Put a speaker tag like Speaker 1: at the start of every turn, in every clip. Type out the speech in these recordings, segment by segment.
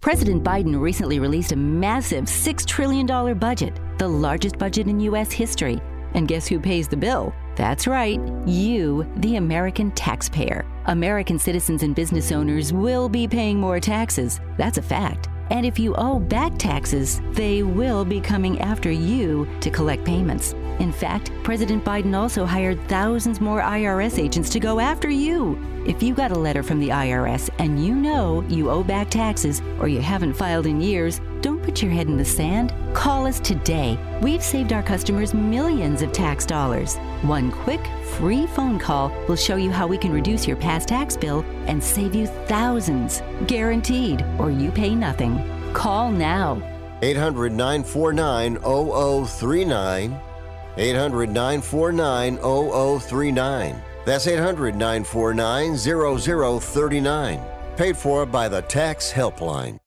Speaker 1: President Biden recently released a massive $6 trillion budget, the largest budget in U.S. history. And guess who pays the bill? That's right, you, the American taxpayer. American citizens and business owners will be paying more taxes. That's a fact. And if you owe back taxes, they will be coming after you to collect payments. In fact, President Biden also hired thousands more IRS agents to go after you. If you got a letter from the IRS and you know you owe back taxes or you haven't filed in years, don't put your head in the sand. Call us today. We've saved our customers millions of tax dollars. One quick, free phone call will show you how we can reduce your past tax bill and save you thousands. Guaranteed, or you pay nothing. Call now.
Speaker 2: 800-949-0039. 800-949-0039. That's 800-949-0039. Paid for by the Tax Helpline.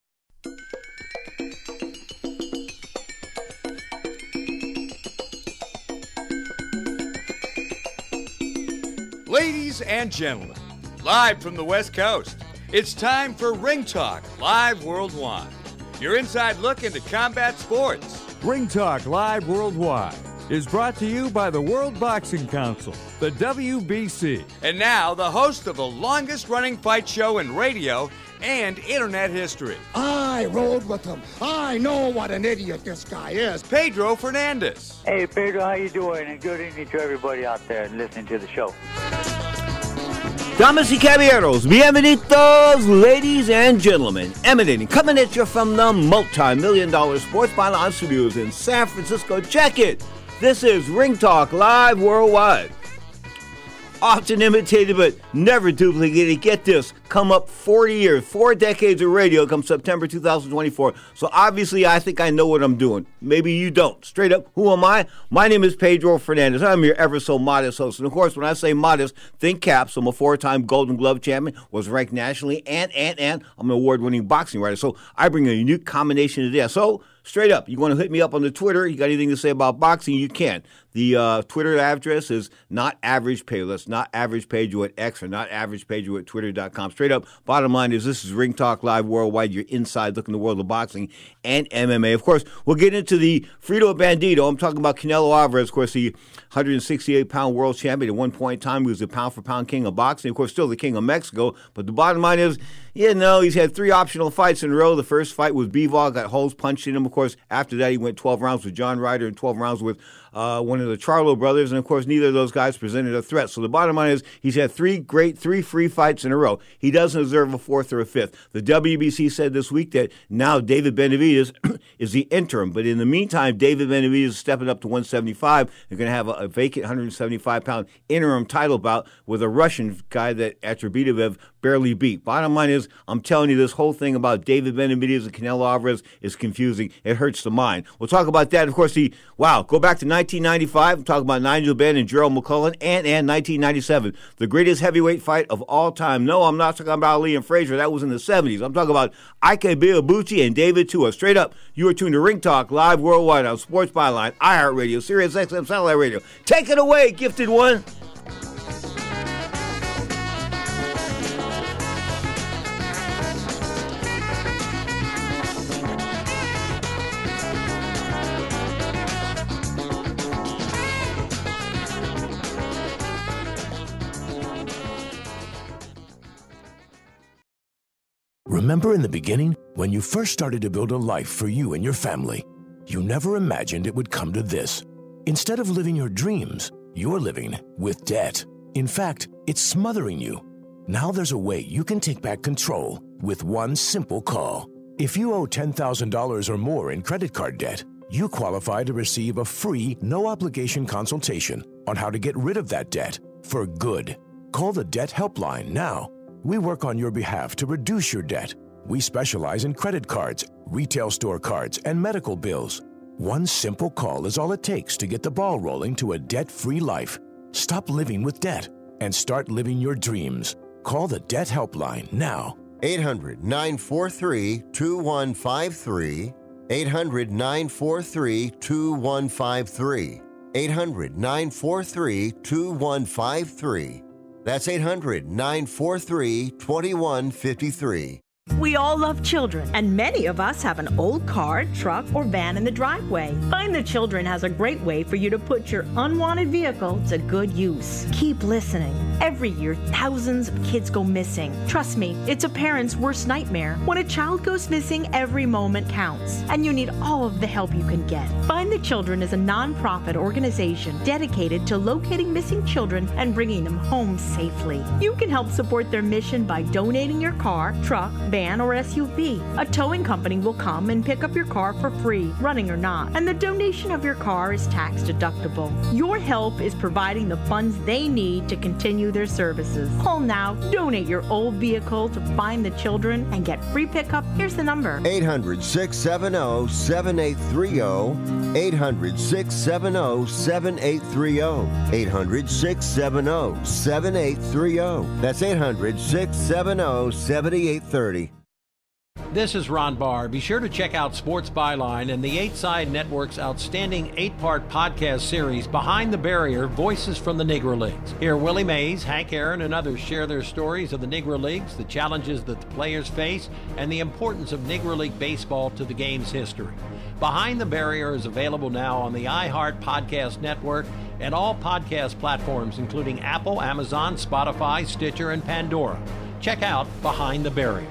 Speaker 3: Ladies and gentlemen, live from the West Coast, it's time for Ring Talk Live Worldwide. Your inside look into combat sports.
Speaker 4: Ring Talk Live Worldwide is brought to you by the World Boxing Council, the WBC.
Speaker 3: And now, the host of the longest-running fight show in radio and internet history.
Speaker 5: I rode with him. I know what an idiot this guy is.
Speaker 3: Pedro Fernandez.
Speaker 6: Hey, Pedro, how you doing? And good evening to everybody out there listening to the show.
Speaker 7: Damas y caballeros, bienvenidos, ladies and gentlemen. Coming at you from the multi-million-dollar Sports Byline Studios in San Francisco. Check it. This is Ring Talk Live Worldwide. Often imitated but never duplicated. Get this, come up 40 years, 4 decades of radio come September 2024. So obviously I think I know what I'm doing. Maybe you don't. Straight up, who am I? My name is Pedro Fernandez. I'm your ever so modest host. And of course, when I say modest, think caps. I'm a 4-time Golden Glove champion, was ranked nationally, and I'm an award-winning boxing writer. So I bring a unique combination to that. So straight up, you want to hit me up on the Twitter, you got anything to say about boxing, you can. The Twitter address is not average page. That's not average page at X or not average page at Twitter.com. Straight up, bottom line is this is Ring Talk Live Worldwide, your inside look in the world of boxing and MMA. Of course, we'll get into the Frito Bandito. I'm talking about Canelo Alvarez, of course, the 168-pound world champion. At one point in time, he was the pound-for-pound king of boxing. Of course, still the king of Mexico. But the bottom line is, he's had 3 optional fights in a row. The first fight was Bivol, got holes punched in him. Of course, after that, he went 12 rounds with John Ryder and 12 rounds with one of the Charlo brothers. And, of course, neither of those guys presented a threat. So the bottom line is he's had 3 free fights in a row. He doesn't deserve a 4th or a 5th. The WBC said this week that now David Benavidez is the interim. But in the meantime, David Benavidez is stepping up to 175. They're going to have a vacant 175-pound interim title bout with a Russian guy that Atrabitev barely beat. Bottom line is, I'm telling you, this whole thing about David Benavidez and Canelo Alvarez is confusing. It hurts the mind. We'll talk about that. Of course, go back to 1995. I'm talking about Nigel Benn and Gerald McClellan, and 1997. The greatest heavyweight fight of all time. No, I'm not talking about Ali and Frazier. That was in the 70s. I'm talking about Ike Ibeabuchi and David Tua. Straight up, you are tuned to Ring Talk Live Worldwide on Sports Byline, iHeartRadio, Sirius XM Satellite Radio. Take it away, gifted one.
Speaker 8: Remember in the beginning, when you first started to build a life for you and your family, you never imagined it would come to this. Instead of living your dreams, you're living with debt. In fact, it's smothering you. Now there's a way you can take back control with one simple call. If you owe $10,000 or more in credit card debt, you qualify to receive a free, no-obligation consultation on how to get rid of that debt for good. Call the Debt Helpline now. We work on your behalf to reduce your debt. We specialize in credit cards, retail store cards, and medical bills. One simple call is all it takes to get the ball rolling to a debt-free life. Stop living with debt and start living your dreams. Call the Debt Helpline now.
Speaker 2: 800-943-2153. 800-943-2153. 800-943-2153. That's 800-943-2153.
Speaker 9: We all love children, and many of us have an old car, truck, or van in the driveway. Find the Children has a great way for you to put your unwanted vehicle to good use. Keep listening. Every year, thousands of kids go missing. Trust me, it's a parent's worst nightmare. When a child goes missing, every moment counts, and you need all of the help you can get. Find the Children is a non-profit organization dedicated to locating missing children and bringing them home safely. You can help support their mission by donating your car, truck, van, or SUV. A towing company will come and pick up your car for free, running or not, and the donation of your car is tax deductible. Your help is providing the funds they need to continue their services. Call now, donate your old vehicle to Find the Children, and get free pickup. Here's the number:
Speaker 2: 800-670-7830. 800-670-7830. 800-670-7830. That's 800-670-7830.
Speaker 10: This is Ron Barr. Be sure to check out Sports Byline and the 8 Side Network's outstanding 8-part podcast series, Behind the Barrier, Voices from the Negro Leagues. Hear Willie Mays, Hank Aaron, and others share their stories of the Negro Leagues, the challenges that the players face, and the importance of Negro League baseball to the game's history. Behind the Barrier is available now on the iHeart Podcast Network and all podcast platforms, including Apple, Amazon, Spotify, Stitcher, and Pandora. Check out Behind the Barrier.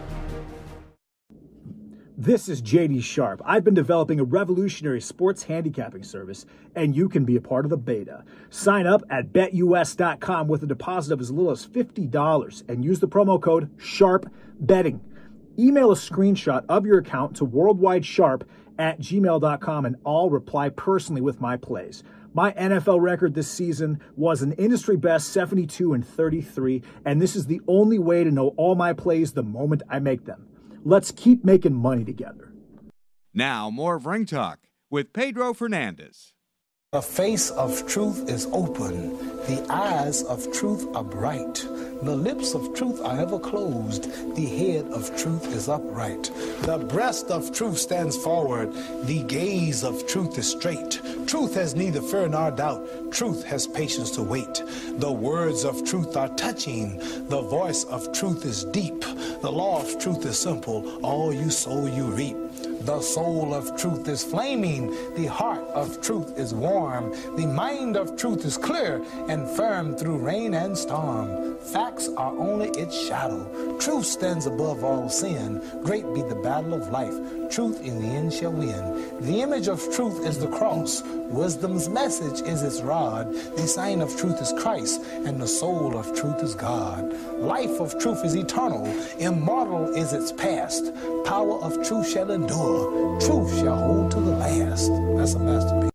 Speaker 11: This is JD Sharp. I've been developing a revolutionary sports handicapping service, and you can be a part of the beta. Sign up at BetUS.com with a deposit of as little as $50 and use the promo code SHARPBetting. Email a screenshot of your account to worldwidesharp@gmail.com, and I'll reply personally with my plays. My NFL record this season was an industry best 72-33, and this is the only way to know all my plays the moment I make them. Let's keep making money together.
Speaker 3: Now, more of Ring Talk with Pedro Fernandez.
Speaker 12: The face of truth is open. The eyes of truth are bright. The lips of truth are ever closed. The head of truth is upright. The breast of truth stands forward. The gaze of truth is straight. Truth has neither fear nor doubt. Truth has patience to wait. The words of truth are touching. The voice of truth is deep. The law of truth is simple. All you sow, you reap. The soul of truth is flaming. The heart of truth is warm. The mind of truth is clear and firm through rain and storm. Facts are only its shadow. Truth stands above all sin. Great be the battle of life. Truth in the end shall win. The image of truth is the cross. Wisdom's message is its rod. The sign of truth is Christ, and the soul of truth is God. Life of truth is eternal. Immortal is its past. Power of truth shall endure. Truth shall hold to the last. That's a masterpiece.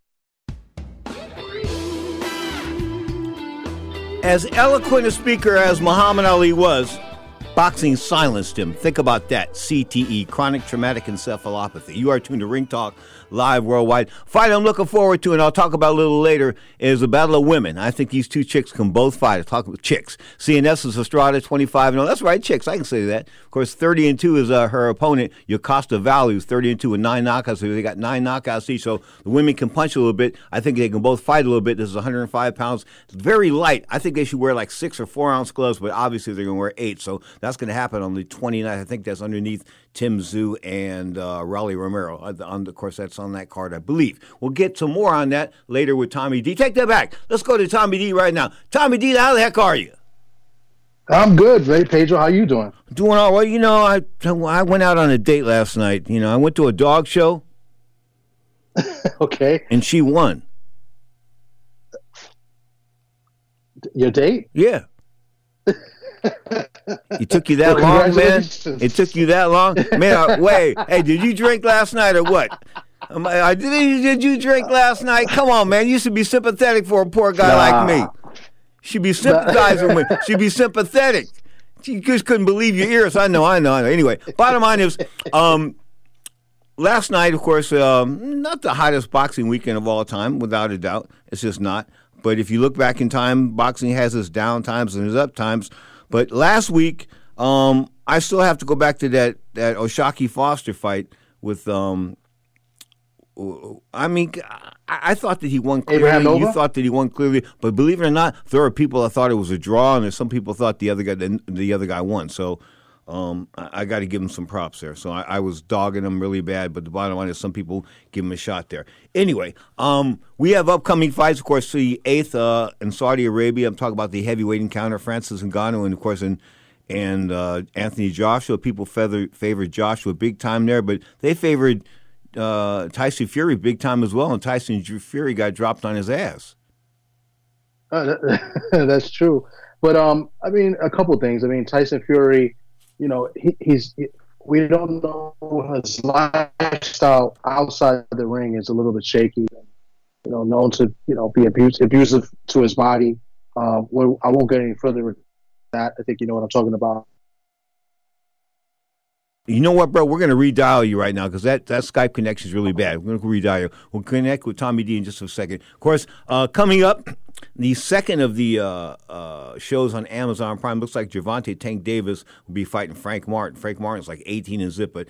Speaker 7: As eloquent a speaker as Muhammad Ali was, boxing silenced him. Think about that. CTE, chronic traumatic encephalopathy. You are tuned to Ring Talk live worldwide. Fight I'm looking forward to, and I'll talk about a little later, is the battle of women. I think these two chicks can both fight. I'll talk about chicks. CNS's Estrada, 25-0. That's right, chicks. I can say that. Of course, 30-2 is her opponent, Yocosta Values, 30-2 with 9 knockouts. So they got 9 knockouts each, so the women can punch a little bit. I think they can both fight a little bit. This is 105 pounds. Very light. I think they should wear like 6 or 4 ounce gloves, but obviously they're going to wear 8. So that's going to happen on the 29th. I think that's underneath Tim Tszyu and Raleigh Romero. Of course, that's on that card, I believe. We'll get some more on that later with Tommy D. Take that back. Let's go to Tommy D right now. Tommy D, how the heck are you?
Speaker 13: I'm good, Ray. Pedro, how you doing?
Speaker 7: Doing all right. You know, I went out on a date last night. You know, I went to a dog show.
Speaker 13: Okay.
Speaker 7: And she won.
Speaker 13: Your date?
Speaker 7: Yeah. It took you that long, man? It took you that long? Man, wait. Hey, did you drink last night or what? Did you drink last night? Come on, man. You should be sympathetic for a poor guy like me. Should be sympathizing with. Should be sympathetic. You just couldn't believe your ears. I know. Anyway, bottom line is, last night, of course, not the hottest boxing weekend of all time, without a doubt. It's just not. But if you look back in time, boxing has its down times and its up times. But last week, I still have to go back to that O'Shaquie Foster fight with. I thought that he won clearly. You thought that he won clearly, but believe it or not, there are people that thought it was a draw, and there's some people thought the other guy won. So, I got to give him some props there. So I was dogging him really bad, but the bottom line is some people give him a shot there. Anyway, we have upcoming fights, of course, the 8th in Saudi Arabia. I'm talking about the heavyweight encounter, Francis Ngannou, and, of course, and Anthony Joshua. People favored Joshua big time there, but they favored Tyson Fury big time as well, and Tyson Fury got dropped on his ass.
Speaker 13: That's true. But, I mean, a couple things. I mean, Tyson Fury, you know, we don't know his lifestyle outside the ring is a little bit shaky. You know, known to, you know, be abusive to his body. I won't get any further with that. I think you know what I'm talking about.
Speaker 7: You know what, bro? We're going to redial you right now because that Skype connection is really bad. We're going to redial you. We'll connect with Tommy D in just a second. Of course, coming up, the second of the shows on Amazon Prime looks like Gervonta Tank Davis will be fighting Frank Martin. Frank Martin's like 18-0, but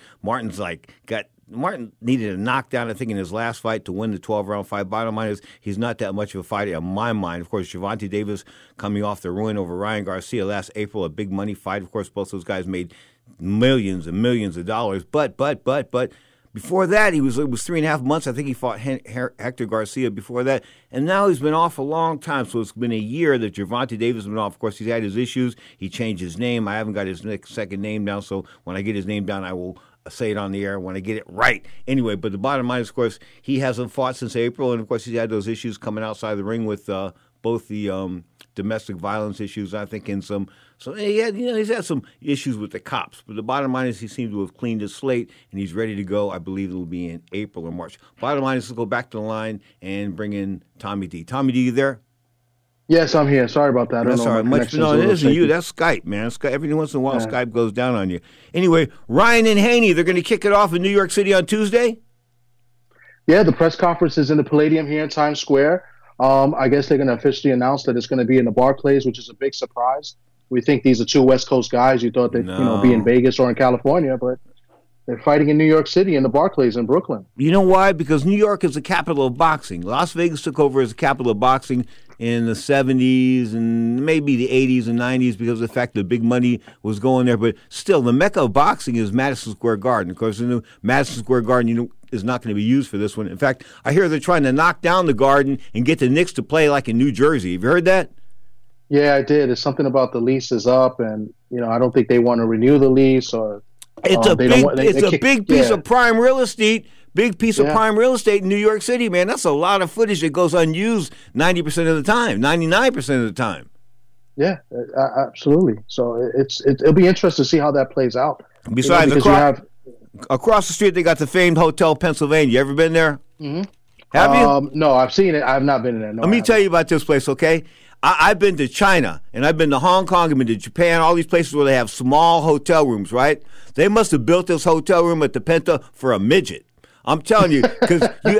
Speaker 7: Martin needed a knockdown, I think, in his last fight to win the 12-round fight. Bottom line is he's not that much of a fighter in my mind. Of course, Gervonta Davis coming off the ruin over Ryan Garcia last April, a big money fight. Of course, both those guys made millions and millions of dollars. But before that, it was 3.5 months. I think he fought Hector Garcia before that. And now he's been off a long time. So it's been a year that Gervonta Davis has been off. Of course, he's had his issues. He changed his name. I haven't got his second name down. So when I get his name down, I will say it on the air when I get it right. Anyway, but the bottom line is, of course, he hasn't fought since April. And, of course, he's had those issues coming outside the ring with both the domestic violence issues, I think, and he's had some issues with the cops. But the bottom line is he seems to have cleaned his slate, and he's ready to go. I believe it will be in April or March. Bottom line is let's go back to the line and bring in Tommy D. Tommy D, you there?
Speaker 13: Yes, I'm here. Sorry about that.
Speaker 7: That's all right. No, it isn't you. That's Skype, man. Every once in a while, Skype goes down on you. Anyway, Ryan and Haney, they're going to kick it off in New York City on Tuesday?
Speaker 13: Yeah, the press conference is in the Palladium here in Times Square. I guess they're going to officially announce that it's going to be in the Barclays, which is a big surprise. We think these are two West Coast guys. You thought they'd be in Vegas or in California, but they're fighting in New York City in the Barclays in Brooklyn.
Speaker 7: You know why? Because New York is the capital of boxing. Las Vegas took over as the capital of boxing in the 70s and maybe the 80s and 90s because of the fact that big money was going there. But still, the mecca of boxing is Madison Square Garden. Of course, Madison Square Garden, is not going to be used for this one. In fact, I hear they're trying to knock down the Garden and get the Knicks to play like in New Jersey. Have you heard that?
Speaker 13: Yeah, I did. It's something about the lease is up, and I don't think they want to renew the lease or.
Speaker 7: It's a big piece of prime real estate. Big piece of prime real estate in New York City, man. That's a lot of footage that goes unused 90% of the time, 99% of the time.
Speaker 13: Yeah, absolutely. So it'll be interesting to see how that plays out.
Speaker 7: Besides, across the street, they got the famed Hotel Pennsylvania. You ever been there?
Speaker 13: Mm-hmm.
Speaker 7: Have you?
Speaker 13: No, I've seen it. I've not been in there. No,
Speaker 7: Let me tell you about this place, okay? I've been to China, and I've been to Hong Kong, I've been to Japan, all these places where they have small hotel rooms, right? They must have built this hotel room at the Penta for a midget. I'm telling you, because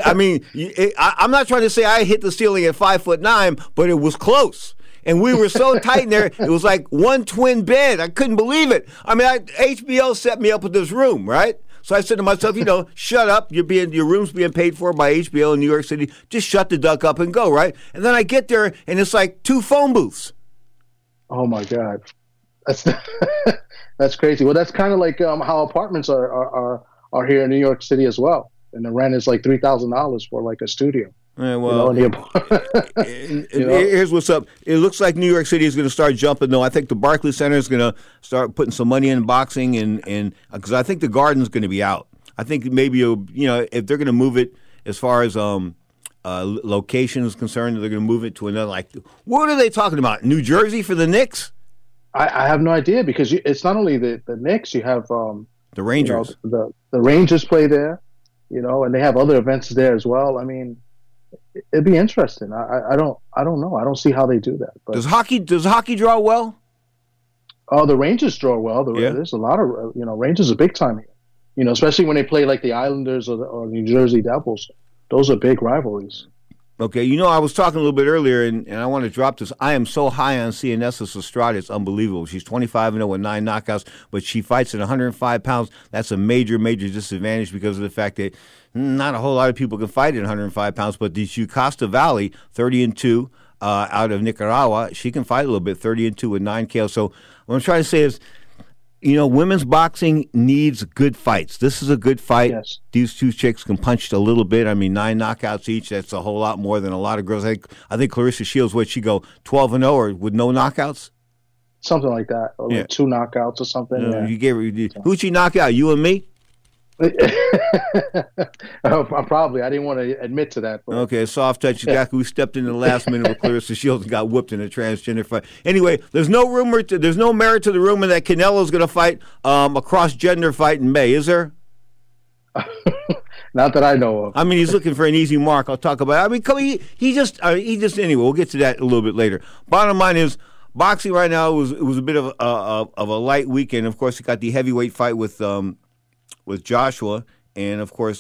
Speaker 7: I'm not trying to say I hit the ceiling at 5'9", but it was close. And we were so tight in there, it was like one twin bed. I couldn't believe it. HBO set me up with this room, right? So I said to myself, shut up. Your room's being paid for by HBO in New York City. Just shut the duck up and go, right? And then I get there, and it's like 2 phone booths.
Speaker 13: Oh, my God. That's crazy. Well, that's kind of like how apartments are here in New York City as well. And the rent is like $3,000 for like a studio.
Speaker 7: Yeah, well, here's what's up. It looks like New York City is going to start jumping, though. I think the Barclays Center is going to start putting some money in boxing, and because I think the Garden's going to be out. I think maybe if they're going to move it as far as location is concerned, they're going to move it to another. Like, what are they talking about? New Jersey for the Knicks?
Speaker 13: I have no idea because it's not only the Knicks. You have
Speaker 7: the Rangers.
Speaker 13: The Rangers play there, and they have other events there as well. I mean. It'd be interesting. I don't know. I don't see how they do that. But
Speaker 7: does hockey draw well?
Speaker 13: Oh, the Rangers draw well. There's a lot of Rangers are big time here. Especially when they play like the Islanders or New Jersey Devils. Those are big rivalries.
Speaker 7: Okay, I was talking a little bit earlier, and I want to drop this. I am so high on Cianessis Estrada, it's unbelievable. She's 25-0 with 9 knockouts, but she fights at 105 pounds. That's a major, major disadvantage because of the fact that not a whole lot of people can fight at 105 pounds, but the Yukasta Valley, 30-2 out of Nicaragua, she can fight a little bit, 30-2 with 9 KOs. So what I'm trying to say is, women's boxing needs good fights. This is a good fight.
Speaker 13: Yes.
Speaker 7: These two chicks can punch a little bit. I mean, 9 knockouts each. That's a whole lot more than a lot of girls. I think Claressa Shields, what she go 12-0 or with no knockouts?
Speaker 13: Something like that, or like 2 knockouts or something. Yeah.
Speaker 7: You gave her. Who'd she knock out? You and me?
Speaker 13: Probably. I didn't want to admit to that. But.
Speaker 7: Okay, soft touch. Who stepped in the last minute with Claressa Shields and got whooped in a transgender fight. Anyway, there's no merit to the rumor that Canelo's going to fight a cross-gender fight in May. Is there?
Speaker 13: Not that I know of.
Speaker 7: I mean, he's looking for an easy mark. I'll talk about it. I mean, he just anyway. We'll get to that a little bit later. Bottom line is, boxing right now it was a bit of a light weekend. Of course, he got the heavyweight fight with Joshua, and of course,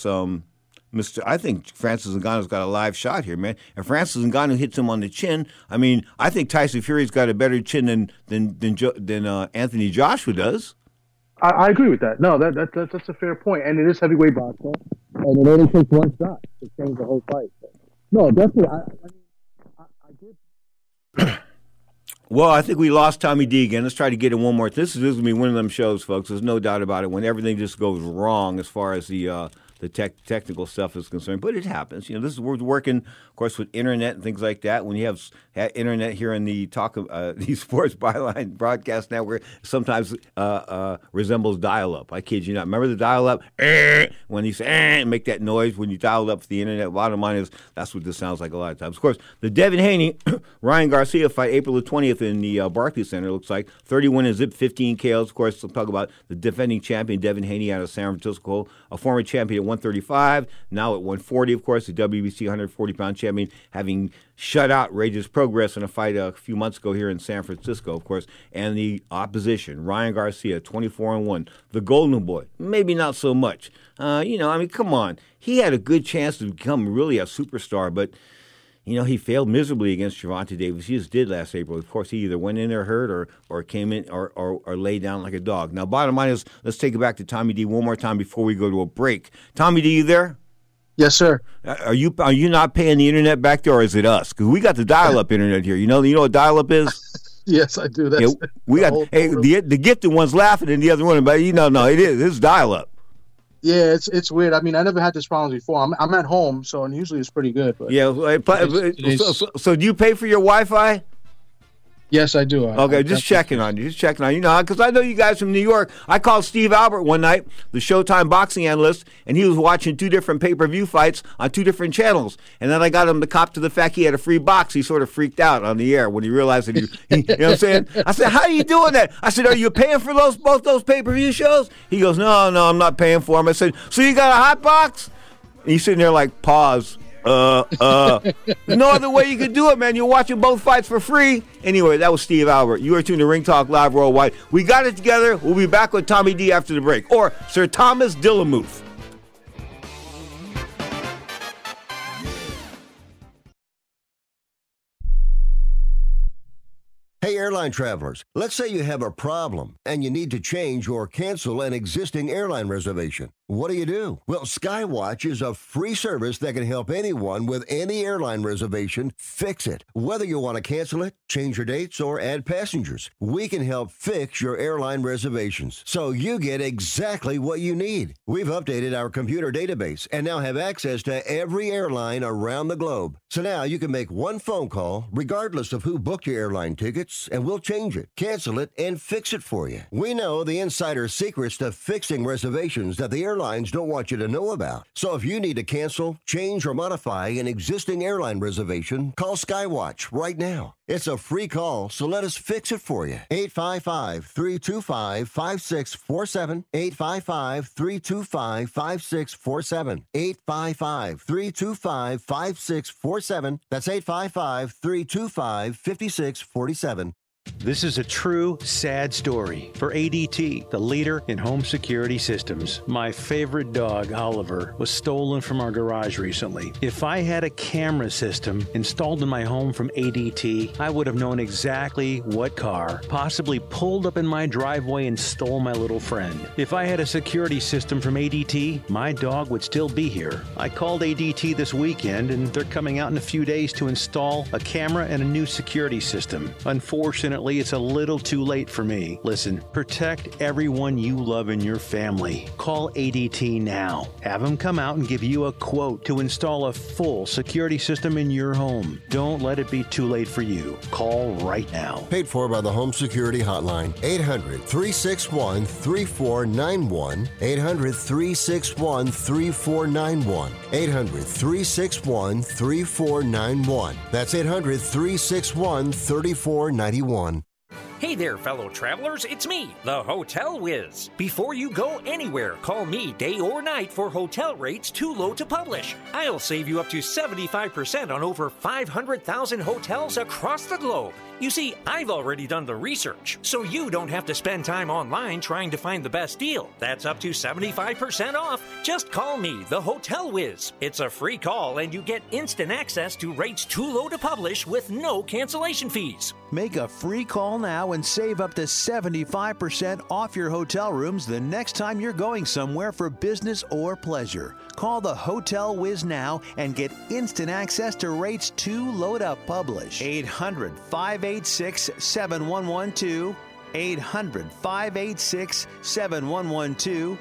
Speaker 7: I think Francis Ngannou's got a live shot here, man. And Francis Ngannou hits him on the chin. I mean, I think Tyson Fury's got a better chin than Anthony Joshua does.
Speaker 13: I agree with that. No, that's a fair point, and it is heavyweight boxing, and it only takes one shot to change the whole fight. No, definitely. I did.
Speaker 7: Well, I think we lost Tommy D again. Let's try to get in one more. This is going to be one of them shows, folks. There's no doubt about it. When everything just goes wrong as far as the technical stuff is concerned, but it happens. We're working, of course, with internet and things like that. When you have internet here in the the Sports Byline broadcast network, sometimes resembles dial-up. I kid you not. Remember the dial-up? When you say make that noise when you dial up for the internet. Bottom line is that's what this sounds like a lot of times. Of course, the Devin Haney Ryan Garcia fight April the 20th in the Barclays Center. It looks like 31 and zip, 15 KOs. Of course, we'll talk about the defending champion Devin Haney out of San Francisco, a former champion at 135, now at 140, of course, the WBC 140-pound champion, having shut out Regis Progress in a fight a few months ago here in San Francisco, of course, and the opposition, Ryan Garcia, 24-1, the Golden Boy, maybe not so much. I mean, come on. He had a good chance to become really a superstar, but he failed miserably against Gervonta Davis. He just did last April. Of course, he either went in there hurt or came in or laid down like a dog. Now, bottom line is, let's take it back to Tommy D one more time before we go to a break. Tommy D, you there?
Speaker 13: Yes, sir.
Speaker 7: Are you not paying the internet back there, or is it us? Because we got the dial-up internet here. You know what dial-up is?
Speaker 13: Yes, I do.
Speaker 7: We got the gifted one's laughing and the other one, but no, it is. It's dial-up.
Speaker 13: Yeah, it's weird. I mean, I never had this problem before. I'm at home, and usually it's pretty good. But
Speaker 7: so do you pay for your Wi-Fi?
Speaker 13: Yes, I do.
Speaker 7: Okay, just checking on you. Because I know you guys from New York. I called Steve Albert one night, the Showtime boxing analyst, and he was watching 2 different pay-per-view fights on 2 different channels. And then I got him to cop to the fact he had a free box. He sort of freaked out on the air when he realized that you know what I'm saying? I said, how are you doing that? I said, are you paying for both those pay-per-view shows? He goes, no, I'm not paying for them. I said, so you got a hot box? And he's sitting there like, pause. There's no other way you could do it, man. You're watching both fights for free. Anyway, that was Steve Albert. You are tuned to Ring Talk Live Worldwide. We got it together. We'll be back with Tommy D after the break. Or Sir Thomas Dillamuth.
Speaker 2: Hey, airline travelers, let's say you have a problem and you need to change or cancel an existing airline reservation. What do? Well, Skywatch is a free service that can help anyone with any airline reservation fix it. Whether you want to cancel it, change your dates, or add passengers, we can help fix your airline reservations so you get exactly what you need. We've updated our computer database and now have access to every airline around the globe. So now you can make one phone call regardless of who booked your airline tickets, and we'll change it, cancel it, and fix it for you. We know the insider secrets to fixing reservations that the airlines don't want you to know about. So if you need to cancel, change, or modify an existing airline reservation, call Skywatch right now. It's a free call, so let us fix it for you. 855-325-5647. 855-325-5647. 855-325-5647. That's 855-325-5647.
Speaker 10: This is a true, sad story for ADT, the leader in home security systems. My favorite dog, Oliver, was stolen from our garage recently. If I had a camera system installed in my home from ADT, I would have known exactly what car possibly pulled up in my driveway and stole my little friend. If I had a security system from ADT, my dog would still be here. I called ADT this weekend, and they're coming out in a few days to install a camera and a new security system. Unfortunately,
Speaker 14: unfortunately, it's a little too late for me. Listen, protect everyone you love in your family. Call ADT now. Have them come out and give you a quote to install a full security system in your home. Don't let it be too late for you. Call right now.
Speaker 2: Paid for by the Home Security Hotline. 800-361-3491. 800-361-3491. 800-361-3491. That's 800-361-3491.
Speaker 15: Hey there, fellow travelers, it's me, the Hotel Wiz. Before you go anywhere, call me day or night for hotel rates too low to publish. I'll save you up to 75% on over 500,000 hotels across the globe. You see, I've already done the research, so you don't have to spend time online trying to find the best deal. That's up to 75% off. Just call me, the Hotel Wiz. It's a free call, and you get instant access to rates too low to publish with no cancellation fees.
Speaker 14: Make a free call now and save up to 75% off your hotel rooms the next time you're going somewhere for business or pleasure. Call the Hotel Wiz now and get instant access to rates too low to publish. 800-586-7112. 800-586-7112.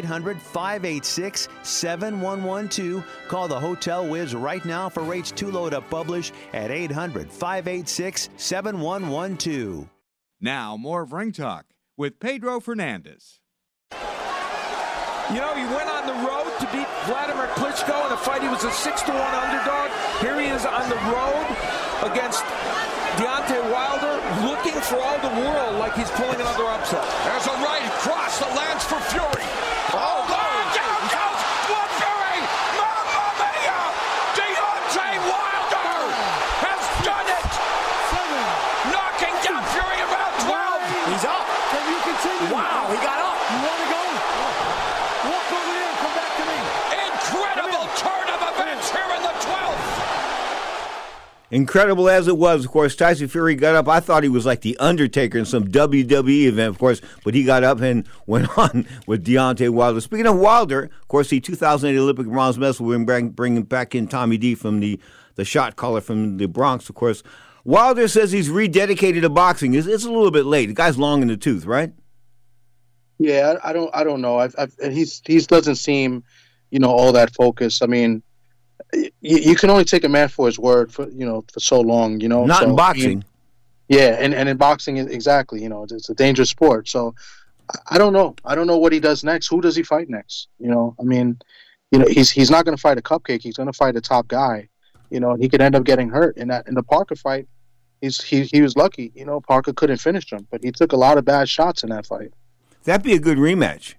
Speaker 14: 800-586-7112. Call the Hotel Wiz right now for rates too low to publish at 800-586-7112.
Speaker 4: Now, more of Ring Talk with Pedro Fernandez.
Speaker 16: You know, he went on the road to beat Vladimir Klitschko in a fight. He was a 6-1 underdog. Here he is on the road against Deontay Wilder, looking for all the world like he's pulling another upset.
Speaker 5: There's a right cross that lands for Fury. Oh, down goes Will Fury! Mamma mia! Deontay Wilder has done it! Knocking down Fury about 12.
Speaker 16: He's up.
Speaker 5: Can you continue?
Speaker 16: Wow, he got up.
Speaker 5: You want to go? Walk over there and come back to me. Incredible turn of events here in the 12th.
Speaker 7: Incredible as it was, of course, Tyson Fury got up. I thought he was like the Undertaker in some WWE event, of course, but he got up and went on with Deontay Wilder. Speaking of Wilder, of course, the 2008 Olympic bronze medal, we're bringing back in Tommy D from the shot caller from the Bronx, of course. Wilder says he's rededicated to boxing. It's a little bit late. The guy's long in the tooth, right?
Speaker 13: Yeah, I don't know. He doesn't seem, all that focused. I mean, you can only take a man for his word for so long.
Speaker 7: Not in boxing.
Speaker 13: And in boxing, exactly. It's a dangerous sport. So I don't know. I don't know what he does next. Who does he fight next? He's not going to fight a cupcake. He's going to fight a top guy. He could end up getting hurt in the Parker fight. He was lucky. Parker couldn't finish him, but he took a lot of bad shots in that fight.
Speaker 7: That'd be a good rematch.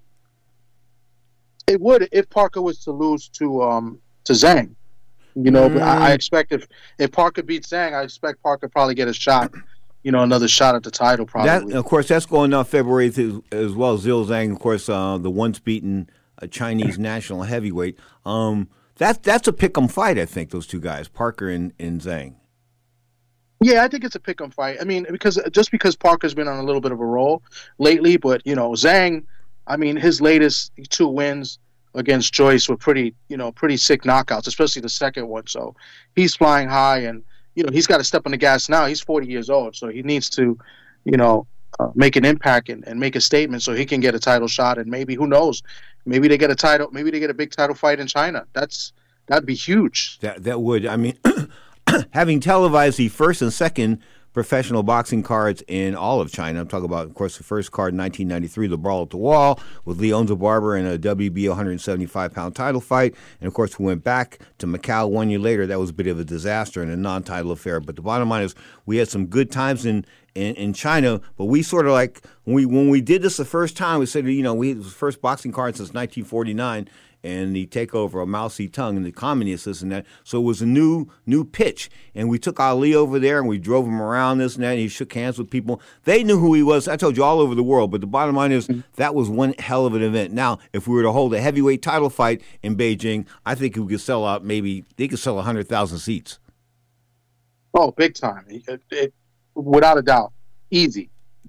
Speaker 13: It would if Parker was to lose to Zhang. But I expect if Parker beats Zhang, I expect Parker probably get a shot. Another shot at the title probably.
Speaker 7: Of course, that's going on February 8th as well. Zhou Zhang, of course, the once beaten Chinese national heavyweight. That's a pick'em fight, I think. Those two guys, Parker and Zhang.
Speaker 13: Yeah, I think it's a pick'em fight. I mean, because Parker's been on a little bit of a roll lately, but Zhang, I mean, his latest 2 wins against Joyce were pretty sick knockouts, especially the second one. So he's flying high, and he's got to step on the gas now. He's 40 years old, so he needs to, make an impact and make a statement so he can get a title shot. And maybe, who knows, maybe they get a title, maybe they get a big title fight in China. That'd be huge.
Speaker 7: That would. I mean, having televised the first and second professional boxing cards in all of China. I'm talking about, of course, the first card in 1993, the Brawl at the Wall, with Leonzo Barber in a WBO 175-pound title fight. And, of course, we went back to Macau 1 year later. That was a bit of a disaster and a non-title affair. But the bottom line is we had some good times in China, but we sort of like, when we did this the first time, we said, it was the first boxing card since 1949, and the takeover of Mao Zedong and the communists, this and that. So it was a new pitch. And we took Ali over there, and we drove him around, this and that, and he shook hands with people. They knew who he was. I told you, all over the world. But the bottom line is that was one hell of an event. Now, if we were to hold a heavyweight title fight in Beijing, I think we could sell out they could sell 100,000 seats.
Speaker 13: Oh, big time. Without a doubt. Easy.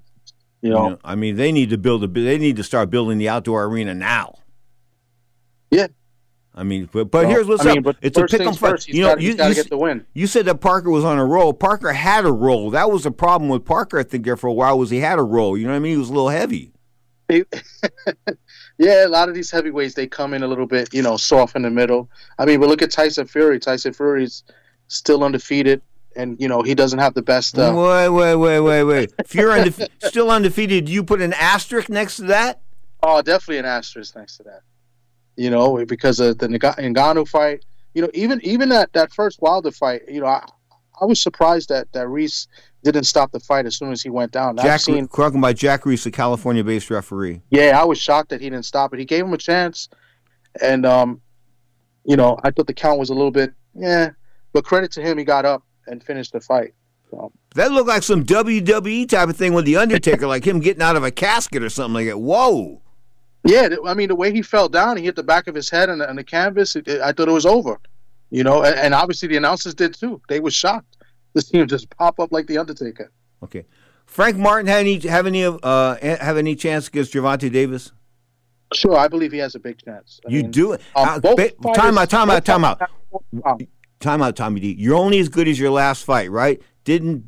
Speaker 7: I mean, they need to start building the outdoor arena now.
Speaker 13: Yeah.
Speaker 7: I mean, but here's what's up.
Speaker 13: But
Speaker 7: It's a pick 'em fight.
Speaker 13: He's got to get the win.
Speaker 7: You said that Parker was on a roll. Parker had a roll. That was the problem with Parker, I think, there for a while, was he had a roll. You know what I mean? He was a little heavy.
Speaker 13: Yeah, a lot of these heavyweights, they come in a little bit, soft in the middle. I mean, but look at Tyson Fury. Tyson Fury's still undefeated, and, he doesn't have the best.
Speaker 7: Wait. If you're still undefeated, do you put an asterisk next to that?
Speaker 13: Oh, definitely an asterisk next to that. Because of the Ngannou fight. Even that first Wilder fight, I was surprised that Reese didn't stop the fight as soon as he went down.
Speaker 7: Talking about Jack Reese, a California-based referee.
Speaker 13: Yeah, I was shocked that he didn't stop it. He gave him a chance, and I thought the count was a little bit, but credit to him, he got up and finished the fight. So.
Speaker 7: That looked like some WWE type of thing with The Undertaker, like him getting out of a casket or something like that. Whoa.
Speaker 13: Yeah, I mean, the way he fell down, he hit the back of his head on the canvas. I thought it was over, and obviously the announcers did too. They were shocked. This team just pop up like the Undertaker.
Speaker 7: Okay, Frank Martin have any chance against Gervonta Davis?
Speaker 13: Sure, I believe he has a big chance.
Speaker 7: Do. Time out, Tommy D. You're only as good as your last fight, right? Didn't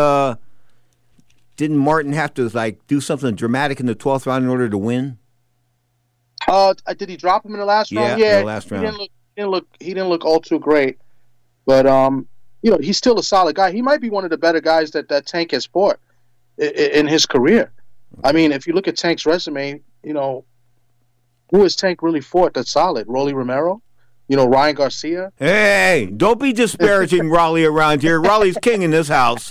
Speaker 7: Martin have to do something dramatic in the 12th round in order to win?
Speaker 13: Did he drop him in the last round?
Speaker 7: Yeah, in the last round.
Speaker 13: He didn't look all too great, but he's still a solid guy. He might be one of the better guys that Tank has fought in his career. I mean, if you look at Tank's resume, who has Tank really fought that's solid? Rolly Romero, Ryan Garcia.
Speaker 7: Hey, don't be disparaging Raleigh around here. Raleigh's king in this house.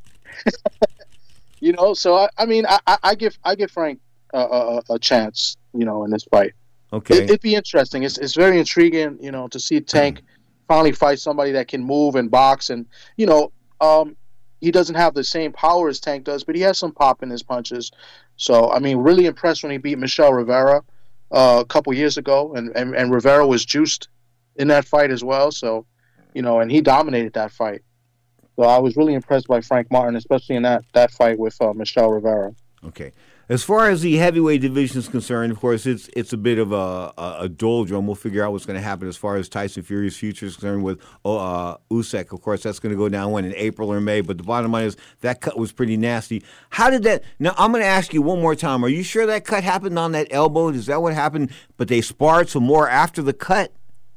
Speaker 13: So I give Frank a chance, in this fight.
Speaker 7: Okay,
Speaker 13: it'd be interesting. It's very intriguing, to see Tank finally fight somebody that can move and box, and he doesn't have the same power as Tank does, but he has some pop in his punches. So really impressed when he beat Michel Rivera a couple years ago, and Rivera was juiced in that fight as well. So and he dominated that fight. So I was really impressed by Frank Martin, especially in that fight with Michel Rivera.
Speaker 7: Okay. As far as the heavyweight division is concerned, of course, it's a bit of a doldrum. We'll figure out what's going to happen as far as Tyson Fury's future is concerned with Usyk. Of course, that's going to go down in April or May. But the bottom line is that cut was pretty nasty. How did that? Now, I'm going to ask you one more time. Are you sure that cut happened on that elbow? Is that what happened? But they sparred some more after the cut?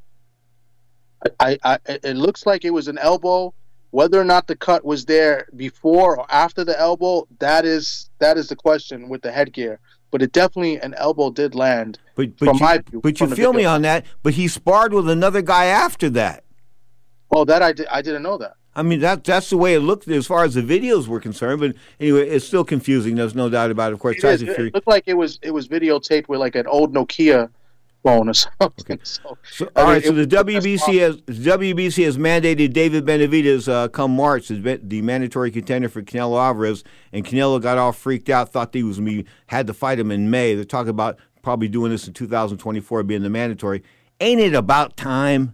Speaker 13: It looks like it was an elbow. Whether or not the cut was there before or after the elbow, that is the question with the headgear. But it definitely, an elbow did land. My view.
Speaker 7: But you feel me on that. But he sparred with another guy after that.
Speaker 13: Oh, that I didn't know that.
Speaker 7: I mean, that's the way it looked as far as the videos were concerned. But anyway, it's still confusing. There's no doubt about it. Of course, Tyson Fury.
Speaker 13: It looked like it was videotaped with like an old Nokia phone or something.
Speaker 7: Okay. So the WBC has mandated David Benavidez come March as the mandatory contender for Canelo Alvarez, and Canelo got all freaked out, thought he was had to fight him in May. They're talking about probably doing this in 2024, being the mandatory. Ain't it about time?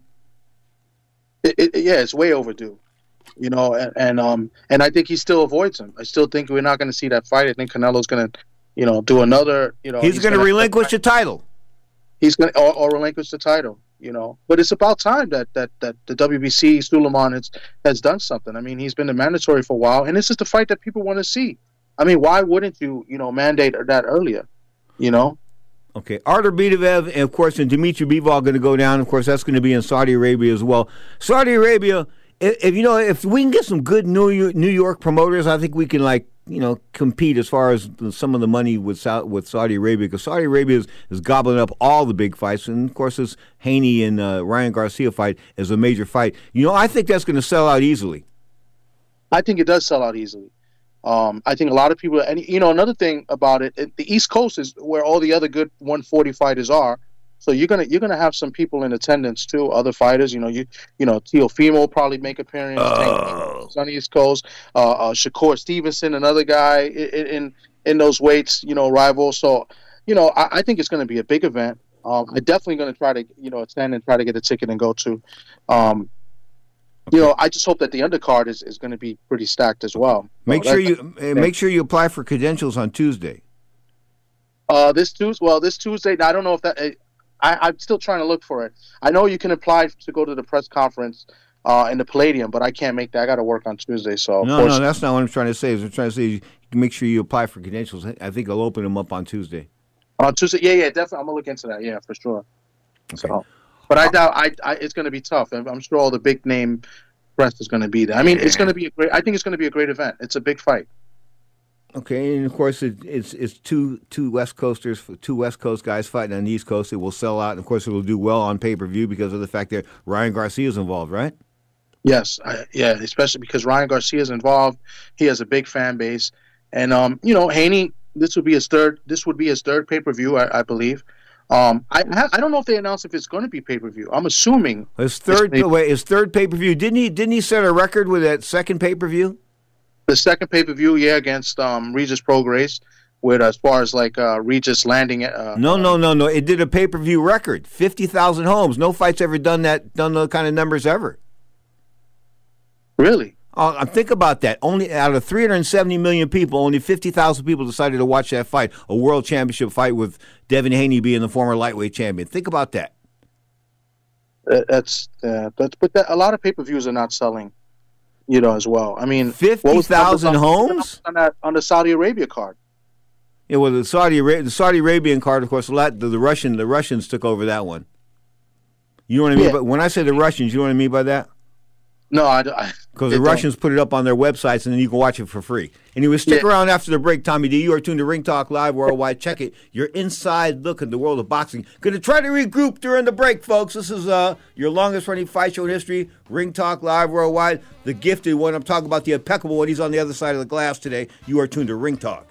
Speaker 13: It's way overdue. And I think he still avoids him. I still think we're not going to see that fight. I think Canelo's going to, do another.
Speaker 7: He's going to relinquish the title.
Speaker 13: He's going to or relinquish the title, But it's about time that the WBC Suleiman has done something. I mean, he's been the mandatory for a while, and this is the fight that people want to see. I mean, why wouldn't you, mandate that earlier?
Speaker 7: Okay, Artur Beterbiev, and of course, and Dimitri Bivol going to go down. Of course, that's going to be in Saudi Arabia as well. Saudi Arabia, if we can get some good New York promoters, I think we can compete as far as some of the money with Saudi Arabia, because Saudi Arabia is gobbling up all the big fights, and of course this Haney and Ryan Garcia fight is a major fight. I think that's going to sell out easily.
Speaker 13: I think it does sell out easily. I think a lot of people, and another thing about it, the East Coast is where all the other good 140 fighters are. So you're gonna have some people in attendance too, other fighters. Teofimo will probably make appearance on the East Coast. Shakur Stevenson, another guy in those weights, rivals. So I think it's going to be a big event. I'm definitely going to try to attend and try to get a ticket and go to. I just hope that the undercard is going to be pretty stacked as well.
Speaker 7: Make sure you apply for credentials on Tuesday.
Speaker 13: This Tuesday. I don't know if that. I'm still trying to look for it. I know you can apply to go to the press conference in the Palladium, but I can't make that. I got to work on Tuesday. So
Speaker 7: No, that's not what I'm trying to say. I'm trying to say you make sure you apply for credentials. I think I'll open them up on Tuesday.
Speaker 13: On Tuesday, yeah, definitely. I'm gonna look into that. Yeah, for sure.
Speaker 7: Okay.
Speaker 13: So, but I doubt it's going to be tough. I'm sure all the big name press is going to be there. I mean, it's going to be I think it's going to be a great event. It's a big fight.
Speaker 7: Okay, and of course it's two West Coasters, two West Coast guys fighting on the East Coast. It will sell out, and of course it will do well on pay-per-view because of the fact that Ryan Garcia is involved, right?
Speaker 13: Yes, especially because Ryan Garcia is involved. He has a big fan base, and Haney. This would be his third pay-per-view, I believe. I don't know if they announced if it's going to be pay-per-view. I'm assuming
Speaker 7: his third pay-per-view. Didn't he set a record with that second pay-per-view?
Speaker 13: The second pay-per-view, against Regis Prograis, with as far as like Regis landing.
Speaker 7: No. It did a pay-per-view record, 50,000 homes. No fight's ever done those kind of numbers ever.
Speaker 13: Really?
Speaker 7: Think about that. Only out of 370 million people, only 50,000 people decided to watch that fight, a world championship fight with Devin Haney being the former lightweight champion. Think about that.
Speaker 13: A lot of pay-per-views are not selling, as well. I mean,
Speaker 7: 50,000 homes
Speaker 13: on the Saudi Arabia card.
Speaker 7: Yeah, well, the Saudi Arabian card, of course, the Russians took over that one. You know what I mean?
Speaker 13: Yeah.
Speaker 7: But when I say the Russians, you know what I mean by that?
Speaker 13: No,
Speaker 7: because the Russians put it up on their websites, and then you can watch it for free. Anyway, stick around after the break, Tommy D. You are tuned to Ring Talk Live Worldwide. Check it. Your inside look at the world of boxing. Going to try to regroup during the break, folks. This is your longest-running fight show in history, Ring Talk Live Worldwide. The gifted one. I'm talking about the impeccable one. He's on the other side of the glass today. You are tuned to Ring Talk.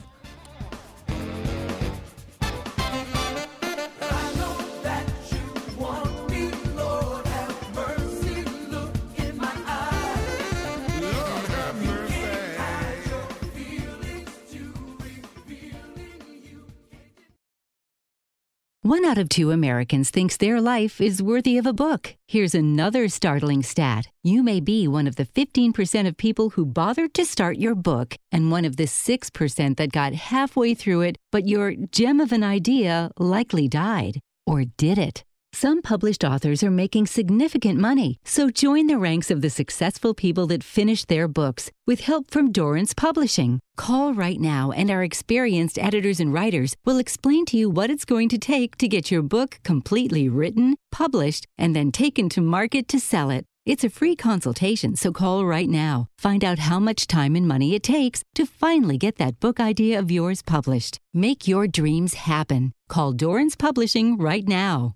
Speaker 1: One out of two Americans thinks their life is worthy of a book. Here's another startling stat. You may be one of the 15% of people who bothered to start your book and one of the 6% that got halfway through it, but your gem of an idea likely died. Or did it? Some published authors are making significant money, so join the ranks of the successful people that finished their books with help from Dorrance Publishing. Call right now and our experienced editors and writers will explain to you what it's going to take to get your book completely written, published, and then taken to market to sell it. It's a free consultation, so call right now. Find out how much time and money it takes to finally get that book idea of yours published. Make your dreams happen. Call Dorrance Publishing right now.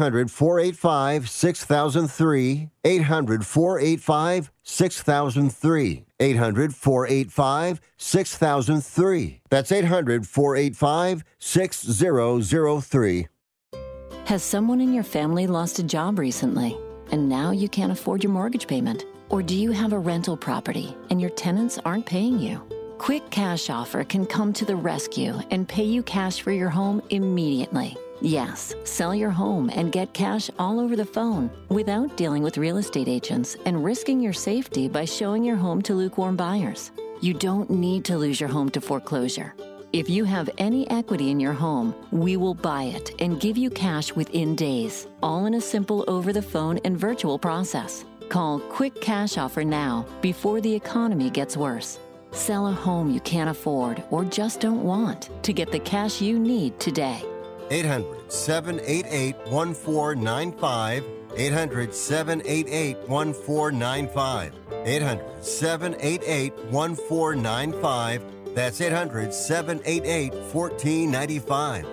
Speaker 2: 800-485-6003. 800-485-6003. 800-485-6003. That's 800-485-6003.
Speaker 17: Has someone in your family lost a job recently? And now you can't afford your mortgage payment? Or do you have a rental property and your tenants aren't paying you? Quick Cash Offer can come to the rescue and pay you cash for your home immediately. Yes, sell your home and get cash all over the phone without dealing with real estate agents and risking your safety by showing your home to lukewarm buyers. You don't need to lose your home to foreclosure. If you have any equity in your home, we will buy it and give you cash within days, all in a simple over-the-phone and virtual process. Call Quick Cash Offer now before the economy gets worse. Sell a home you can't afford or just don't want to get the cash you need today.
Speaker 2: 800-788-1495. 800-788-1495. 800-788-1495. That's 800-788-1495.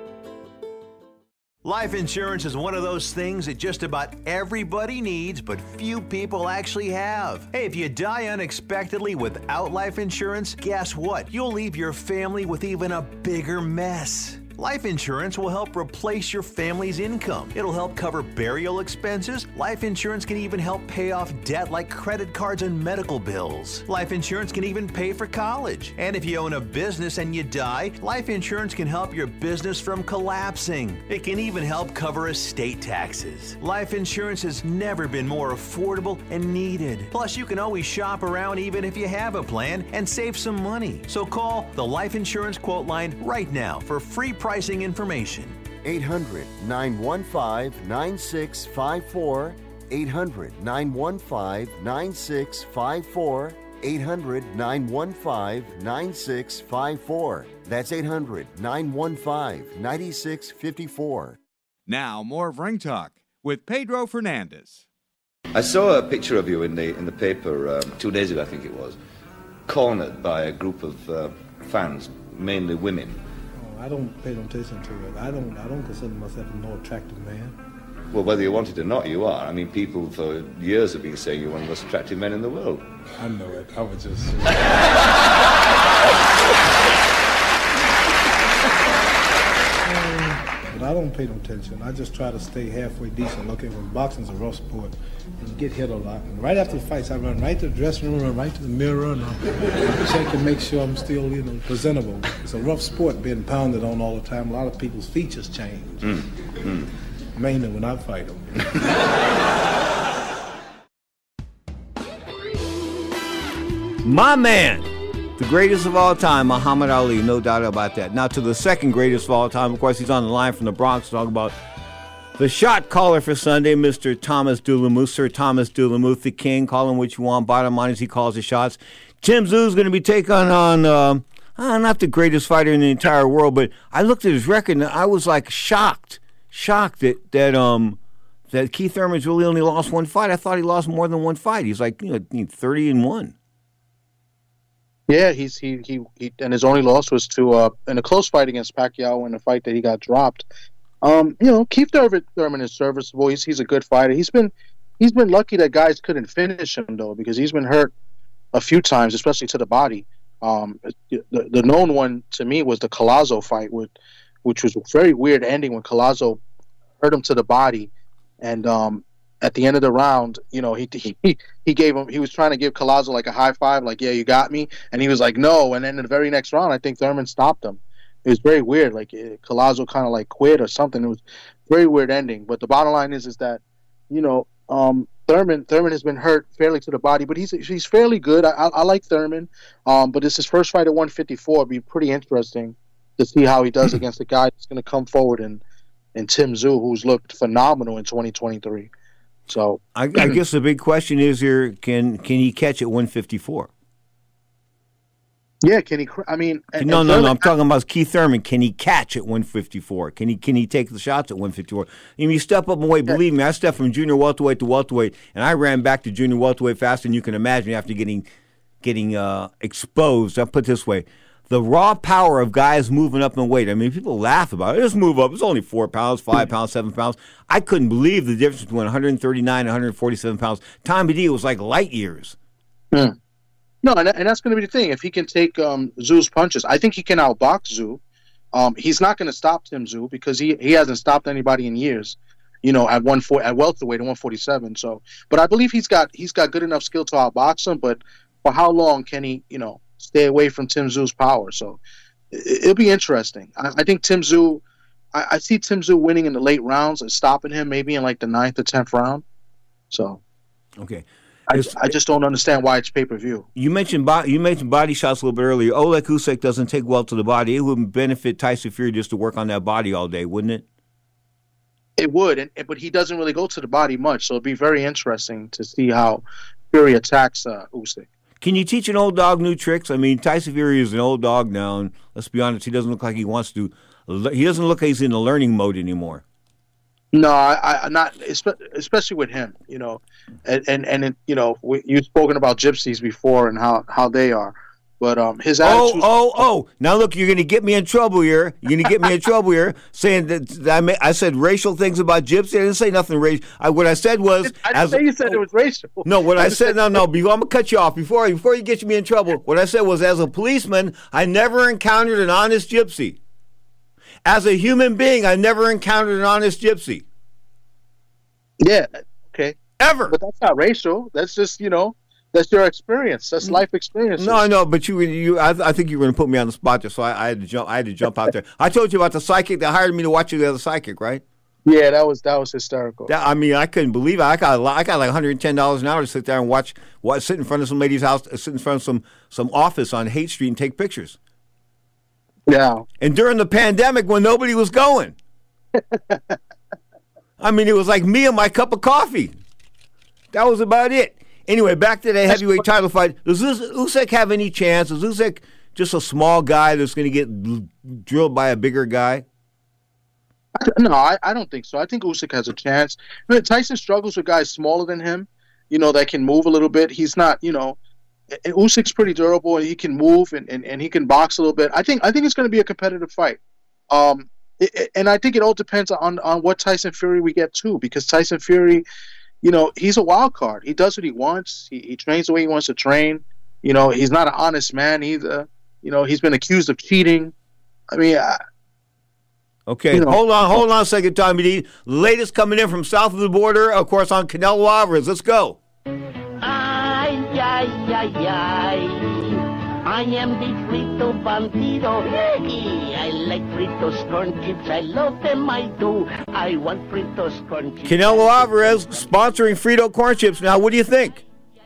Speaker 14: Life insurance is one of those things that just about everybody needs, but few people actually have. Hey, if you die unexpectedly without life insurance, guess what? You'll leave your family with even a bigger mess. Life insurance will help replace your family's income. It'll help cover burial expenses. Life insurance can even help pay off debt like credit cards and medical bills. Life insurance can even pay for college. And if you own a business and you die, life insurance can help your business from collapsing. It can even help cover estate taxes. Life insurance has never been more affordable and needed. Plus, you can always shop around even if you have a plan and save some money. So call the Life Insurance Quote Line right now for free pricing information.
Speaker 2: 800-915-9654. 800-915-9654. 800-915-9654. That's 800-915-9654.
Speaker 4: Now, more of Ring Talk with Pedro Fernandez.
Speaker 18: I saw a picture of you in the paper 2 days ago, I think it was, cornered by a group of fans, mainly women.
Speaker 12: I don't pay no attention to it. I don't consider myself a no attractive man.
Speaker 18: Well, whether you want it or not, you are. I mean, people for years have been saying you're one of the most attractive men in the world.
Speaker 12: I know it. I was just... But I don't pay no attention. I just try to stay halfway decent looking. When boxing's a rough sport, and you get hit a lot. And right after the fights, I run right to the dressing room, run right to the mirror, and I check and make sure I'm still, presentable. It's a rough sport being pounded on all the time. A lot of people's features change. Mainly when I fight them.
Speaker 7: My man, the greatest of all time, Muhammad Ali, no doubt about that. Now to the second greatest of all time, of course, he's on the line from the Bronx to talk about the shot caller for Sunday, Mr. Thomas Dulamuth. Sir Thomas Dulamuth, the king. Call him what you want. Bottom line is he calls the shots. Tim Tszyu's going to be taking on not the greatest fighter in the entire world, but I looked at his record and I was like shocked that Keith Thurman's really only lost one fight. I thought he lost more than one fight. He's like 30-1.
Speaker 13: Yeah, he and his only loss was to in a close fight against Pacquiao in a fight that he got dropped. Keith Thurman is serviceable. He's a good fighter. He's been lucky that guys couldn't finish him though, because he's been hurt a few times, especially to the body. The known one to me was the Collazo fight, which was a very weird ending when Collazo hurt him to the body, and at the end of the round, he was trying to give Collazo like a high five, like, yeah, you got me, and he was like, no, and then in the very next round, I think Thurman stopped him. It was very weird, like Collazo kind of like quit or something. It was a very weird ending, but the bottom line is that, Thurman has been hurt fairly to the body, but he's fairly good. I like Thurman, but it's his first fight at 154. It'd be pretty interesting to see how he does against a guy that's going to come forward and Tim Tszyu, who's looked phenomenal in 2023. So
Speaker 7: I guess the big question is here: can he catch at 154?
Speaker 13: Yeah, can he? I mean,
Speaker 7: no. I'm talking about Keith Thurman. Can he catch at 154? Can he take the shots at 154? I mean, you step up and weight. Believe me, I stepped from junior welterweight to welterweight, and I ran back to junior welterweight faster than you can imagine after getting exposed. I'll put it this way. The raw power of guys moving up in weight. I mean, people laugh about it. Just move up. It's only 4 pounds, 5 pounds, 7 pounds. I couldn't believe the difference between 139 and 147 pounds. Tommy D was like light years.
Speaker 13: No, and that's going to be the thing. If he can take Tszyu's punches, I think he can outbox Tszyu. He's not going to stop Tim Tszyu because he hasn't stopped anybody in years. At welterweight at 147. So, but I believe he's got good enough skill to outbox him. But for how long can he, stay away from Tim Tszyu's power? So it'll be interesting. I think Tim Tszyu, I see Tim Tszyu winning in the late rounds and stopping him maybe in like the 9th or 10th round. So,
Speaker 7: okay.
Speaker 13: I just don't understand why it's pay-per-view.
Speaker 7: You mentioned body shots a little bit earlier. Oleg Usyk doesn't take well to the body. It would benefit Tyson Fury just to work on that body all day, wouldn't it?
Speaker 13: It would, but he doesn't really go to the body much, so it'd be very interesting to see how Fury attacks Usyk.
Speaker 7: Can you teach an old dog new tricks? I mean, Tyson Fury is an old dog now, and let's be honest, he doesn't look like he wants to. He doesn't look like he's in the learning mode anymore.
Speaker 13: No, I'm not, especially with him, and you've spoken about gypsies before and how they are, but his attitude.
Speaker 7: Now look, you're going to get me in trouble here. Saying that I said racial things about gypsy. I didn't say nothing racial. What I said was.
Speaker 13: I didn't say you said it was racial.
Speaker 7: No, what I said, no. I'm going to cut you off before you get me in trouble. What I said was, as a policeman, I never encountered an honest gypsy. As a human being, I never encountered an honest gypsy.
Speaker 13: Yeah, okay.
Speaker 7: Ever.
Speaker 13: But that's not racial. That's just, that's your experience. That's life experience.
Speaker 7: No, I know, but I think you were going to put me on the spot there, so I had to jump out there. I told you about the psychic that hired me to watch you the other psychic, right?
Speaker 13: Yeah, that was hysterical.
Speaker 7: I couldn't believe it. I got like $110 an hour to sit there and watch sit in front of some lady's house, sit in front of some office on Haight Street and take pictures.
Speaker 13: Yeah.
Speaker 7: And during the pandemic when nobody was going. I mean, it was like me and my cup of coffee. That was about it. Anyway, back to the heavyweight title fight. Does Usyk have any chance? Is Usyk just a small guy that's going to get drilled by a bigger guy?
Speaker 13: No, I don't think so. I think Usyk has a chance. I mean, Tyson struggles with guys smaller than him, that can move a little bit. He's not, Usyk's pretty durable and he can move and he can box a little bit. I think it's going to be a competitive fight. And I think it all depends on what Tyson Fury we get too, because Tyson Fury, he's a wild card. He does what he wants. He trains the way he wants to train. He's not an honest man either. He's been accused of cheating. I mean,
Speaker 7: okay, hold on a second, Tommy D. Latest coming in from south of the border, of course, on Canelo Alvarez. Let's go.
Speaker 19: Ay, I am the Frito Bandido. I like Fritos corn chips. I love them, I do. I want Fritos corn chips.
Speaker 7: Canelo Alvarez sponsoring Frito corn chips. Now, what do you think?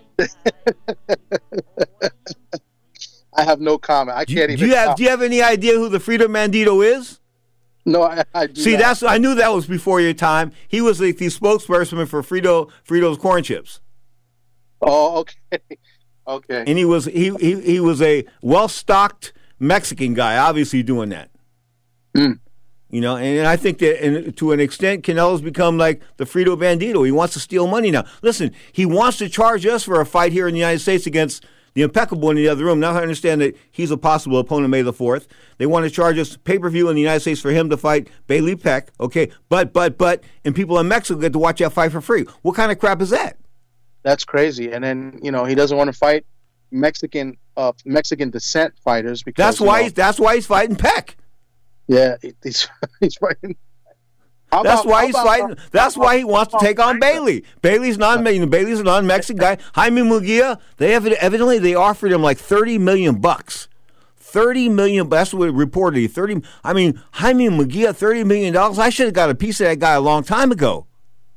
Speaker 13: I have no comment. I can't even.
Speaker 7: Do you have any idea who the Frito Bandito is?
Speaker 13: No, I do.
Speaker 7: See,
Speaker 13: not.
Speaker 7: I knew that was before your time. He was the spokesperson for Frito's corn chips.
Speaker 13: Oh, okay. Okay.
Speaker 7: And he was a well-stocked Mexican guy, obviously doing that.
Speaker 13: Mm.
Speaker 7: And I think that to an extent, Canelo's become like the Frito Bandito. He wants to steal money now. Listen, he wants to charge us for a fight here in the United States against the Impeccable in the other room. Now I understand that he's a possible opponent May the 4th. They want to charge us pay-per-view in the United States for him to fight Bailey Peck. Okay, but, and people in Mexico get to watch that fight for free. What kind of crap is that?
Speaker 13: That's crazy. And then, he doesn't want to fight Mexican descent fighters because
Speaker 7: that's why he's fighting Peck.
Speaker 13: Yeah, he's fighting.
Speaker 7: That's why he wants to take on Bailey. Bailey's Bailey's a non-Mexican guy. Jaime Munguia, they offered him like $30 million. $30 million. That's what it reported. Jaime Munguia, $30 million. I should have got a piece of that guy a long time ago.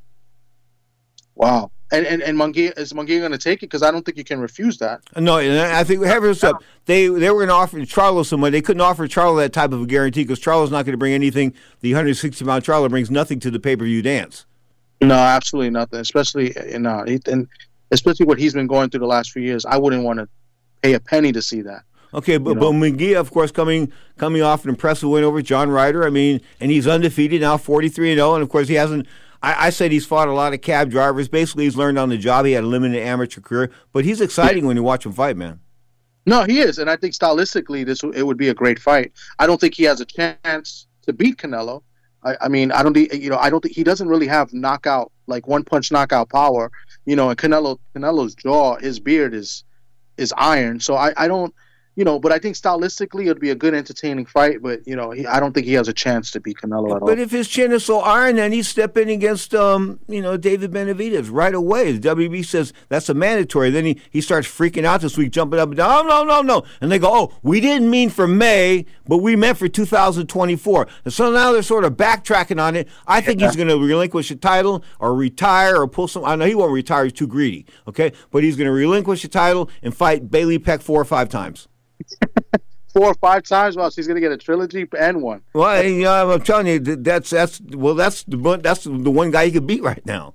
Speaker 13: Wow. And Munguia, is Munguia going to take it? Because I don't think you can refuse that.
Speaker 7: No, and I think they were going to offer Charlo some money. They couldn't offer Charlo that type of a guarantee because Charlo's not going to bring anything. The 160-pound Charlo brings nothing to the pay-per-view dance.
Speaker 13: No, absolutely nothing. Especially especially what he's been going through the last few years. I wouldn't want to pay a penny to see that.
Speaker 7: Okay, but Munguia, of course, coming off an impressive win over John Ryder. I mean, and he's undefeated now, 43-0, and of course he hasn't. I said he's fought a lot of cab drivers. Basically, he's learned on the job. He had a limited amateur career, but he's exciting when you watch him fight, man.
Speaker 13: No, he is, and I think stylistically, it would be a great fight. I don't think he has a chance to beat Canelo. I don't think he doesn't really have knockout, like one punch knockout power. And Canelo's jaw, his beard is iron. So I don't. But I think stylistically it'd be a good, entertaining fight. But I don't think he has a chance to beat Canelo at all.
Speaker 7: But if his chin is so iron, then he's stepping against David Benavidez right away. The WB says that's a mandatory. Then he starts freaking out this week, jumping up and down. No, and they go, "Oh, we didn't mean for May, but we meant for 2024." And so now they're sort of backtracking on it. I think he's going to relinquish the title or retire or pull some. I know he won't retire; he's too greedy. Okay, but he's going to relinquish the title and fight Bailey Peck 4 or 5 times.
Speaker 13: 4 or 5 times. Well, she's going to get a trilogy and one.
Speaker 7: Well, I'm telling you, that's the one guy he could beat right now.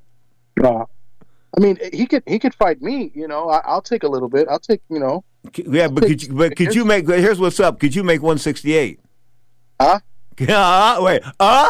Speaker 13: He could fight me. I'll take a little bit. I'll take.
Speaker 7: Yeah, but could you make? Here's what's up. Could you make 168?
Speaker 13: Huh?
Speaker 7: Wait.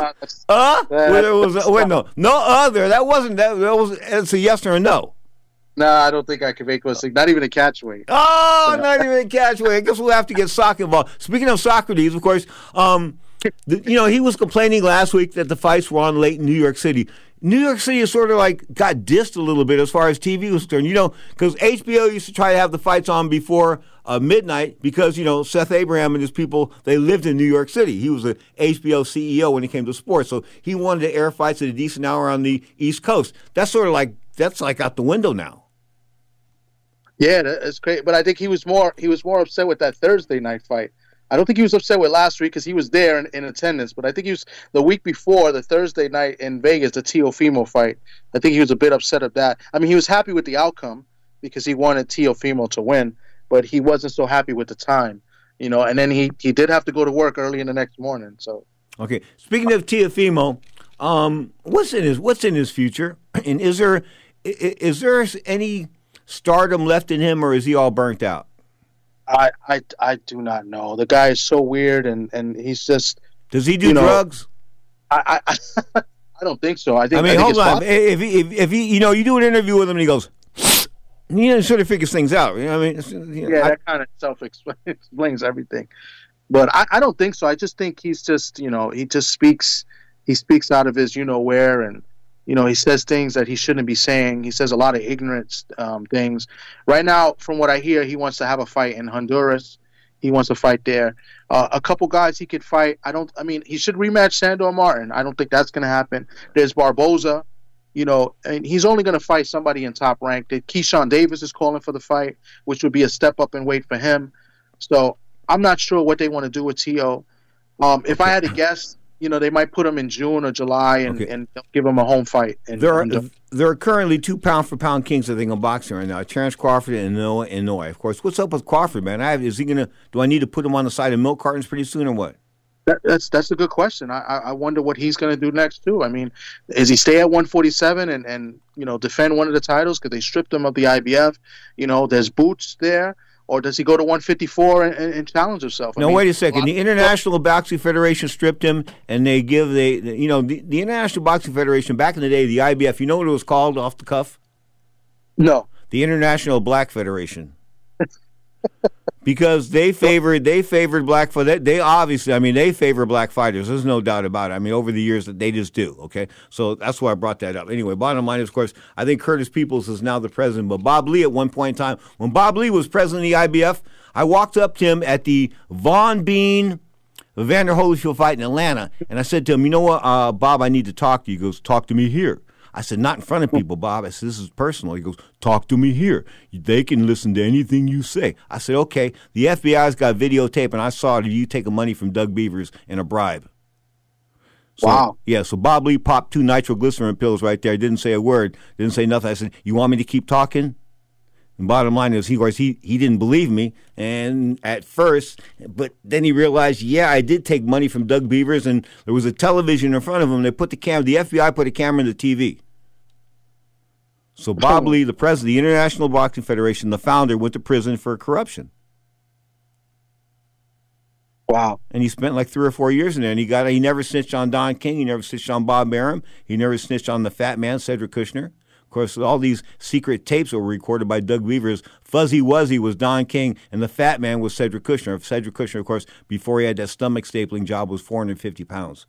Speaker 7: No. There. That wasn't. That was. It's a yes or a no.
Speaker 13: No, I don't think I can make one. Not even a catch weight.
Speaker 7: Oh, not even a catch weight. I guess we'll have to get soccer involved. Speaking of Socrates, of course, he was complaining last week that the fights were on late in New York City. New York City is sort of like got dissed a little bit as far as TV was concerned, because HBO used to try to have the fights on before midnight because, Seth Abraham and his people, they lived in New York City. He was an HBO CEO when it came to sports, so he wanted to air fights at a decent hour on the East Coast. That's out the window now.
Speaker 13: Yeah, that's great. But I think he was more upset with that Thursday night fight. I don't think he was upset with last week because he was there in attendance. But I think he was the week before, the Thursday night in Vegas, the Teofimo fight. I think he was a bit upset at that. He was happy with the outcome because he wanted Teofimo to win, but he wasn't so happy with the time, And then he did have to go to work early in the next morning. So
Speaker 7: Okay. Speaking of Teofimo, what's in his future? And is there any stardom left in him, or is he all burnt out?
Speaker 13: I do not know. The guy is so weird, and he's just.
Speaker 7: Does he do drugs?
Speaker 13: I don't think so. I think
Speaker 7: hold on. If he you do an interview with him and he goes, sort of figures things out. You know what I mean?
Speaker 13: That kind of self-explains everything. But I don't think so. I just think he's just, he just speaks. He speaks out of his where, and he says things that he shouldn't be saying. He says a lot of ignorant things. Right now, from what I hear, he wants to have a fight in Honduras. He wants to fight there. A couple guys he could fight. He should rematch Sandor Martin. I don't think that's going to happen. There's Barboza, and he's only going to fight somebody in Top Rank. Keyshawn Davis is calling for the fight, which would be a step up in weight for him. So I'm not sure what they want to do with Tio. If I had to guess, they might put him in June or July and give him a home fight.
Speaker 7: There are currently 2 pound-for-pound kings, I think, in boxing right now. Terrence Crawford and Noah Inoue. Of course, what's up with Crawford, man? Do I need to put him on the side of milk cartons pretty soon or what?
Speaker 13: That's a good question. I wonder what he's going to do next, too. I mean, does he stay at 147 and defend one of the titles because they stripped him of the IBF? There's Boots there. Or does he go to 154 and challenge himself?
Speaker 7: Wait a second. The International Boxing Federation stripped him, and they give the International Boxing Federation back in the day, the IBF. You know what it was called off the cuff?
Speaker 13: No.
Speaker 7: The International Black Federation. Because they favored black fighters. They obviously, they favor black fighters. There's no doubt about it. Over the years that they just do. Okay, so that's why I brought that up. Anyway, bottom line is, of course, I think Curtis Peoples is now the president. But Bob Lee, at one point in time, when Bob Lee was president of the IBF, I walked up to him at the Von Bean Evander Holyfield fight in Atlanta, and I said to him, "You know what, Bob, I need to talk to you." He goes, "Talk to me here." I said, "Not in front of people, Bob." I said, "This is personal." He goes, "Talk to me here. They can listen to anything you say." I said, "Okay." The FBI's got videotape, and I saw it. You taking money from Doug Beavers in a bribe. So,
Speaker 13: wow.
Speaker 7: Yeah, so Bob Lee popped 2 nitroglycerin pills right there. Didn't say a word. Didn't say nothing. I said, "You want me to keep talking?" And bottom line is, he didn't believe me, and at first, but then he realized, yeah, I did take money from Doug Beavers, and there was a television in front of him. They put the FBI put a camera in the TV. So Bob Lee, the president of the International Boxing Federation, the founder, went to prison for corruption.
Speaker 13: Wow.
Speaker 7: And he spent like 3 or 4 years in there, and he never snitched on Don King, he never snitched on Bob Arum, he never snitched on the fat man, Cedric Kushner. Of course, all these secret tapes were recorded by Doug Beavers. Fuzzy Wuzzy was Don King, and the fat man was Cedric Kushner. Cedric Kushner, of course, before he had that stomach stapling job, was 450 pounds.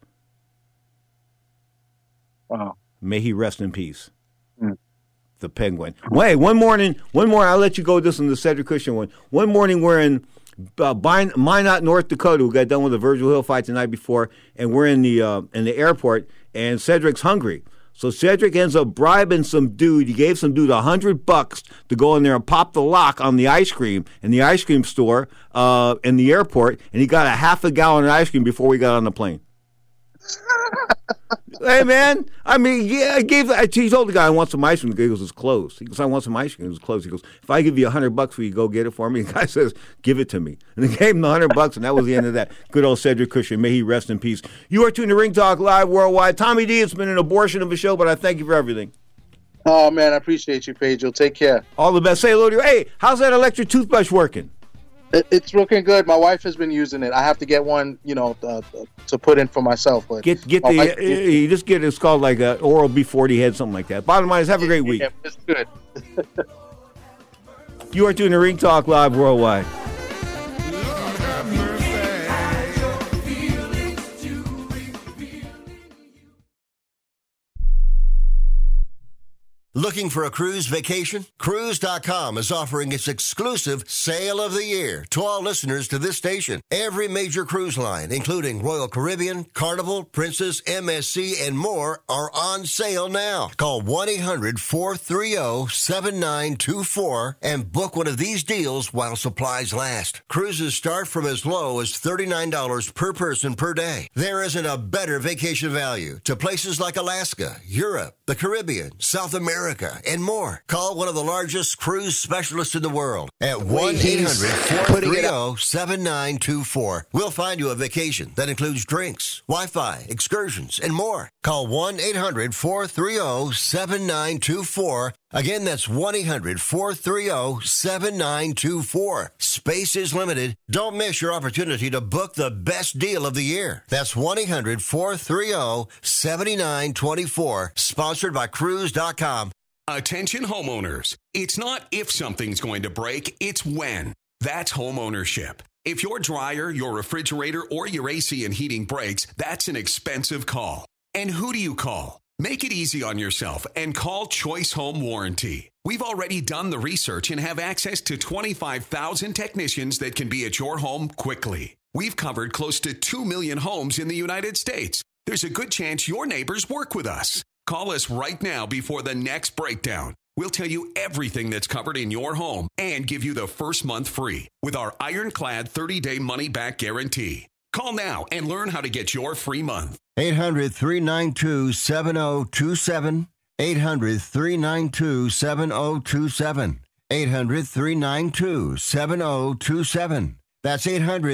Speaker 13: Wow.
Speaker 7: May he rest in peace. The Penguin. Wait, one morning, I'll let you go with this one, the Cedric Kushner one. One morning we're in Minot, North Dakota. We got done with the Virgil Hill fight the night before, and we're in the airport, and Cedric's hungry. So Cedric ends up bribing some dude. He gave some dude $100 to go in there and pop the lock on the ice cream in the ice cream store in the airport, and he got a half a gallon of ice cream before we got on the plane. Hey, man, he told the guy, "I want some ice cream." He goes, "It's closed." He goes, "I want some ice cream." It was closed. He goes, "If I give you $100, will you go get it for me?" The guy says, "Give it to me." And they gave him the $100, and that was the end of that. Good old Cedric Kushner. May he rest in peace. You are tuned to Ring Talk Live Worldwide. Tommy D, it's been an abortion of a show, but I thank you for everything.
Speaker 13: Oh, man, I appreciate you, Pedro. Take care.
Speaker 7: All the best. Say hello to you. Hey, how's that electric toothbrush working?
Speaker 13: It's looking good. My wife has been using it. I have to get one, to put in for myself. But
Speaker 7: you just get it's called like a Oral B40 head, something like that. Bottom line is, have a great week.
Speaker 13: Yeah, it's good.
Speaker 7: You are doing the Ring Talk Live Worldwide.
Speaker 2: Looking for a cruise vacation? Cruise.com is offering its exclusive Sale of the Year to all listeners to this station. Every major cruise line, including Royal Caribbean, Carnival, Princess, MSC, and more, are on sale now. Call 1-800-430-7924 and book one of these deals while supplies last. Cruises start from as low as $39 per person per day. There isn't a better vacation value to places like Alaska, Europe, the Caribbean, South America, America, and more. Call one of the largest cruise specialists in the world at 1-800-430-7924. We'll find you a vacation that includes drinks, Wi-Fi, excursions, and more. Call 1-800-430-7924. Again, that's 1-800-430-7924. Space is limited. Don't miss your opportunity to book the best deal of the year. That's 1-800-430-7924. Sponsored by Cruise.com.
Speaker 20: Attention homeowners. It's not if something's going to break, it's when. That's home ownership. If your dryer, your refrigerator, or your AC and heating breaks, that's an expensive call. And who do you call? Make it easy on yourself and call Choice Home Warranty. We've already done the research and have access to 25,000 technicians that can be at your home quickly. We've covered close to 2 million homes in the United States. There's a good chance your neighbors work with us. Call us right now before the next breakdown. We'll tell you everything that's covered in your home and give you the first month free with our ironclad 30-day money-back guarantee. Call now and learn how to get your free month.
Speaker 2: 800-392-7027. 800-392-7027. 800-392-7027. That's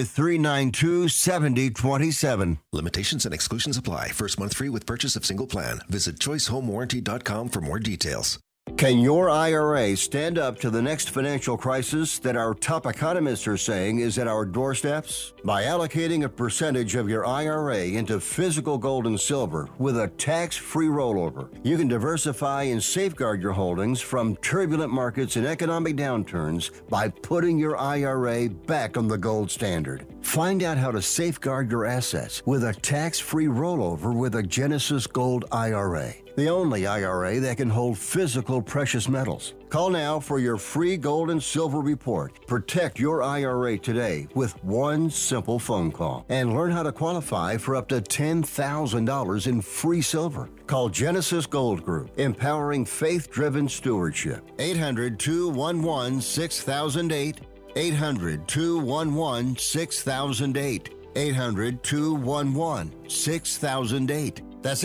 Speaker 2: 800-392-7027.
Speaker 21: Limitations and exclusions apply. First month free with purchase of single plan. Visit choicehomewarranty.com for more details.
Speaker 2: Can your IRA stand up to the next financial crisis that our top economists are saying is at our doorsteps? By allocating a percentage of your IRA into physical gold and silver with a tax-free rollover, you can diversify and safeguard your holdings from turbulent markets and economic downturns by putting your IRA back on the gold standard. Find out how to safeguard your assets with a tax-free rollover with a Genesis Gold IRA. The only IRA that can hold physical precious metals. Call now for your free gold and silver report. Protect your IRA today with one simple phone call and learn how to qualify for up to $10,000 in free silver. Call Genesis Gold Group, empowering faith-driven stewardship. 800-211-6008. 800-211-6008. 800-211-6008. That's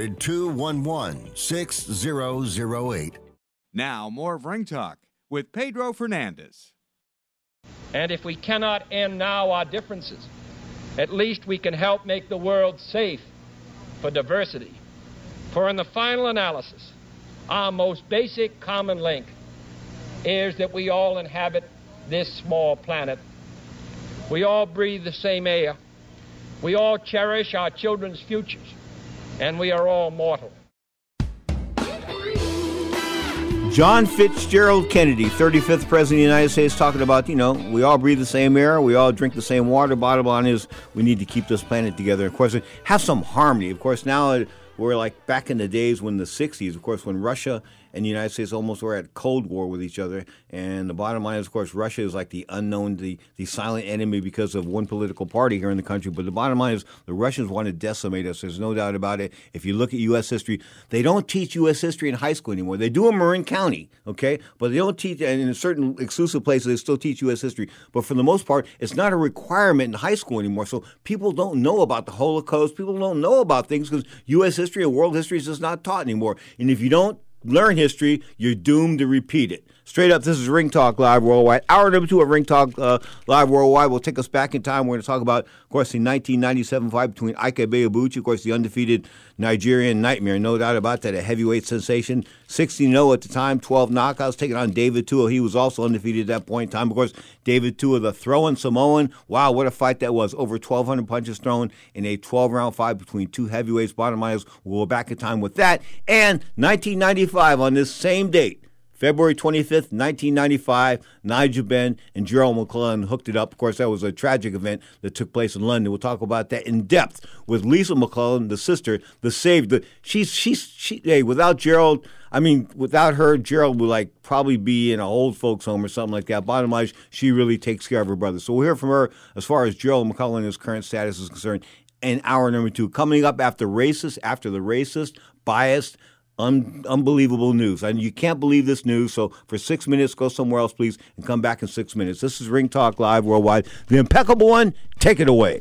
Speaker 2: 800-211-6008.
Speaker 4: Now, more of Ring Talk with Pedro Fernandez.
Speaker 22: And if we cannot end now our differences, at least we can help make the world safe for diversity. For in the final analysis, our most basic common link is that we all inhabit this small planet. We all breathe the same air. We all cherish our children's futures. And we are all mortal.
Speaker 7: John Fitzgerald Kennedy, 35th President of the United States, talking about, we all breathe the same air, we all drink the same water. Bottom line is we need to keep this planet together. Of course, have some harmony. Of course, now we're like back in the days when the 60s, of course, when Russia and the United States almost were at Cold War with each other. And the bottom line is, of course, Russia is like the unknown, the silent enemy because of one political party here in the country. But the bottom line is the Russians want to decimate us. There's no doubt about it. If you look at U.S. history, they don't teach U.S. history in high school anymore. They do in Marin County, okay? But they don't teach, and in certain exclusive places, they still teach U.S. history. But for the most part, it's not a requirement in high school anymore. So people don't know about the Holocaust. People don't know about things because U.S. history and world history is just not taught anymore. And if you don't learn history, you're doomed to repeat it. Straight up, this is Ring Talk Live Worldwide. Hour number 2 of Ring Talk Live Worldwide will take us back in time. We're going to talk about, of course, the 1997 fight between Ike Ibeabuchi, of course, the undefeated Nigerian Nightmare. No doubt about that, a heavyweight sensation. 16-0 at the time, 12 knockouts, taking on David Tua. He was also undefeated at that point in time. Of course, David Tua, the throwing Samoan. Wow, what a fight that was. Over 1,200 punches thrown in a 12-round fight between two heavyweights. Bottom line is we'll go back in time with that. And 1995, on this same date, February 25th, 1995, Nigel Benn and Gerald McClellan hooked it up. Of course, that was a tragic event that took place in London. We'll talk about that in depth with Lisa McClellan, the sister, the saved. Without Gerald, without her, Gerald would probably be in an old folks home or something like that. Bottom line, she really takes care of her brother. So we'll hear from her as far as Gerald McClellan and his current status is concerned in hour number 2. Coming up after the racist, biased, unbelievable news. And you can't believe this news, so for 6 minutes, go somewhere else, please, and come back in 6 minutes. This is Ring Talk Live Worldwide. The impeccable one, take it away.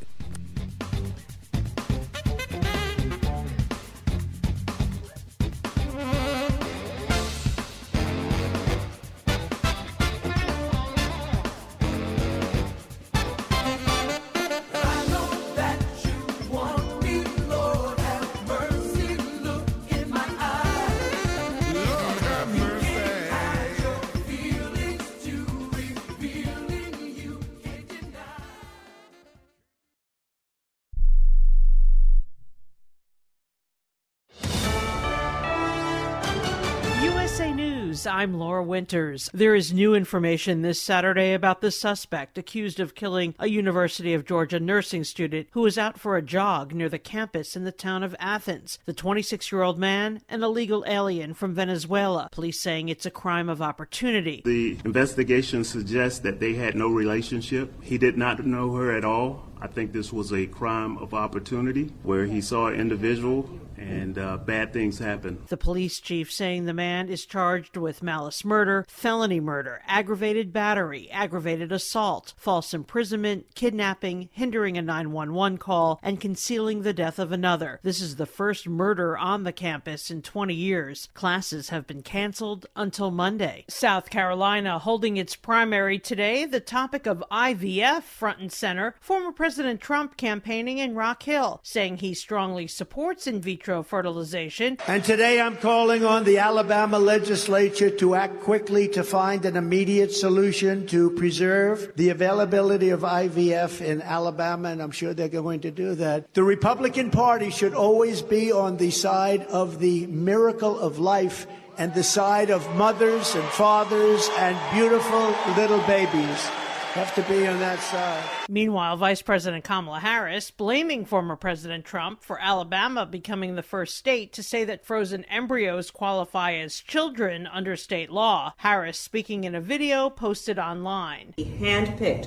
Speaker 6: USA News, I'm Laura Winters. There is new information this Saturday about the suspect accused of killing a University of Georgia nursing student who was out for a jog near the campus in the town of Athens. The 26-year-old man, an illegal alien from Venezuela. Police saying it's a crime of opportunity.
Speaker 8: The investigation suggests that they had no relationship. He did not know her at all. I think this was a crime of opportunity where he saw an individual and bad things happen.
Speaker 6: The police chief saying the man is charged with malice murder, felony murder, aggravated battery, aggravated assault, false imprisonment, kidnapping, hindering a 911 call, and concealing the death of another. This is the first murder on the campus in 20 years. Classes have been canceled until Monday. South Carolina holding its primary today, the topic of IVF front and center. Former President Trump campaigning in Rock Hill, saying he strongly supports in vitro fertilization.
Speaker 23: And today I'm calling on the Alabama legislature to act quickly to find an immediate solution to preserve the availability of IVF in Alabama, and I'm sure they're going to do that. The Republican Party should always be on the side of the miracle of life and the side of mothers and fathers and beautiful little babies. Have to be on that side.
Speaker 6: Meanwhile, Vice President Kamala Harris blaming former President Trump for Alabama becoming the first state to say that frozen embryos qualify as children under state law. Harris speaking in a video posted online.
Speaker 24: He handpicked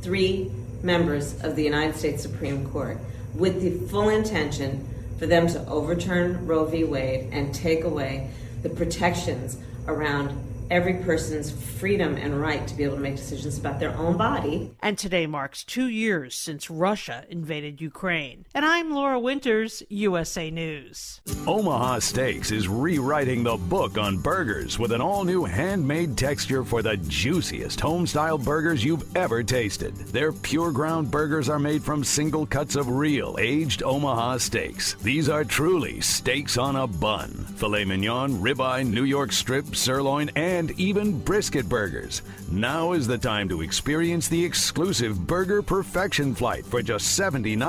Speaker 24: 3 members of the United States Supreme Court with the full intention for them to overturn Roe v. Wade and take away the protections around every person's freedom and right to be able to make decisions about their own body.
Speaker 6: And today marks 2 years since Russia invaded Ukraine. And I'm Laura Winters, USA News.
Speaker 25: Omaha Steaks is rewriting the book on burgers with an all-new handmade texture for the juiciest home-style burgers you've ever tasted. Their pure ground burgers are made from single cuts of real aged Omaha steaks. These are truly steaks on a bun. Filet mignon, ribeye, New York strip, sirloin, and even brisket burgers. Now is the time to experience the exclusive Burger Perfection Flight for just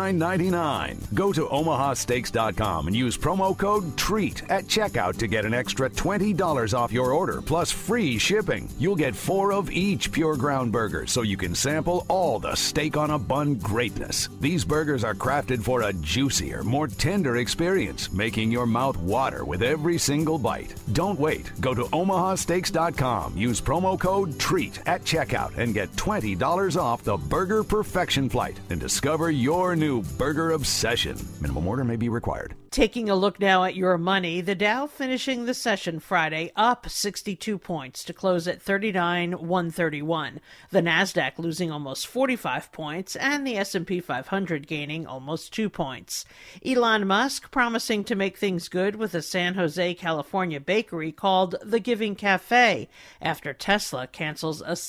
Speaker 25: $79.99. Go to omahasteaks.com and use promo code TREAT at checkout to get an extra $20 off your order plus free shipping. You'll get 4 of each pure ground burger so you can sample all the steak on a bun greatness. These burgers are crafted for a juicier, more tender experience, making your mouth water with every single bite. Don't wait. Go to omahasteaks.com. Use promo code TREAT at checkout and get $20 off the Burger Perfection Flight and discover your new burger obsession. Minimum order may be required.
Speaker 6: Taking a look now at your money, the Dow finishing the session Friday up 62 points to close at 39,131. The Nasdaq losing almost 45 points and the S&P 500 gaining almost 2 points. Elon Musk promising to make things good with a San Jose, California bakery called The Giving Cafe after Tesla cancels a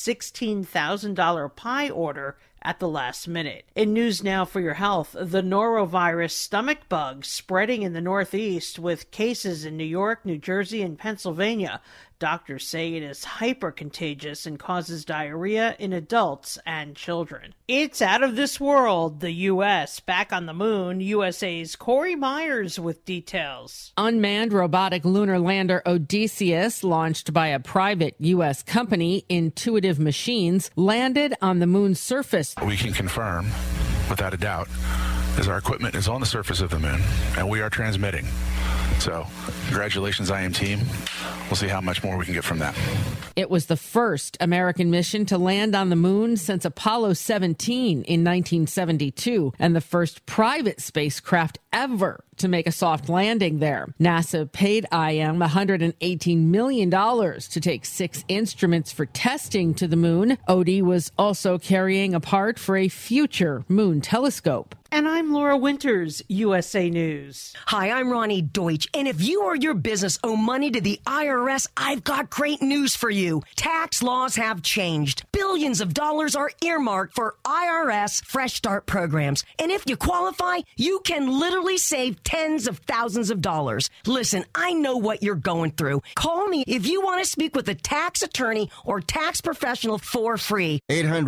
Speaker 6: $16,000 pie order at the last minute. In news now for your health, the norovirus stomach bug spreading in the Northeast with cases in New York, New Jersey, and Pennsylvania. Doctors say it is hyper-contagious and causes diarrhea in adults and children. It's out of this world. The U.S. back on the moon. USA's Corey Myers with details.
Speaker 26: Unmanned robotic lunar lander Odysseus, launched by a private U.S. company, Intuitive Machines, landed on the moon's surface.
Speaker 27: We can confirm, without a doubt, as our equipment is on the surface of the moon, and we are transmitting. So, congratulations, IM team. We'll see how much more we can get from that.
Speaker 26: It was the first American mission to land on the moon since Apollo 17 in 1972, and the first private spacecraft ever to make a soft landing there. NASA paid IM $118 million to take 6 instruments for testing to the moon. Odie was also carrying a part for a future moon telescope.
Speaker 6: And I'm Laura Winters, USA News.
Speaker 28: Hi, I'm Ronnie Deutsch. And if you or your business owe money to the IRS, I've got great news for you. Tax laws have changed. Billions of dollars are earmarked for IRS Fresh Start programs. And if you qualify, you can literally save tens of thousands of dollars. Listen, I know what you're going through. Call me if you want to speak with a tax attorney or tax professional for free.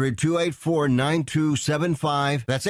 Speaker 2: 800-284-9275. That's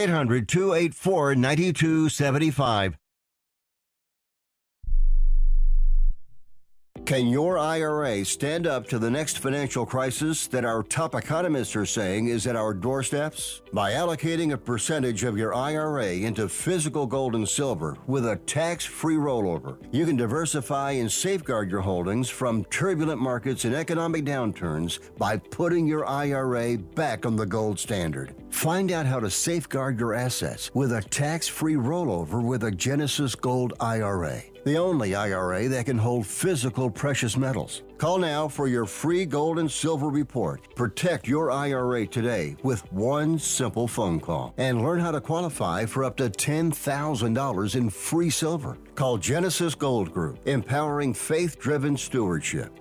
Speaker 2: 800-284-9275. Can your IRA stand up to the next financial crisis that our top economists are saying is at our doorsteps? By allocating a percentage of your IRA into physical gold and silver with a tax-free rollover, you can diversify and safeguard your holdings from turbulent markets and economic downturns by putting your IRA back on the gold standard. Find out how to safeguard your assets with a tax-free rollover with a Genesis Gold IRA. The only IRA that can hold physical precious metals. Call now for your free gold and silver report. Protect your IRA today with one simple phone call and learn how to qualify for up to $10,000 in free silver. Call Genesis Gold Group, empowering faith-driven stewardship.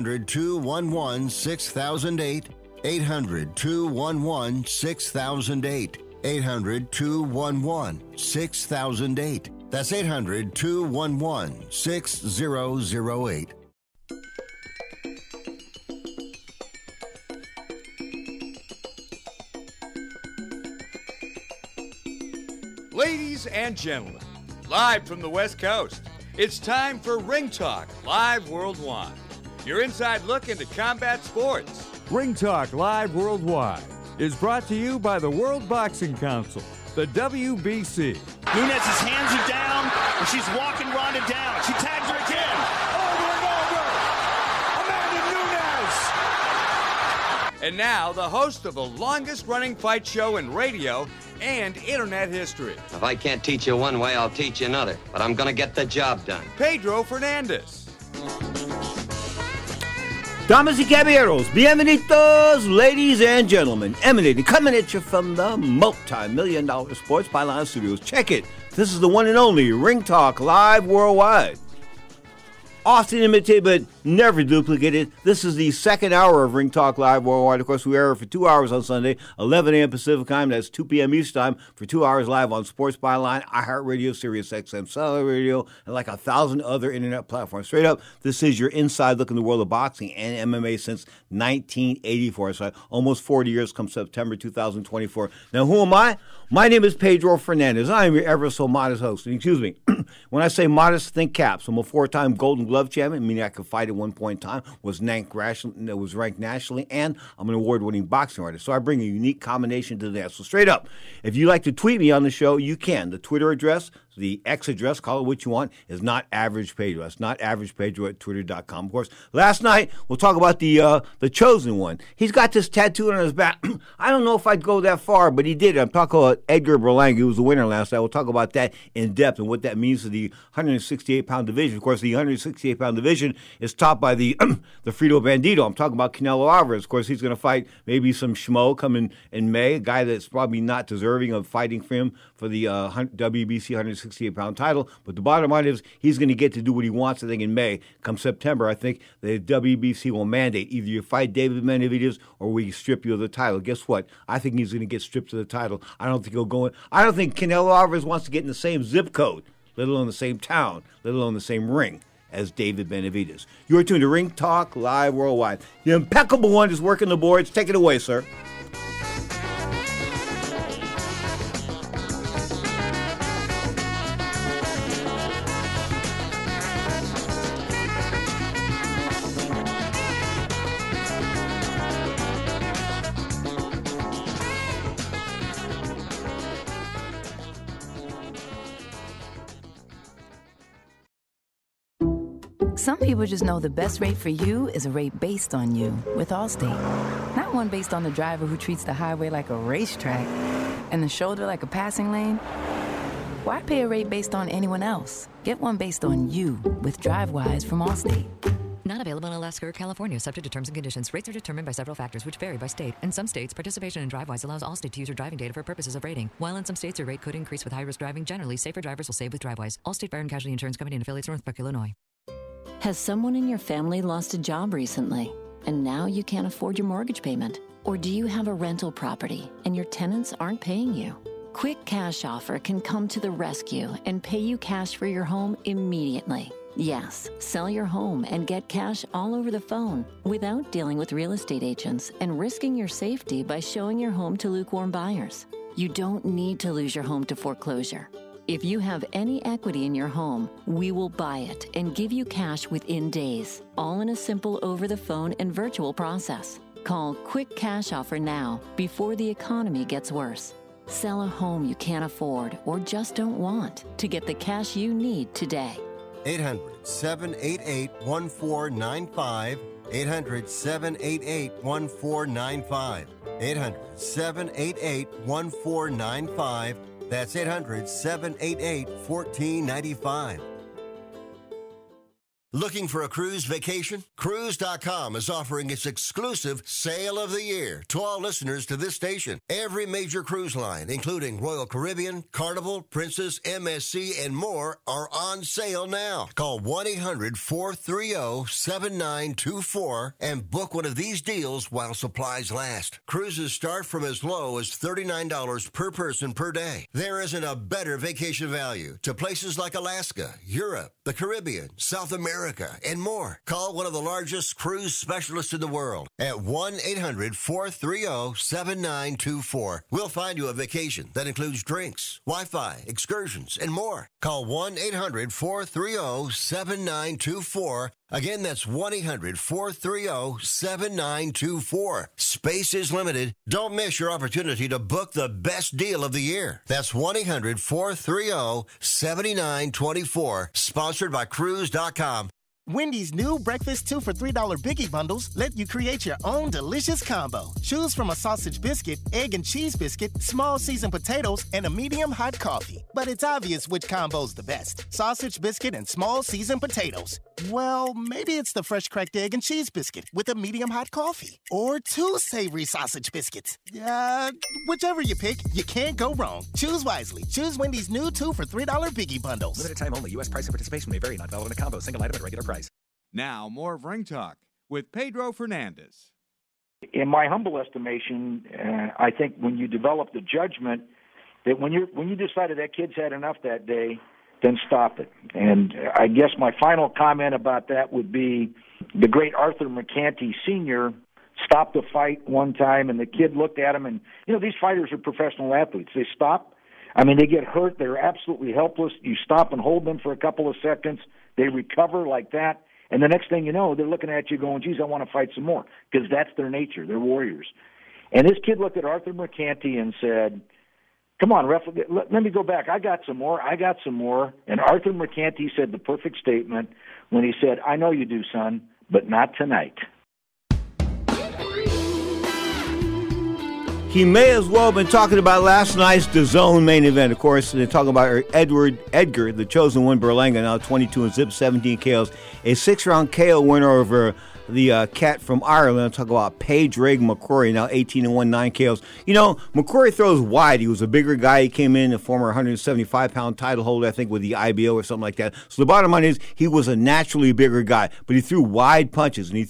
Speaker 2: 800-211-6008. 800-211-6008. 800-211-6008. That's 800-211-6008.
Speaker 4: Ladies and gentlemen, live from the West Coast, it's time for Ring Talk Live Worldwide. Your inside look into combat sports. Ring Talk Live Worldwide is brought to you by the World Boxing Council, the WBC.
Speaker 1: Nunes's hands are down, and she's walking Ronda down. She tags her again. Over and over. Amanda Nunes.
Speaker 4: And now, the host of the longest-running fight show in radio and internet history.
Speaker 3: If I can't teach you one way, I'll teach you another. But I'm going to get the job done.
Speaker 4: Pedro Fernandez.
Speaker 7: Damas y caballeros, bienvenidos, ladies and gentlemen, coming at you from the multi-million-dollar Sports Pylon Studios. Check it. This is the one and only Ring Talk Live Worldwide. Often imitated, but never duplicated. This is the second hour of Ring Talk Live Worldwide. Of course, we air for 2 hours on Sunday, 11 a.m. Pacific Time. That's 2 p.m. Eastern Time for 2 hours live on Sports Byline, iHeartRadio, SiriusXM, Satellite Radio, and like 1,000 other internet platforms. Straight up, this is your inside look in the world of boxing and MMA since 1984. So almost 40 years come September 2024. Now, who am I? My name is Pedro Fernandez. I am your ever so modest host. And excuse me, when I say modest, think caps. I'm a 4-time Golden Glove champion, meaning I could fight at one point in time, was ranked nationally, and I'm an award-winning boxing artist. So I bring a unique combination to that. So straight up, if you'd like to tweet me on the show, you can. The Twitter address, the X address, call it what you want, is not Average Pedro. It's not Average Pedro at Twitter.com. Of course, last night, we'll talk about the chosen one. He's got this tattoo on his back. I don't know if I'd go that far, but he did. I'm talking about Edgar Berlanga, who was the winner last night. We'll talk about that in depth and what that means to the 168-pound division. Of course, the 168-pound division is topped by the Frito Bandito. I'm talking about Canelo Alvarez. Of course, he's going to fight maybe some schmo coming in May, a guy that's probably not deserving of fighting for him for the WBC 168-pound title. But the bottom line is he's going to get to do what he wants, I think, in May. Come September, I think the WBC will mandate either you fight David Benavidez or we strip you of the title. Guess what? I think he's going to get stripped of the title. I don't think he'll go in. I don't think Canelo Alvarez wants to get in the same zip code, let alone the same town, let alone the same ring as David Benavidez. You're tuned to Ring Talk Live Worldwide. The impeccable one is working the boards. Take it away, sir.
Speaker 5: Some people just know the best rate for you is a rate based on you with Allstate. Not one based on the driver who treats the highway like a racetrack and the shoulder like a passing lane. Why pay a rate based on anyone else? Get one based on you with DriveWise from Allstate.
Speaker 9: Not available in Alaska or California, subject to terms and conditions. Rates are determined by several factors, which vary by state. In some states, participation in DriveWise allows Allstate to use your driving data for purposes of rating. While in some states, your rate could increase with high-risk driving. Generally, safer drivers will save with DriveWise. Allstate Fire and Casualty Insurance Company and affiliates, Northbrook, Illinois.
Speaker 17: Has someone in your family lost a job recently, and now you can't afford your mortgage payment? Or do you have a rental property, and your tenants aren't paying you? Quick Cash Offer can come to the rescue and pay you cash for your home immediately. Yes, sell your home and get cash all over the phone without dealing with real estate agents and risking your safety by showing your home to lukewarm buyers. You don't need to lose your home to foreclosure. If you have any equity in your home, we will buy it and give you cash within days, all in a simple over-the-phone and virtual process. Call Quick Cash Offer now before the economy gets worse. Sell a home you can't afford or just don't want to get the cash you need today.
Speaker 2: 800-788-1495. 800-788-1495. 800-788-1495. That's 800-788-1495. Looking for a cruise vacation? Cruise.com is offering its exclusive Sale of the Year to all listeners to this station. Every major cruise line, including Royal Caribbean, Carnival, Princess, MSC, and more, are on sale now. Call 1-800-430-7924 and book one of these deals while supplies last. Cruises start from as low as $39 per person per day. There isn't a better vacation value to places like Alaska, Europe, the Caribbean, South America, and more. Call one of the largest cruise specialists in the world at 1-800-430-7924. We'll find you a vacation that includes drinks, Wi-Fi, excursions, and more. Call 1-800-430-7924. Again, that's 1-800-430-7924. Space is limited. Don't miss your opportunity to book the best deal of the year. That's 1-800-430-7924. Sponsored by Cruise.com.
Speaker 10: Wendy's new breakfast 2 for $3 Biggie Bundles let you create your own delicious combo. Choose from a sausage biscuit, egg and cheese biscuit, small seasoned potatoes, and a medium hot coffee. But it's obvious which combo's the best. Sausage biscuit and small seasoned potatoes. Well, maybe it's the fresh cracked egg and cheese biscuit with a medium hot coffee. Or 2 savory sausage biscuits. Whichever you pick, you can't go wrong. Choose wisely. Choose Wendy's new 2 for $3 Biggie Bundles.
Speaker 11: Limited time only. U.S. price and participation may vary. Not valid in a combo. Single item at regular price.
Speaker 4: Now, more of Ring Talk with Pedro Fernandez.
Speaker 12: In my humble estimation, I think when you develop the judgment that when you decided that kid's had enough that day, then stop it. And I guess my final comment about that would be the great Arthur McCanty Sr. stopped a fight one time, and the kid looked at him, and, these fighters are professional athletes. They stop. I mean, they get hurt. They're absolutely helpless. You stop and hold them for a couple of seconds. They recover like that. And the next thing you know, they're looking at you going, geez, I want to fight some more, because that's their nature. They're warriors. And this kid looked at Arthur McCanty and said, come on, ref, let me go back. I got some more. And Arthur McCanty said the perfect statement when he said, I know you do, son, but not tonight.
Speaker 7: He may as well have been talking about last night's DAZN main event. Of course, they're talking about Edgar, the chosen one, Berlanga, now 22-0, 17 KOs. A 6-round KO winner over the cat from Ireland. Talk about Padraig McCrory, now 18-1, 9 KOs. McCrory throws wide. He was a bigger guy. He came in, a former 175-pound title holder, I think, with the IBO or something like that. So the bottom line is he was a naturally bigger guy, but he threw wide punches, and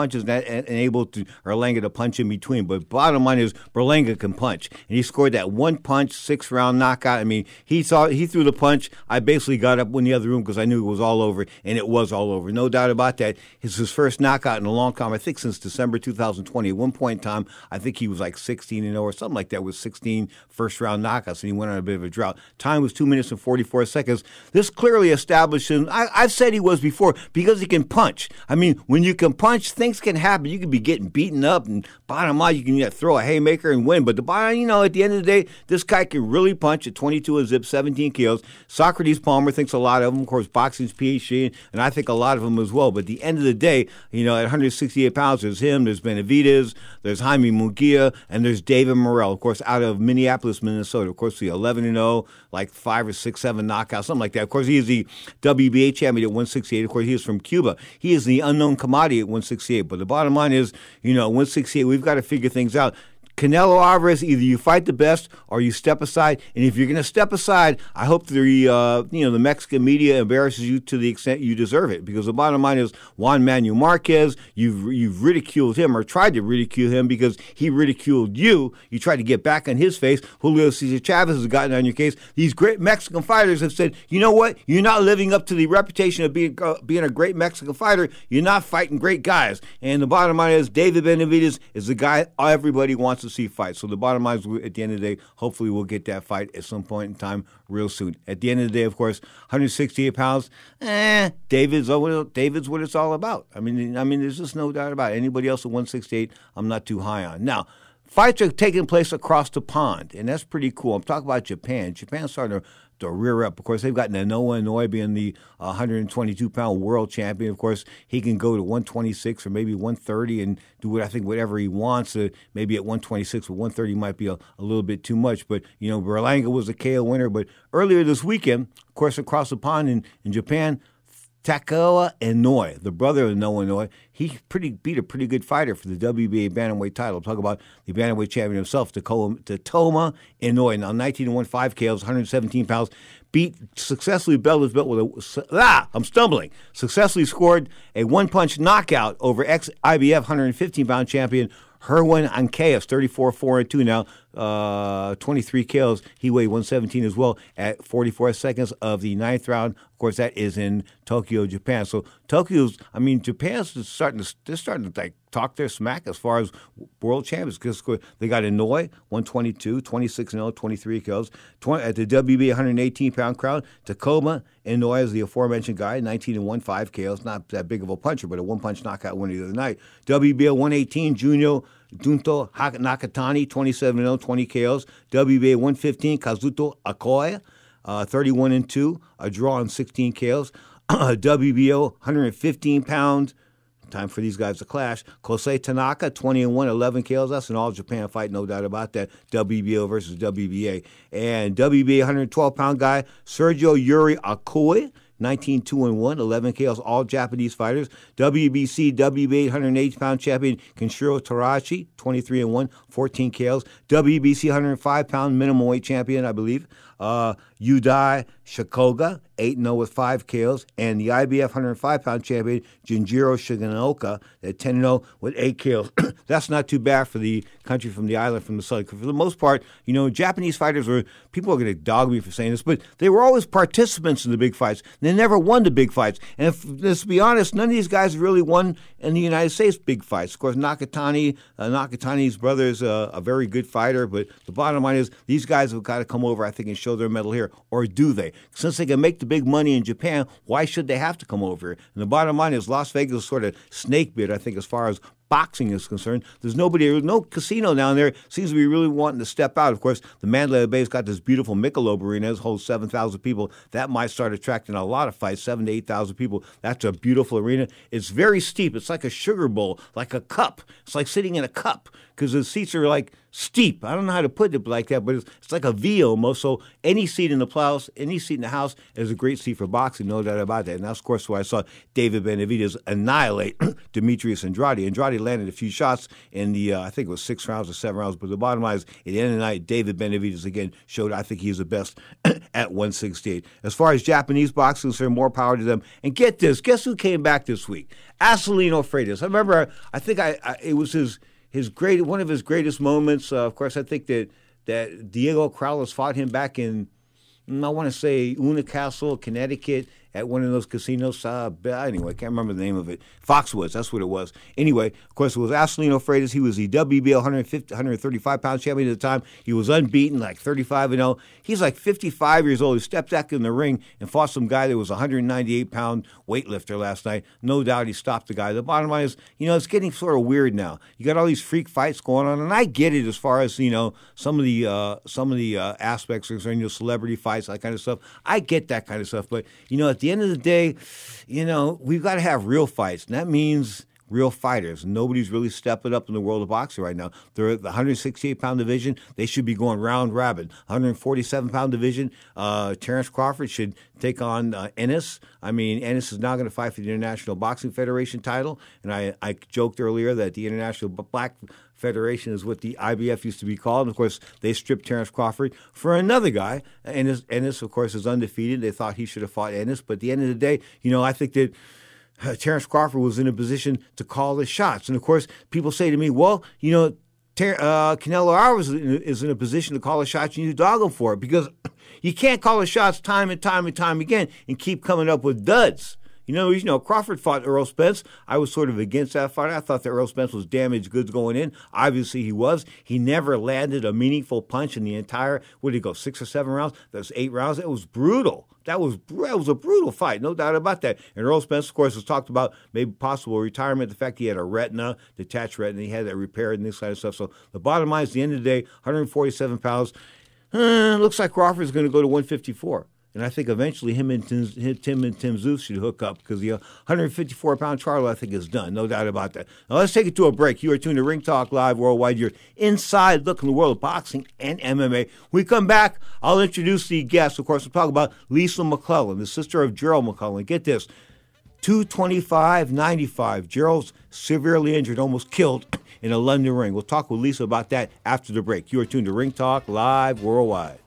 Speaker 7: enabled Berlanga to punch in between. But bottom line is Berlanga can punch, and he scored that one-punch, 6-round knockout. I mean, he threw the punch. I basically got up in the other room because I knew it was all over, and it was all over. No doubt about that. It's his first knockout in a long time, I think since December 2020. At one point in time, I think he was like 16-0 or something like that with 16 first-round knockouts, and he went on a bit of a drought. Time was 2 minutes and 44 seconds. This clearly established him. I've said he was before because he can punch. I mean, when you can punch, things can happen. You can be getting beaten up, and bottom line, you can throw a haymaker and win. But the bottom, at the end of the day, this guy can really punch at 22-0, 17 KOs. Socrates Palmer thinks a lot of him. Of course, boxing's PhD, and I think a lot of them as well. But at the end of the day, at 168 pounds, there's him, there's Benavidez, there's Jaime Munguia, and there's David Morrell, of course, out of Minneapolis, Minnesota. Of course, the 11-0, like 5 or 6, 7 knockouts, something like that. Of course, he is the WBA champion at 168. Of course, he is from Cuba. He is the unknown commodity at 168. But the bottom line is, 168, we've got to figure things out. Canelo Alvarez, either you fight the best or you step aside. And if you're going to step aside, I hope the Mexican media embarrasses you to the extent you deserve it. Because the bottom line is Juan Manuel Marquez, you've ridiculed him or tried to ridicule him because he ridiculed you. You tried to get back on his face. Julio Cesar Chavez has gotten on your case. These great Mexican fighters have said, you know what? You're not living up to the reputation of being a great Mexican fighter. You're not fighting great guys. And the bottom line is David Benavidez is the guy everybody wants to must-see fight. So the bottom line is, at the end of the day, hopefully we'll get that fight at some point in time real soon. At the end of the day, of course, 168 pounds, David's what it's all about. I mean, there's just no doubt about it. Anybody else at 168, I'm not too high on. Now, fights are taking place across the pond, and that's pretty cool. I'm talking about Japan. Japan's starting to rear up. Of course, they've got Noah Inoue being the 122-pound world champion. Of course, he can go to 126 or maybe 130 and do whatever he wants. Maybe at 126 or 130 might be a little bit too much. But, Berlanga was a KO winner. But earlier this weekend, of course, across the pond in Japan, Takao Inoue, the brother of Noah Inoue, he beat a pretty good fighter for the WBA bantamweight title. Talk about the bantamweight champion himself, Takoma Inoue. Now 19-1, 5 KOs, 117 pounds. Successfully belted his belt successfully scored a one-punch knockout over ex-IBF 115-pound champion Herwin Ancaeus, 34-4-2 now, 23 KOs. He weighed 117 as well at 44 seconds of the 9th round. Of course, that is in Tokyo, Japan. So Japan's starting to talk their smack as far as world champions, because they got Inoue, 122, 26-0, 23 KOs. At the WBA 118-pound crown, Takoma Inoue is the aforementioned guy, 19-1, 5 KOs. Not that big of a puncher, but a one-punch knockout winner the other night. WBA 118, Junyo Dunto Nakatani, 27-0, 20 KOs. WBA 115, Kazuto Akoya, 31-2, a draw on 16 KOs. WBO 115-pound, time for these guys to clash. Kosei Tanaka, 20-1, 11 KOs. That's an all-Japan fight, no doubt about that. WBO versus WBA. And WBA 112-pound guy, Sergio Yuri Akui, 19-2-1, 11 KOs, all Japanese fighters. WBC, WBA 108-pound champion Kenshiro Tarashi, 23-1, 14 KOs. WBC 105-pound minimum weight champion, I believe, Yudai Shikoga, 8-0 with 5 KOs, and the IBF 105-pound champion Jinjiro Shigeoka at 10-0 with 8 KOs. That's not too bad for the country from the island, from the south. For the most part, Japanese fighters people are going to dog me for saying this, but they were always participants in the big fights. They never won the big fights. And let's be honest, none of these guys really won in the United States big fights. Of course, Nakatani's brother is a very good fighter, but the bottom line is these guys have got to come over, I think, and show their mettle here. Or do they? Since they can make the big money in Japan, why should they have to come over here? And the bottom line is Las Vegas is sort of snake bit, I think, as far as boxing is concerned. There's no casino down there seems to be really wanting to step out. Of course, the Mandalay Bay's got this beautiful Michelob Arena. It holds 7,000 people. That might start attracting a lot of fights, 7,000 to 8,000 people. That's a beautiful arena. It's very steep. It's like a sugar bowl, like a cup. It's like sitting in a cup because the seats are like steep. I don't know how to put it like that, but it's like a V almost. So any seat in the house is a great seat for boxing, no doubt about that. And that's, of course, why I saw David Benavidez annihilate Demetrius Andrade. Andrade landed a few shots in the, I think it was 6 rounds or 7 rounds, but the bottom line is, at the end of the night, David Benavidez again showed I think he's the best at 168. As far as Japanese boxing, so more power to them. And get this, guess who came back this week? Acelino Freitas. I remember, I think it was one of his greatest moments. Of course, I think that Diego Crowlers fought him back in, I want to say, Unicastle, Connecticut, at one of those casinos. Anyway, I can't remember the name of it. Foxwoods, that's what it was. Anyway, of course, it was Acelino Freitas. He was the WBO 135-pound champion at the time. He was unbeaten, like 35-0. He's like 55 years old. He stepped back in the ring and fought some guy that was a 198-pound weightlifter last night. No doubt he stopped the guy. The bottom line is, it's getting sort of weird now. You got all these freak fights going on, and I get it as far as, some of the aspects concerning celebrity fights, that kind of stuff. I get that kind of stuff, but, at the end of the day, we've got to have real fights. And that means real fighters. Nobody's really stepping up in the world of boxing right now. They're at the 168-pound division. They should be going round robin. 147-pound division, Terrence Crawford should take on Ennis. I mean, Ennis is now going to fight for the International Boxing Federation title. And I joked earlier that the International Black Federation is what the IBF used to be called. And, of course, they stripped Terrence Crawford for another guy. Ennis, of course, is undefeated. They thought he should have fought Ennis. But at the end of the day, I think that Terrence Crawford was in a position to call the shots. And, of course, people say to me, well, Canelo Alvarez is in a position to call the shots. You need to dog him for it because you can't call the shots time and time and time again and keep coming up with duds. Crawford fought Earl Spence. I was sort of against that fight. I thought that Earl Spence was damaged goods going in. Obviously, he was. He never landed a meaningful punch in the entire, 6 or 7 rounds? That was 8 rounds. It was brutal. That was a brutal fight, no doubt about that. And Earl Spence, of course, was talked about maybe possible retirement, the fact he had a detached retina, he had that repaired and this kind of stuff. So the bottom line is, at the end of the day, 147 pounds, looks like Crawford's going to go to 154. And I think eventually Tim and Tim Zeus should hook up, because the 154-pound Charlo, I think, is done. No doubt about that. Now let's take it to a break. You are tuned to Ring Talk Live Worldwide. Your inside look in the world of boxing and MMA. When we come back, I'll introduce the guests. Of course, we'll talk about Lisa McClellan, the sister of Gerald McClellan. Get this, 225-95. Gerald's severely injured, almost killed in a London ring. We'll talk with Lisa about that after the break. You are tuned to Ring Talk Live Worldwide.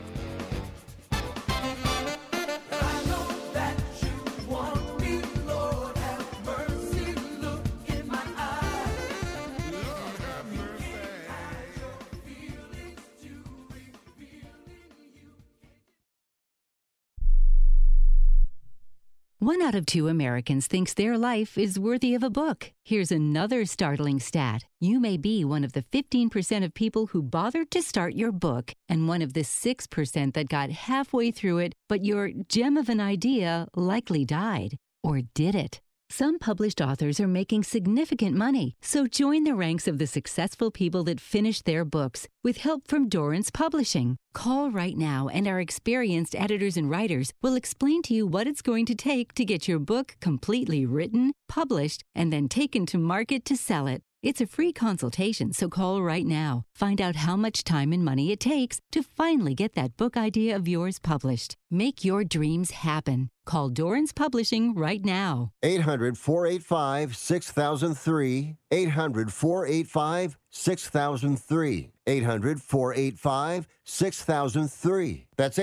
Speaker 13: One out of 2 Americans thinks their life is worthy of a book. Here's another startling stat. You may be one of the 15% of people who bothered to start your book, and one of the 6% that got halfway through it, but your gem of an idea likely died. Or did it? Some published authors are making significant money, so join the ranks of the successful people that finished their books with help from Dorrance Publishing. Call right now, and our experienced editors and writers will explain to you what it's going to take to get your book completely written, published, and then taken to market to sell it. It's a free consultation, so call right now. Find out how much time and money it takes to finally get that book idea of yours published. Make your dreams happen. Call Dorrance Publishing right now.
Speaker 2: 800-485-6003. 800-485-6003. 800-485-6003. That's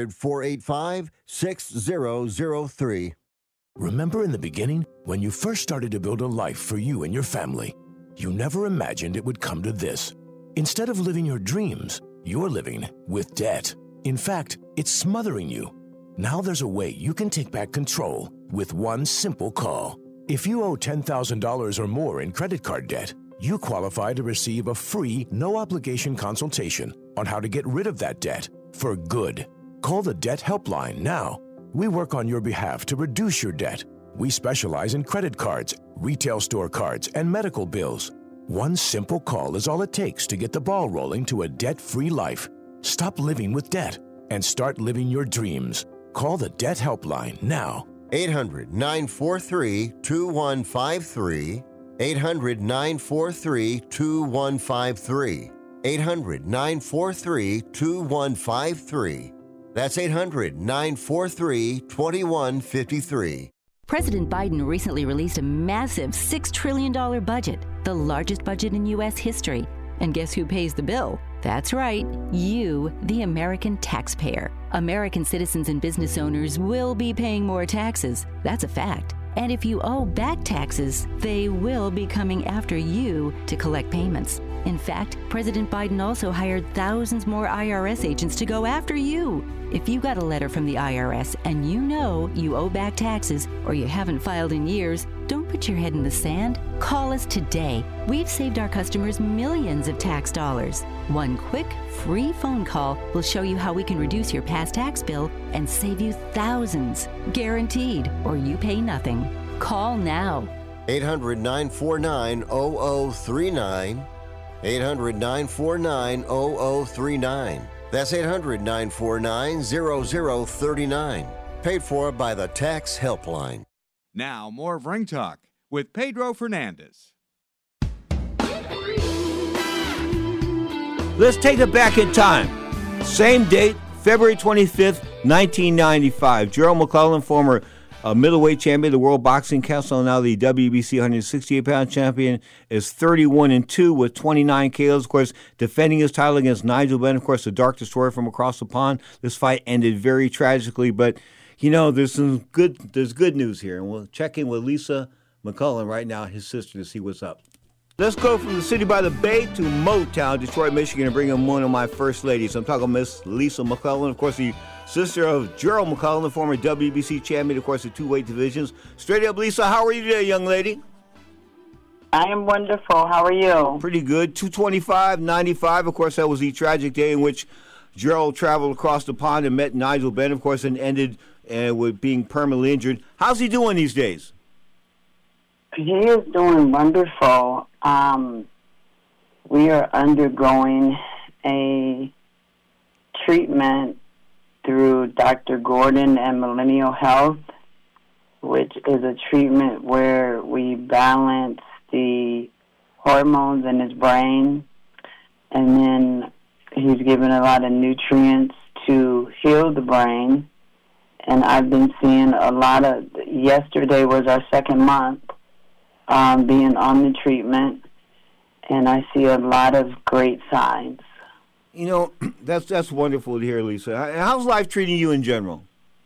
Speaker 2: 800-485-6003.
Speaker 14: Remember in the beginning, when you first started to build a life for you and your family? You never imagined it would come to this. Instead of living your dreams, you're living with debt. In fact, it's smothering you. Now there's a way you can take back control with one simple call. If you owe $10,000 or more in credit card debt, you qualify to receive a free, no-obligation consultation on how to get rid of that debt for good. Call the Debt Helpline now. We work on your behalf to reduce your debt. We specialize in credit cards, retail store cards, and medical bills. One simple call is all it takes to get the ball rolling to a debt-free life. Stop living with debt and start living your dreams. Call the Debt Helpline now.
Speaker 2: 800-943-2153. 800-943-2153. 800-943-2153. That's 800-943-2153.
Speaker 13: President Biden recently released a massive $6 trillion budget, the largest budget in U.S. history. And guess who pays the bill? That's right, you, the American taxpayer. American citizens and business owners will be paying more taxes. That's a fact. And if you owe back taxes, they will be coming after you to collect payments. In fact, President Biden also hired thousands more IRS agents to go after you. If you got a letter from the IRS and you know you owe back taxes or you haven't filed in years, don't put your head in the sand. Call us today. We've saved our customers millions of tax dollars. One quick, free phone call will show you how we can reduce your past tax bill and save you thousands. Guaranteed, or you pay nothing. Call now.
Speaker 2: 800-949-0039. 800-949-0039. That's 800-949-0039. Paid for by the Tax Helpline.
Speaker 4: Now, more of Ring Talk with Pedro Fernandez.
Speaker 7: Let's take it back in time. Same date, February 25th, 1995. Gerald McClellan, former middleweight champion of the World Boxing Council, now the WBC 168-pound champion, is 31-2 with 29 KOs. Of course, defending his title against Nigel Benn, of course, the dark destroyer from across the pond. This fight ended very tragically, but you know, there's good news here, and we'll check in with Lisa McClellan right now, his sister, to see what's up. Let's go from the city by the bay to Motown, Detroit, Michigan, and bring in one of my first ladies. I'm talking Miss Lisa McClellan, of course, the sister of Gerald McCullough, the former WBC champion, of course, the two-weight divisions. Straight up, Lisa, how are you today, young lady?
Speaker 8: I am wonderful. How are you?
Speaker 7: Pretty good. 225-95. Of course, that was the tragic day in which Gerald traveled across the pond and met Nigel Benn, of course, and ended with being permanently injured. How's he doing these days?
Speaker 8: He is doing wonderful. We are undergoing a treatment through Dr. Gordon and Millennial Health, which is a treatment where we balance the hormones in his brain, and then he's given a lot of nutrients to heal the brain. And I've been seeing a lot of, yesterday was our second month being on the treatment, and I see a lot of great signs.
Speaker 7: You know, that's wonderful to hear, Lisa. How's life treating you in general?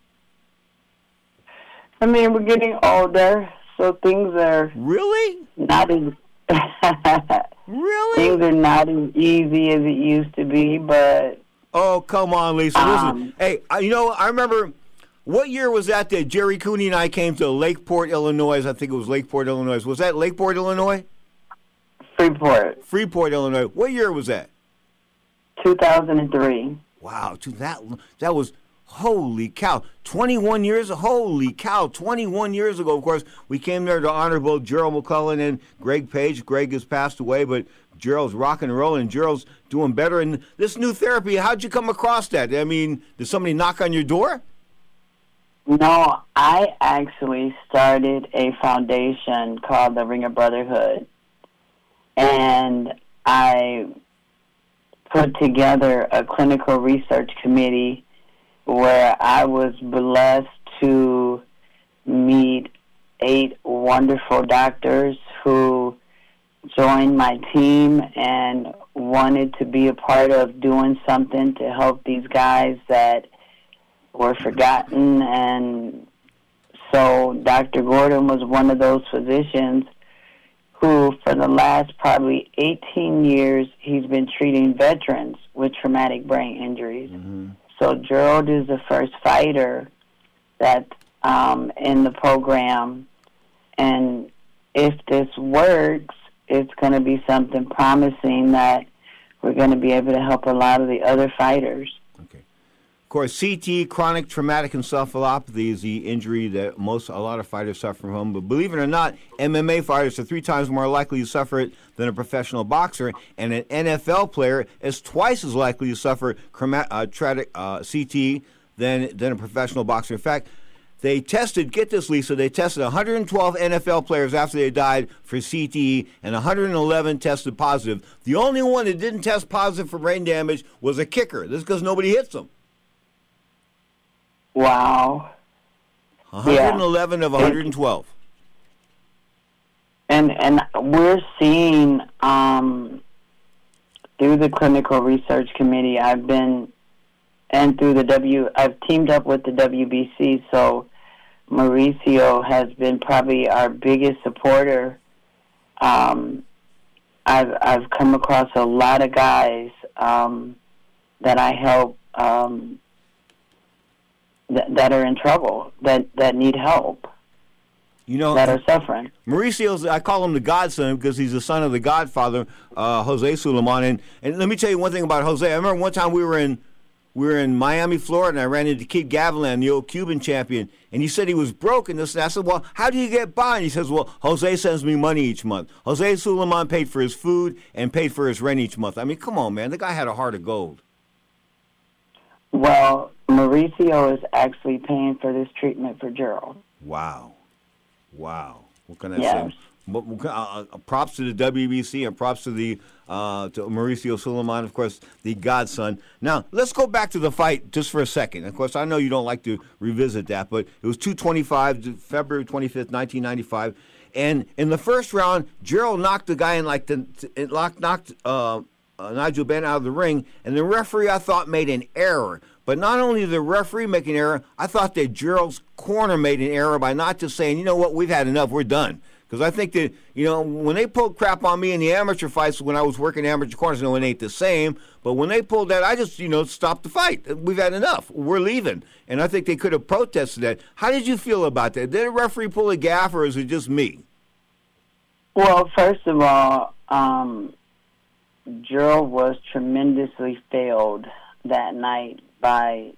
Speaker 8: I mean, we're getting older, so things are
Speaker 7: really
Speaker 8: not as
Speaker 7: really
Speaker 8: things are not as easy as it used to be. But
Speaker 7: oh, come on, Lisa. Listen, hey, I remember. What year was that Jerry Cooney and I came to Lakeport, Illinois? I think it was Lakeport, Illinois. Was that Lakeport, Illinois? Freeport, Illinois. What year was that?
Speaker 8: 2003.
Speaker 7: Wow, that was, holy cow, 21 years, holy cow, 21 years ago. Of course, we came there to honor both Gerald McCullough and Greg Page. Greg has passed away, but Gerald's rocking and rolling, and Gerald's doing better. And this new therapy, how'd you come across that? I mean, did somebody knock on your door?
Speaker 8: No, I actually started a foundation called the Ring of Brotherhood, and I put together a clinical research committee where I was blessed to meet 8 wonderful doctors who joined my team and wanted to be a part of doing something to help these guys that were forgotten. And so Dr. Gordon was one of those physicians who, for the last probably 18 years, he's been treating veterans with traumatic brain injuries. Mm-hmm. So Gerald is the first fighter that's in the program. And if this works, it's going to be something promising that we're going to be able to help a lot of the other fighters.
Speaker 7: Of course, CT, chronic traumatic encephalopathy, is the injury that a lot of fighters suffer from. But believe it or not, MMA fighters are 3 times more likely to suffer it than a professional boxer, and an NFL player is twice as likely to suffer CT than a professional boxer. In fact, they tested, get this, Lisa, they tested 112 NFL players after they died for CTE, and 111 tested positive. The only one that didn't test positive for brain damage was a kicker. This is because nobody hits them.
Speaker 8: Wow.
Speaker 7: 111 of 112.
Speaker 8: And we're seeing through the clinical research committee, I've teamed up with the WBC, so Mauricio has been probably our biggest supporter. I've come across a lot of guys that I help that are in trouble, that need help, that are suffering.
Speaker 7: Mauricio's, I call him the godson because he's the son of the godfather, Jose Sulaiman. And let me tell you one thing about Jose. I remember one time we were in Miami, Florida, and I ran into Keith Gavilan, the old Cuban champion, and he said he was broke and this and that. I said, well, how do you get by? And he says, well, Jose sends me money each month. Jose Sulaiman paid for his food and paid for his rent each month. I mean, come on, man. The guy had a heart of gold.
Speaker 8: Well, Mauricio is actually paying for this treatment for Gerald.
Speaker 7: Wow. What can I say? Props to the WBC and props to to Mauricio Sulaiman, of course, the godson. Now, let's go back to the fight just for a second. Of course, I know you don't like to revisit that, but it was 225, February 25th, 1995. And in the first round, Gerald knocked the guy in knocked Nigel Benn out of the ring, and the referee, I thought, made an error. But not only did the referee make an error, I thought that Gerald's corner made an error by not just saying, you know what, we've had enough, we're done. Because I think that, when they pulled crap on me in the amateur fights when I was working amateur corners, it ain't the same. But when they pulled that, I just, stopped the fight. We've had enough. We're leaving. And I think they could have protested that. How did you feel about that? Did a referee pull a gaff, or is it just me?
Speaker 8: Well, first of all, Gerald was tremendously failed that night by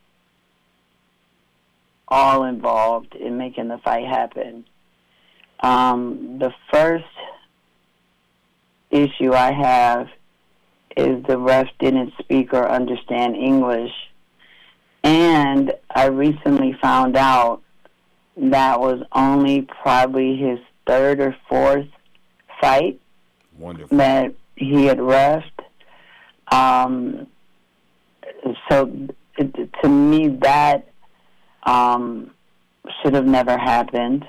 Speaker 8: all involved in making the fight happen. The first issue I have is the ref didn't speak or understand English. And I recently found out that was only probably his third or fourth fight that he had refed. So to me, that should have never happened.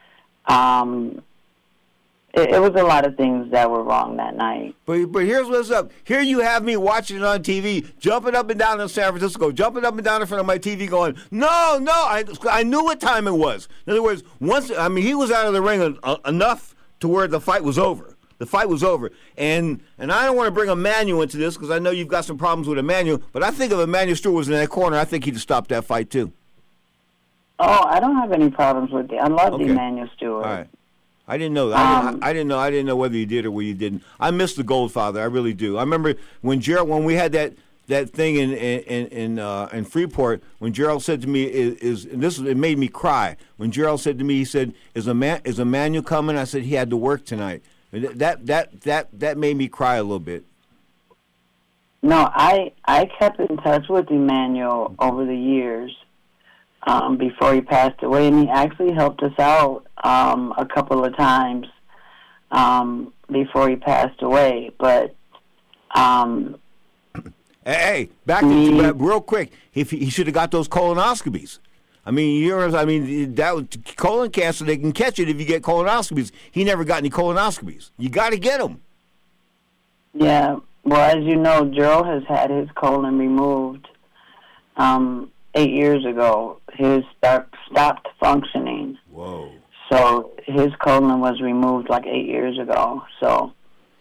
Speaker 8: It was a lot of things that were wrong that night.
Speaker 7: But here's what's up. Here you have me watching it on TV, jumping up and down in San Francisco, jumping up and down in front of my TV going, no, I knew what time it was. In other words, he was out of the ring enough to where the fight was over. The fight was over. And I don't want to bring Emmanuel into this because I know you've got some problems with Emmanuel, but I think if Emmanuel Stewart was in that corner, I think he'd have stopped that fight too.
Speaker 8: Oh, I don't have any problems with it. I love Emmanuel Stewart.
Speaker 7: All right. I didn't know that. I didn't know whether you did or whether you didn't. I miss the Goldfather. I really do. I remember when we had that thing in Freeport, when Gerald said to me, it made me cry. When Gerald said to me, he said, "Is Emmanuel coming?" I said he had to work tonight. That made me cry a little bit.
Speaker 8: No, I kept in touch with Emmanuel over the years. Before he passed away, and he actually helped us out a couple of times before he passed away. But
Speaker 7: hey, back to real quick, if he should have got those colonoscopies. That was colon cancer. They can catch it if you get colonoscopies. He never got any colonoscopies. You got to get them.
Speaker 8: Yeah. Well, as you know, Gerald has had his colon removed 8 years ago. His stopped functioning.
Speaker 7: Whoa.
Speaker 8: So his colon was removed like 8 years ago. So,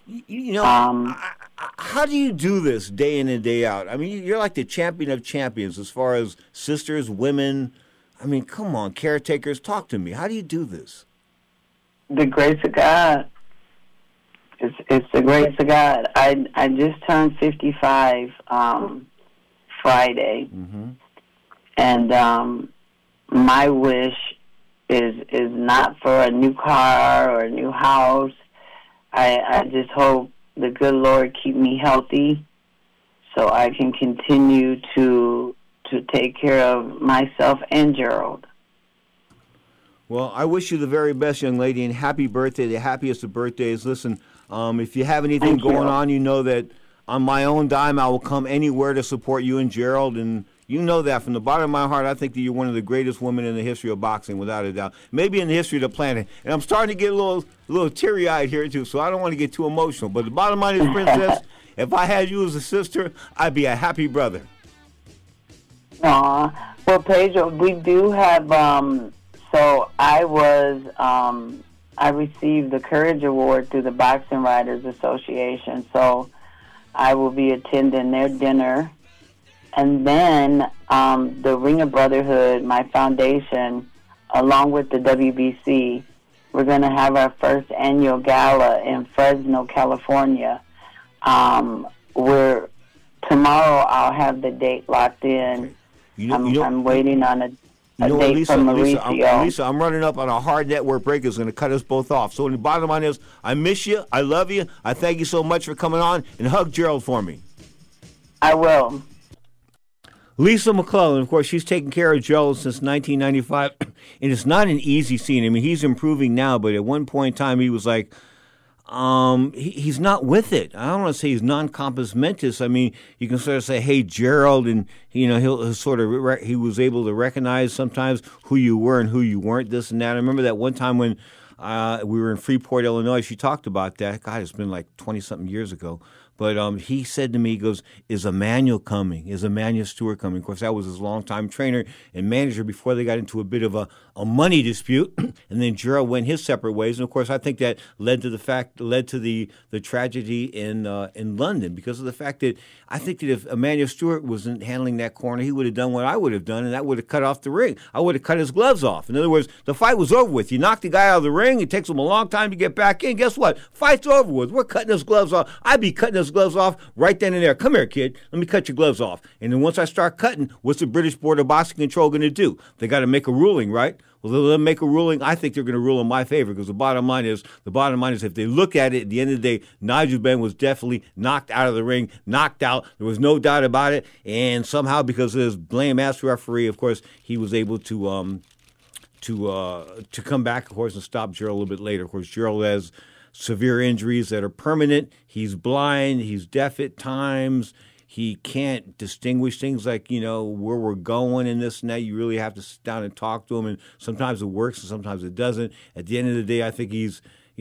Speaker 7: how do you do this day in and day out? I mean, you're like the champion of champions as far as sisters, women. I mean, come on, caretakers, talk to me. How do you do this?
Speaker 8: The grace of God. It's the grace of God. I just turned 55 Friday.
Speaker 7: Mm-hmm.
Speaker 8: And my wish is not for a new car or a new house. I just hope the good Lord keep me healthy so I can continue to take care of myself and Gerald.
Speaker 7: Well, I wish you the very best, young lady, and happy birthday, the happiest of birthdays. Listen, if you have anything going on, you know that on my own dime I will come anywhere to support you and Gerald, and you know that from the bottom of my heart. I think that you're one of the greatest women in the history of boxing, without a doubt. Maybe in the history of the planet. And I'm starting to get a little teary-eyed here, too, so I don't want to get too emotional. But the bottom line is, Princess, if I had you as a sister, I'd be a happy brother.
Speaker 8: Aw. Well, Pedro, we do have, so I received the Courage Award through the Boxing Writers Association, so I will be attending their dinner. And then the Ring of Brotherhood, my foundation, along with the WBC, we're going to have our first annual gala in Fresno, California. Tomorrow I'll have the date locked in. I'm waiting on a date from Mauricio.
Speaker 7: Lisa, I'm running up on a hard network break that's going to cut us both off. So the bottom line is, I miss you. I love you. I thank you so much for coming on, and hug Gerald for me.
Speaker 8: I will.
Speaker 7: Lisa McClellan, of course, she's taken care of Gerald since 1995, and it's not an easy scene. I mean, he's improving now, but at one point in time, he was like, he's not with it. I don't want to say he's non-compos mentis. I mean, you can sort of say, hey, Gerald, and, he'll sort of, he was able to recognize sometimes who you were and who you weren't, this and that. I remember that one time when we were in Freeport, Illinois, she talked about that. God, it's been like 20-something years ago. But he said to me, he goes, is Emmanuel coming? Is Emmanuel Stewart coming? Of course, that was his longtime trainer and manager before they got into a bit of a money dispute. And then Gerald went his separate ways. And, of course, I think that led to the tragedy in London because of the fact that I think that if Emmanuel Stewart wasn't handling that corner, he would have done what I would have done, and that would have cut off the ring. I would have cut his gloves off. In other words, the fight was over with. You knock the guy out of the ring. It takes him a long time to get back in. Guess what? Fight's over with. We're cutting his gloves off. I'd be cutting his gloves off right then and there. Come here, kid. Let me cut your gloves off. And then once I start cutting, what's the British Board of Boxing Control going to do? They got to make a ruling, right? Well, they'll let them make a ruling. I think they're going to rule in my favor because the bottom line is if they look at it, at the end of the day, Nigel Benn was definitely knocked out of the ring, knocked out. There was no doubt about it. And somehow, because of his blame as referee, of course, he was able to come back, of course, and stop Gerald a little bit later. Of course, Gerald has severe injuries that are permanent. He's blind. He's deaf at times. He can't distinguish things like, where we're going and this and that. You really have to sit down and talk to him, and sometimes it works and sometimes it doesn't. At the end of the day, I think he's,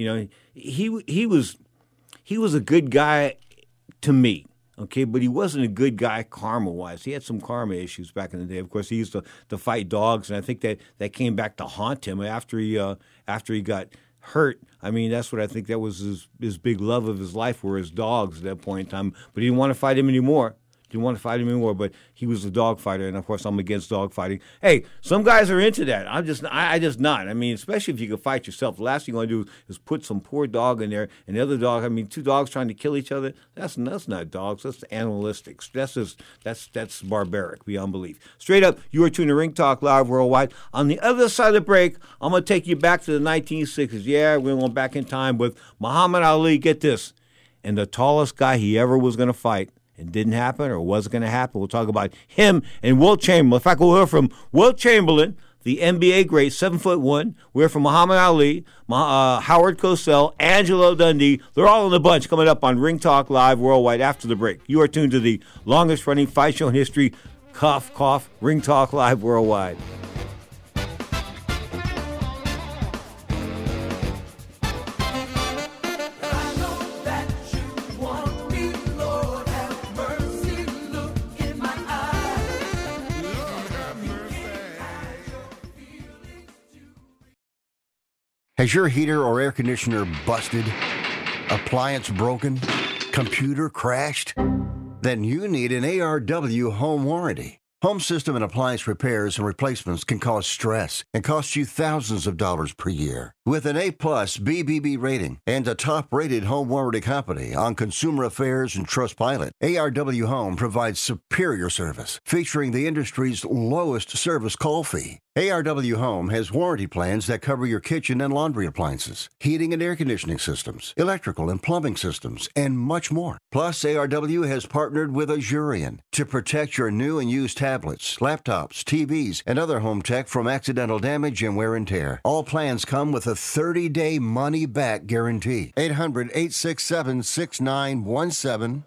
Speaker 7: he was a good guy to me, okay, but he wasn't a good guy karma-wise. He had some karma issues back in the day. Of course, he used to fight dogs, and I think that came back to haunt him after he got hurt. I mean, that's what I think that was his big love of his life were his dogs at that point in time. But he didn't want to fight him anymore. But he was a dog fighter, and of course I'm against dog fighting. Hey, some guys are into that. I just not. I mean, especially if you can fight yourself. The last thing you want to do is put some poor dog in there, and the other dog. I mean, two dogs trying to kill each other. That's not dogs. That's animalistic. That's barbaric beyond belief. Straight up, you are tuning to Ring Talk Live Worldwide. On the other side of the break, I'm gonna take you back to the 1960s. Yeah, we're going back in time with Muhammad Ali. Get this, and the tallest guy he ever was gonna fight. It didn't happen or wasn't going to happen. We'll talk about him and Wilt Chamberlain. In fact, we'll hear from Wilt Chamberlain, the NBA great, 7'1". We'll hear from Muhammad Ali, Howard Cosell, Angelo Dundee. They're all in the bunch coming up on Ring Talk Live Worldwide after the break. You are tuned to the longest-running fight show in history, cough, cough, Ring Talk Live Worldwide.
Speaker 2: Has your heater or air conditioner busted? Appliance broken? Computer crashed? Then you need an ARW home warranty. Home system and appliance repairs and replacements can cause stress and cost you thousands of dollars per year. With an A-plus BBB rating and a top-rated home warranty company on Consumer Affairs and Trustpilot, ARW Home provides superior service, featuring the industry's lowest service call fee. ARW Home has warranty plans that cover your kitchen and laundry appliances, heating and air conditioning systems, electrical and plumbing systems, and much more. Plus, ARW has partnered with Azurion to protect your new and used tablets, laptops, TVs, and other home tech from accidental damage and wear and tear. All plans come with a 30-day money-back guarantee. 800-867-6917.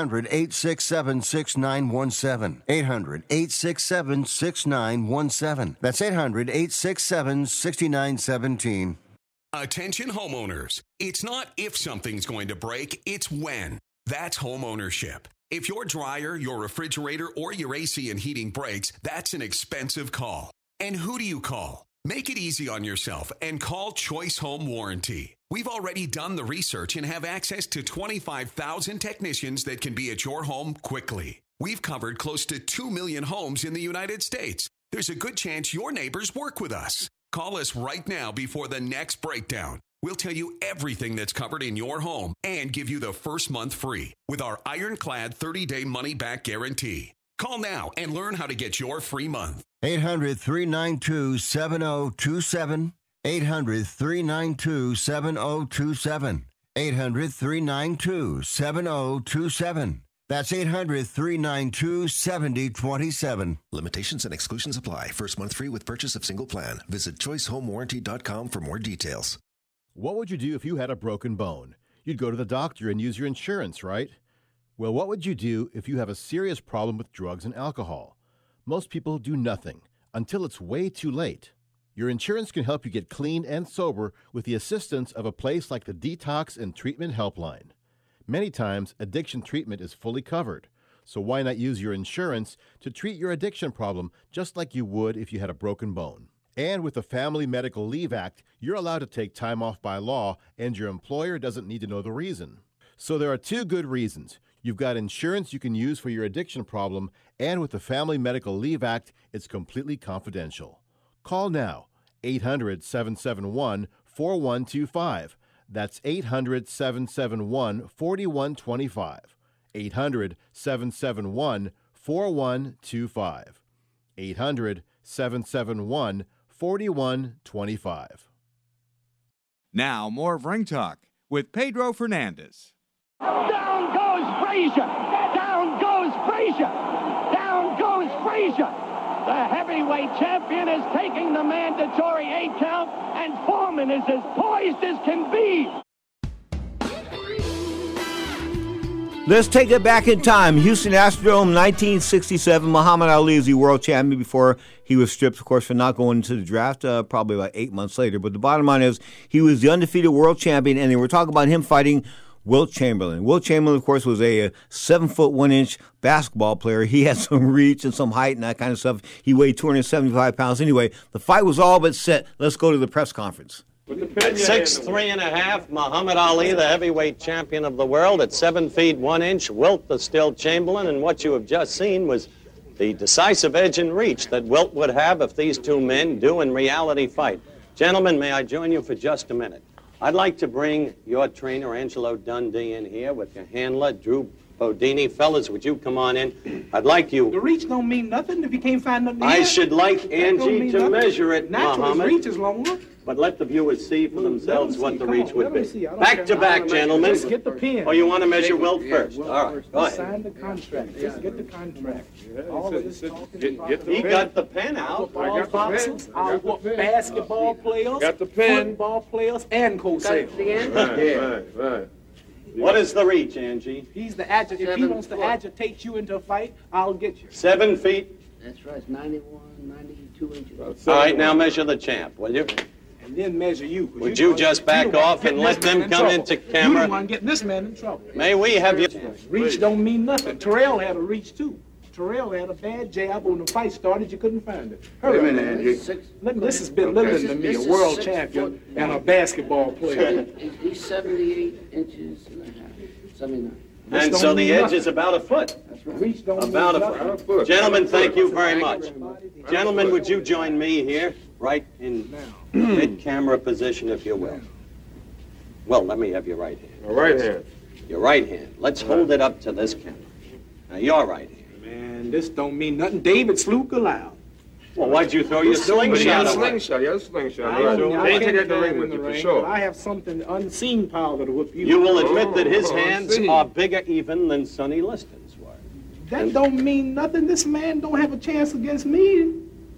Speaker 2: 800-867-6917. 800-867-6917. That's 800-867-6917.
Speaker 15: Attention homeowners. It's not if something's going to break, it's when. That's home ownership. If your dryer, your refrigerator, or your AC and heating breaks, that's an expensive call. And who do you call? Make it easy on yourself and call Choice Home Warranty. We've already done the research and have access to 25,000 technicians that can be at your home quickly. We've covered close to 2 million homes in the United States. There's a good chance your neighbors work with us. Call us right now before the next breakdown. We'll tell you everything that's covered in your home and give you the first month free with our ironclad 30-day money-back guarantee. Call now and learn how to get your free month.
Speaker 2: 800-392-7027. 800-392-7027. 800-392-7027. That's 800-392-7027.
Speaker 16: Limitations and exclusions apply. First month free with purchase of single plan. Visit choicehomewarranty.com for more details.
Speaker 18: What would you do if you had a broken bone? You'd go to the doctor and use your insurance, right? Well, what would you do if you have a serious problem with drugs and alcohol? Most people do nothing until it's way too late. Your insurance can help you get clean and sober with the assistance of a place like the Detox and Treatment Helpline. Many times, addiction treatment is fully covered. So why not use your insurance to treat your addiction problem just like you would if you had a broken bone? And with the Family Medical Leave Act, you're allowed to take time off by law, and your employer doesn't need to know the reason. So there are 2 good reasons. You've got insurance you can use for your addiction problem, and with the Family Medical Leave Act, it's completely confidential. Call now, 800-771-4125. That's 800-771-4125. 800-771-4125. 800-771-4125.
Speaker 4: Now, more of Ring Talk with Pedro Fernandez.
Speaker 1: Down goes Frazier! Down goes Frazier! Down goes Frazier! The heavyweight champion is taking the mandatory 8 count, and Foreman is as poised as can be.
Speaker 7: Let's take it back in time. Houston Astrodome, 1967. Muhammad Ali is the world champion before he was stripped, of course, for not going into the draft probably about 8 months later. But the bottom line is he was the undefeated world champion, and they were talking about him fighting Wilt Chamberlain. Wilt Chamberlain, of course, was a 7'1" basketball player. He had some reach and some height and that kind of stuff. He weighed 275 pounds. Anyway, the fight was all but set. Let's go to the press conference.
Speaker 3: At 6'3½", Muhammad Ali, the heavyweight champion of the world. At 7 feet 1 inch, Wilt the still Chamberlain. And what you have just seen was the decisive edge and reach that Wilt would have if these 2 men do in reality fight. Gentlemen, may I join you for just a minute? I'd like to bring your trainer, Angelo Dundee, in here with your handler, Drew Bodini. Fellas, would you come on in? I'd like you...
Speaker 19: The reach don't mean nothing if you can't find nothing.
Speaker 3: I should like Angie to measure it, Muhammad.
Speaker 19: Reach is longer.
Speaker 3: But let the viewers see for themselves what the reach would be. Back to back, gentlemen.
Speaker 19: Just get the pen.
Speaker 3: Or you want to measure Wilt first? All right, go ahead.
Speaker 19: Sign the contract. Just get the contract. All of this talking
Speaker 3: He got the pen out.
Speaker 19: Football boxers, basketball players, football players, and co-sales.
Speaker 3: Right. What is the reach, Angie?
Speaker 19: He's the agitator. If he wants to agitate you into a fight, I'll get you.
Speaker 3: 7 feet?
Speaker 20: That's right. It's 91, 92 inches.
Speaker 3: All right, now measure the champ, will you?
Speaker 19: And then measure you.
Speaker 3: Would you just back off and let them come into camera?
Speaker 19: You're the one getting this man in trouble.
Speaker 3: May we have your...
Speaker 19: Reach don't mean nothing. Terrell had a reach, too. Terrell had a bad jab when the fight started. You couldn't find it. Hurry, man. This has been little to me, a world champion and a basketball player.
Speaker 20: He's 78 inches and a half. 79.
Speaker 3: And so the edge is about a foot.
Speaker 19: That's right. Reach don't
Speaker 3: about a foot. Gentlemen, thank you very much. Gentlemen, would you join me here, right in mid-camera position, if you will? Well, let me have your right hand.
Speaker 21: My right hand.
Speaker 3: Your right hand. Let's hold it up to this camera. Now, your right hand.
Speaker 19: Man, this don't mean nothing. David slew Goliath.
Speaker 3: Well, why'd you throw your slingshot away?
Speaker 21: Slingshot, yeah, slingshot. I can't get the ring with you, for sure.
Speaker 19: I have something unseen power that'll whip you.
Speaker 3: You will admit that his hands are bigger even than Sonny Liston's were.
Speaker 19: That don't mean nothing. This man don't have a chance against me.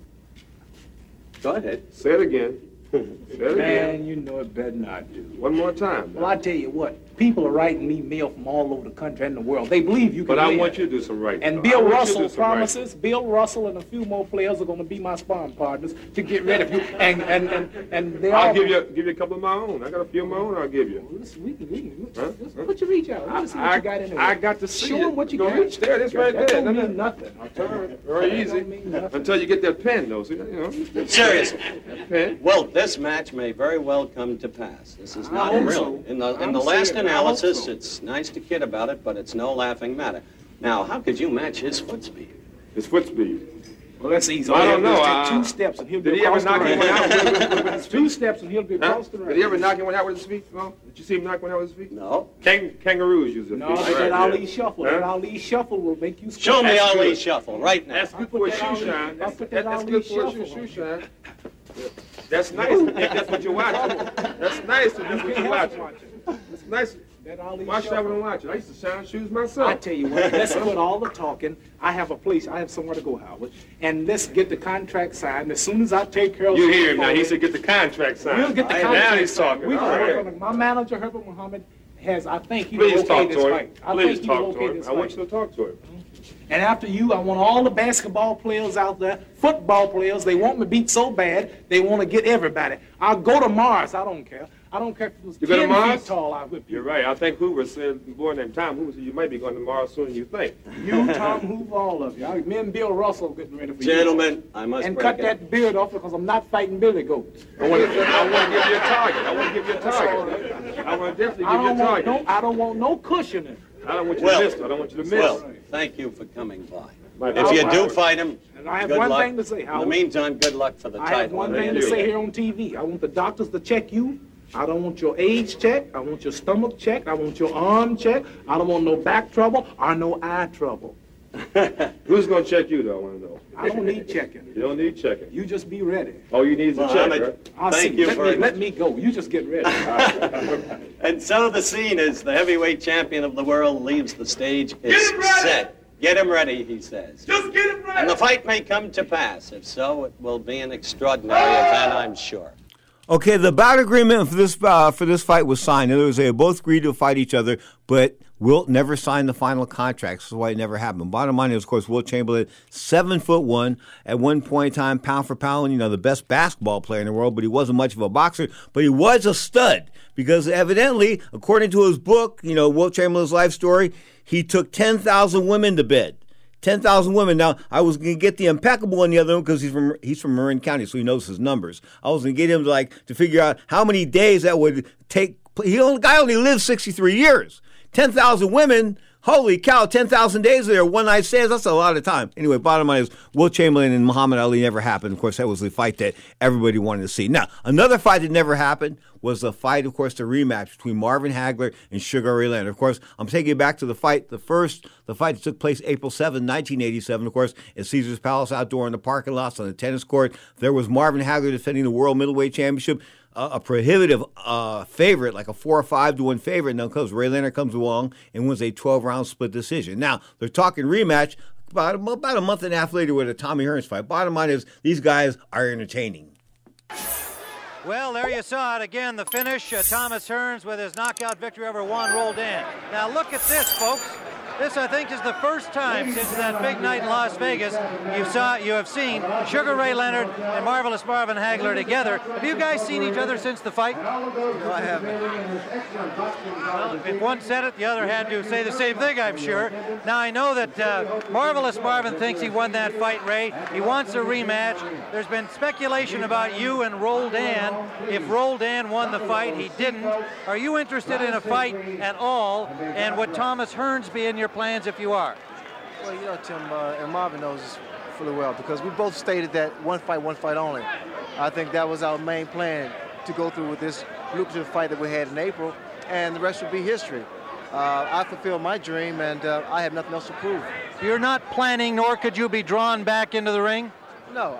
Speaker 3: Go ahead.
Speaker 21: Say it again. Say it again.
Speaker 19: Man, you know it better not do.
Speaker 21: One more time.
Speaker 19: Well, I tell you what. People are writing me mail from all over the country and the world. They believe you can
Speaker 21: But I
Speaker 19: win.
Speaker 21: want you to do some writing.
Speaker 19: And Bill Russell promises, Bill Russell and a few more players are going to be my sparring partners to get rid of you. And they
Speaker 21: I'll give you a couple of my own. I got a few of my own I'll give you.
Speaker 19: Put your reach out. Let me see what you got in there.
Speaker 21: I got to see
Speaker 19: Show
Speaker 21: it.
Speaker 19: them what you
Speaker 21: Go
Speaker 19: got.
Speaker 21: reach there. That's right there.
Speaker 19: That don't mean nothing.
Speaker 21: Very easy. Until you get that pen, though. See, you know.
Speaker 3: Seriously.
Speaker 21: That pen.
Speaker 3: Well, this match may very well come to pass. This is not real. In the last analysis, it's nice to kid about it, but it's no laughing matter. Now, how could you match his foot speed?
Speaker 21: His foot speed?
Speaker 19: Well, that's easy.
Speaker 21: I don't know.
Speaker 19: Take 2 steps and he'll be
Speaker 21: Did he ever knock him out?
Speaker 19: 2 steps and he'll be across the ring.
Speaker 21: Did he ever knock him out with his feet? No? Did you see him knock one out with his feet?
Speaker 3: No.
Speaker 21: Kangaroos use their feet.
Speaker 19: No, that Ali shuffle. That Ali shuffle will make you...
Speaker 3: Show me Ali shuffle right now.
Speaker 21: That's good for a shoe shine. That's good for a shoe shine. That's nice if that's what you're watching. That's nice if that's what you're watching. That's nice. Watch that when I'm watching. I used to shine shoes myself.
Speaker 19: I tell you what, let's quit all the talking. I have a place. I have somewhere to go, Howard. And let's get the contract signed. As soon as I take care of...
Speaker 21: You hear him now. He said get the contract signed.
Speaker 19: We'll get the contract
Speaker 21: Now he's talking.
Speaker 19: We can work on it. My manager, Herbert Muhammad, has, I think he will okay this fight.
Speaker 21: Please talk to him. I want you to talk to him.
Speaker 19: And after you, I want all the basketball players out there, football players, they want me beat so bad, they want to get everybody. I'll go to Mars, I don't care. I don't care if it was
Speaker 21: You go to
Speaker 19: 10
Speaker 21: Mars?
Speaker 19: feet tall, I whip you.
Speaker 21: You're right. I think Hoover said, a boy named Tom Hoover said you might be going to Mars sooner than you think.
Speaker 19: You, Tom Hoover, all of you. Me and Bill Russell getting ready for
Speaker 3: Gentlemen,
Speaker 19: you.
Speaker 3: I must
Speaker 19: And
Speaker 3: break
Speaker 19: cut
Speaker 3: it.
Speaker 19: that beard off because I'm not fighting Billy Goat.
Speaker 21: I want to give you a target. I want to give you a target. I want to definitely give you a target.
Speaker 19: I don't want no cushioning.
Speaker 21: I don't want you to miss. I don't want you to miss.
Speaker 3: Well, thank you for coming by.
Speaker 21: If
Speaker 3: you do fight him,
Speaker 19: and I have
Speaker 3: good
Speaker 19: one
Speaker 3: luck.
Speaker 19: thing to say,
Speaker 3: In
Speaker 19: Howard.
Speaker 3: the meantime, good luck for the title.
Speaker 19: I have one thing to say here on TV. I want the doctors to check you. I don't want your age checked. I want your stomach checked. I want your arm checked. I don't want no back trouble or no eye trouble.
Speaker 21: Who's going to check you, though, I want to know?
Speaker 19: I don't need checking.
Speaker 21: You don't need checking.
Speaker 19: You just be ready.
Speaker 21: Oh, you need to check, right?
Speaker 3: Thank you
Speaker 19: Let me go. You just get ready.
Speaker 3: And so the scene is the heavyweight champion of the world leaves the stage. Is set. Get him ready, he says.
Speaker 21: Just get him ready.
Speaker 3: And the fight may come to pass. If so, it will be an extraordinary event, I'm sure.
Speaker 7: Okay, the bout agreement for this fight was signed. In other words, they both agreed to fight each other, but Wilt never signed the final contract. That's why it never happened. Bottom line is, of course, Wilt Chamberlain, 7'1", at one point in time, pound for pound, the best basketball player in the world, but he wasn't much of a boxer, but he was a stud because evidently, according to his book, Wilt Chamberlain's life story, he took 10,000 women to bed. 10,000 women. Now, I was going to get the impeccable in the other one because he's from Marin County, so he knows his numbers. I was going to get him to figure out how many days that would take. The guy only lived 63 years. 10,000 women, holy cow, 10,000 days there, one night stands, that's a lot of time. Anyway, bottom line is Wilt Chamberlain and Muhammad Ali never happened. Of course, that was the fight that everybody wanted to see. Now, another fight that never happened was the fight, of course, the rematch between Marvin Hagler and Sugar Ray Leonard. Of course, I'm taking you back to the fight, the fight that took place April 7, 1987, of course, at Caesars Palace outdoor in the parking lots on the tennis court. There was Marvin Hagler defending the World Middleweight Championship. A prohibitive favorite, like a 4 or 5-1 favorite. Now, because Ray Leonard comes along and wins a 12-round split decision. Now, they're talking rematch about a month and a half later with a Tommy Hearns fight. Bottom line is, these guys are entertaining.
Speaker 6: Well, there you saw it again, the finish. Thomas Hearns with his knockout victory over Juan Roldan. Now, look at this, folks. This, I think, is the first time since that big night in Las Vegas you have seen Sugar Ray Leonard and Marvelous Marvin Hagler together. Have you guys seen each other since the fight?
Speaker 22: No, I haven't.
Speaker 6: Well, if one said it, the other had to say the same thing, I'm sure. Now, I know that Marvelous Marvin thinks he won that fight, Ray. He wants a rematch. There's been speculation about you and Roldan. If Roldan won the fight, he didn't. Are you interested in a fight at all? And would Thomas Hearns be in your plans if you are?
Speaker 22: Well, Tim, and Marvin knows fully well because we both stated that one fight only. I think that was our main plan, to go through with this lucrative fight that we had in April, and the rest would be history. I fulfilled my dream, and I have nothing else to prove.
Speaker 6: You're not planning, nor could you be drawn back into the ring?
Speaker 22: No,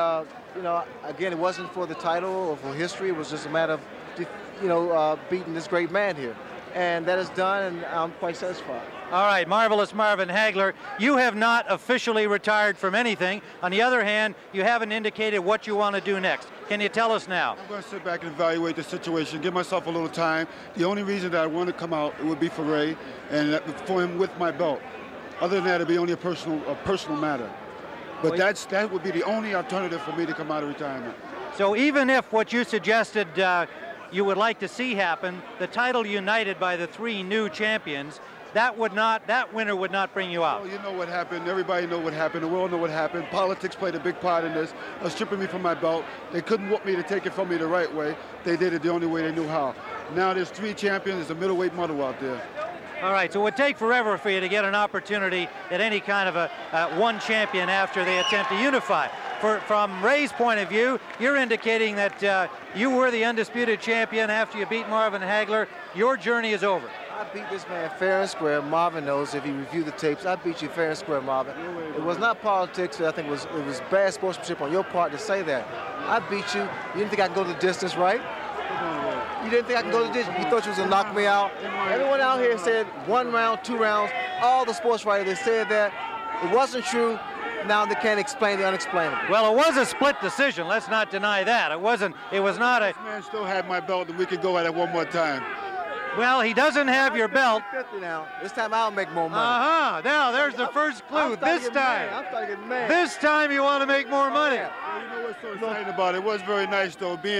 Speaker 22: again, it wasn't for the title or for history. It was just a matter of, beating this great man here. And that is done, and I'm quite satisfied.
Speaker 6: All right, Marvelous Marvin Hagler, you have not officially retired from anything. On the other hand, you haven't indicated what you want to do next. Can you tell us now?
Speaker 23: I'm going to sit back and evaluate the situation, give myself a little time. The only reason that I want to come out, it would be for Ray and for him with my belt. Other than that, it'd be only a personal matter. But that would be the only alternative for me to come out of retirement.
Speaker 6: So even if what you suggested you would like to see happen, the title united by the three new champions, that winner would not bring you out.
Speaker 23: Well, you know what happened. Everybody know what happened. The world know what happened. Politics played a big part in this. Stripping me from my belt. They couldn't want me to take it from me the right way. They did it the only way they knew how. Now there's three champions. There's a middleweight model out there.
Speaker 6: All right, so it would take forever for you to get an opportunity at any kind of a one champion after they attempt to unify. From Ray's point of view, you're indicating that you were the undisputed champion after you beat Marvin Hagler. Your journey is over.
Speaker 22: I beat this man fair and square. Marvin knows if he reviewed the tapes. I beat you fair and square, Marvin. It was not politics. I think it was bad sportsmanship on your part to say that. I beat you. You didn't think I could go the distance, right? You didn't think I could go the distance. You thought you was going to knock me out. Everyone out here said 1 round, 2 rounds. All the sports writers, they said that. It wasn't true. Now they can't explain the unexplainable.
Speaker 6: Well, it was a split decision. Let's not deny that. It was not a...
Speaker 23: This man still had my belt, and we could go at it one more time.
Speaker 6: Well, he doesn't have your belt.
Speaker 22: Now. This time I'll make more money.
Speaker 6: Now, there's the first clue. This time.
Speaker 22: I'm starting to get mad.
Speaker 6: This time you want to make more money.
Speaker 23: Well, you know what's so exciting about it? It was very nice, though, being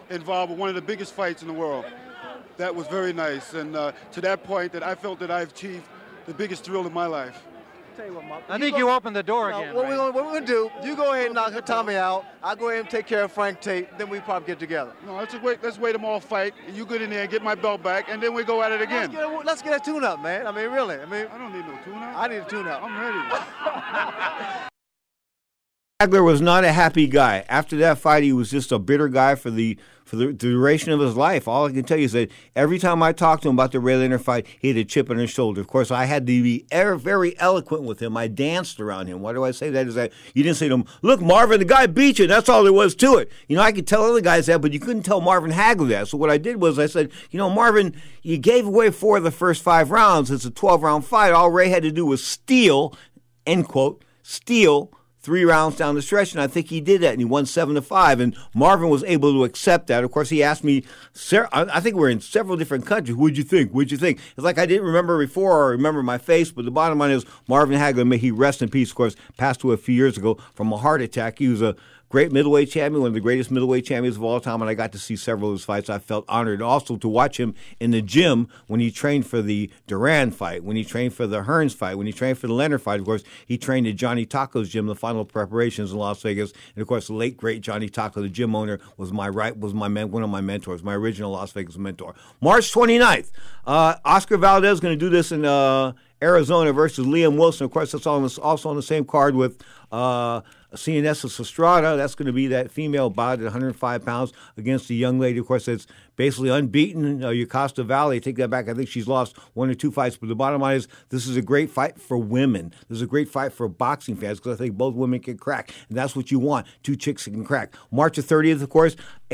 Speaker 23: involved with one of the biggest fights in the world. That was very nice, and to that point that I felt that I've achieved the biggest thrill in my life.
Speaker 6: I think you opened the door again.
Speaker 22: What we're going to do, you go ahead and knock Tommy out. I'll go ahead and take care of Frank Tate. Then we probably get together.
Speaker 23: No, let's wait them all fight. You get in there and get my belt back, and then we go at it again.
Speaker 22: Let's get a tune-up, man. I mean, really.
Speaker 23: I don't need no tune-up.
Speaker 22: I need a tune-up.
Speaker 23: I'm ready.
Speaker 7: Hagler was not a happy guy. After that fight, he was just a bitter guy for the duration of his life. All I can tell you is that every time I talked to him about the Ray Leonard fight, he had a chip on his shoulder. Of course, I had to be very eloquent with him. I danced around him. Why do I say that? Is that you didn't say to him, "Look, Marvin, the guy beat you." That's all there was to it. I could tell other guys that, but you couldn't tell Marvin Hagler that. So what I did was I said, Marvin, you gave away 4 of the first 5 rounds. It's a 12-round fight. All Ray had to do was steal, end quote, steal 3 rounds down the stretch, and I think he did that, and he won 7-5, and Marvin was able to accept that. Of course, he asked me, I think we're in several different countries, what'd you think? It's like I didn't remember before or remember my face, but the bottom line is Marvin Hagler, may he rest in peace, of course, passed away a few years ago from a heart attack. He was a great middleweight champion, one of the greatest middleweight champions of all time, and I got to see several of his fights. I felt honored also to watch him in the gym when he trained for the Duran fight, when he trained for the Hearns fight, when he trained for the Leonard fight. Of course, he trained at Johnny Taco's gym, the final preparations in Las Vegas. And of course, the late great Johnny Taco, the gym owner, was one of my mentors, my original Las Vegas mentor. March 29th, Oscar Valdez is going to do this in Arizona versus Liam Wilson. Of course, that's also on the same card with CNS Estrada. That's going to be that female bout at 105 pounds against the young lady, of course, that's basically unbeaten, Yocasta Valley. Take that back. I think she's lost 1 or 2 fights. But the bottom line is this is a great fight for women. This is a great fight for boxing fans because I think both women can crack. And that's what you want, 2 chicks that can crack. March the 30th, of course,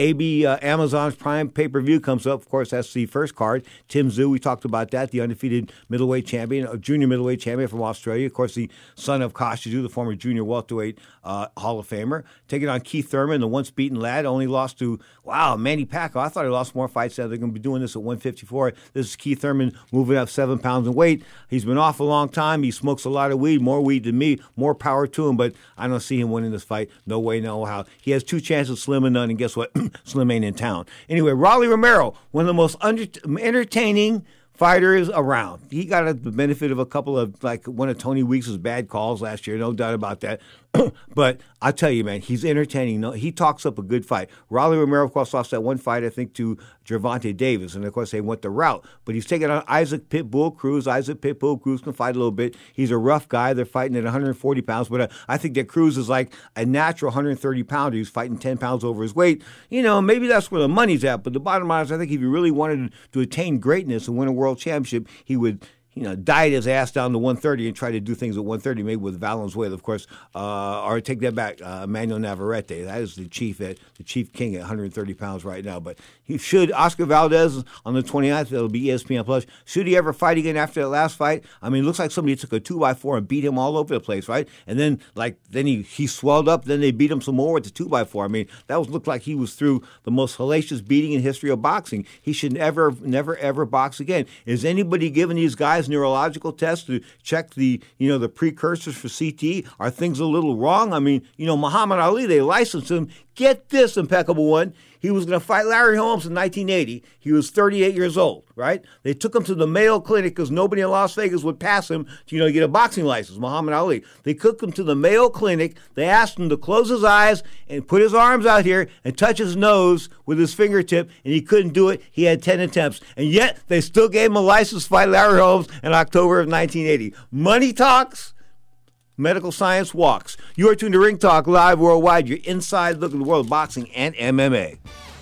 Speaker 7: Amazon's Prime pay-per-view comes up. Of course, that's the first card. Tim Tszyu, we talked about that, the undefeated middleweight champion, junior middleweight champion from Australia. Of course, the son of Kosha Tszyu, the former junior welterweight Hall of Famer. Taking on Keith Thurman, the once beaten lad, only lost to, Manny Pacquiao. I thought he lost more fights. They're going to be doing this at 154. This is Keith Thurman moving up 7 pounds in weight. He's been off a long time. He smokes a lot of weed, more weed than me. More power to him, but I don't see him winning this fight. No way, no how. He has 2 chances, Slim and none, and guess what? Slim ain't in town. Anyway, Rolly Romero, one of the most entertaining fighters around. He got the benefit of a couple of, one of Tony Weeks' bad calls last year, no doubt about that. But I'll tell you, man, he's entertaining. No, he talks up a good fight. Rolly Romero, of course, lost that one fight, I think, to Gervonta Davis. And, of course, they went the route. But he's taking on Isaac Pitbull Cruz. Isaac Pitbull Cruz can fight a little bit. He's a rough guy. They're fighting at 140 pounds. But I think that Cruz is like a natural 130-pounder. He's fighting 10 pounds over his weight. Maybe that's where the money's at. But the bottom line is I think if he really wanted to attain greatness and win a world championship, he would diet his ass down to 130 and try to do things at 130, maybe with Valenzuela, of course, or take that back, Emmanuel Navarrete. That is the chief king at 130 pounds right now. But he should, Oscar Valdez on the 29th, it'll be ESPN Plus. Should he ever fight again after that last fight? I mean, it looks like somebody took a 2x4 and beat him all over the place, right? And then, he swelled up, then they beat him some more with the 2x4. I mean, looked like he was through the most hellacious beating in history of boxing. He should never, ever box again. Is anybody giving these guys neurological tests to check the precursors for CTE? Are things a little wrong? I mean, Muhammad Ali, they licensed him. Get this, impeccable one. He was going to fight Larry Holmes in 1980. He was 38 years old, right? They took him to the Mayo Clinic because nobody in Las Vegas would pass him to, get a boxing license, Muhammad Ali. They took him to the Mayo Clinic. They asked him to close his eyes and put his arms out here and touch his nose with his fingertip, and he couldn't do it. He had 10 attempts. And yet, they still gave him a license to fight Larry Holmes in October of 1980. Money talks. Medical science walks. You are tuned to Ring Talk Live Worldwide, your inside look at the world of boxing and MMA.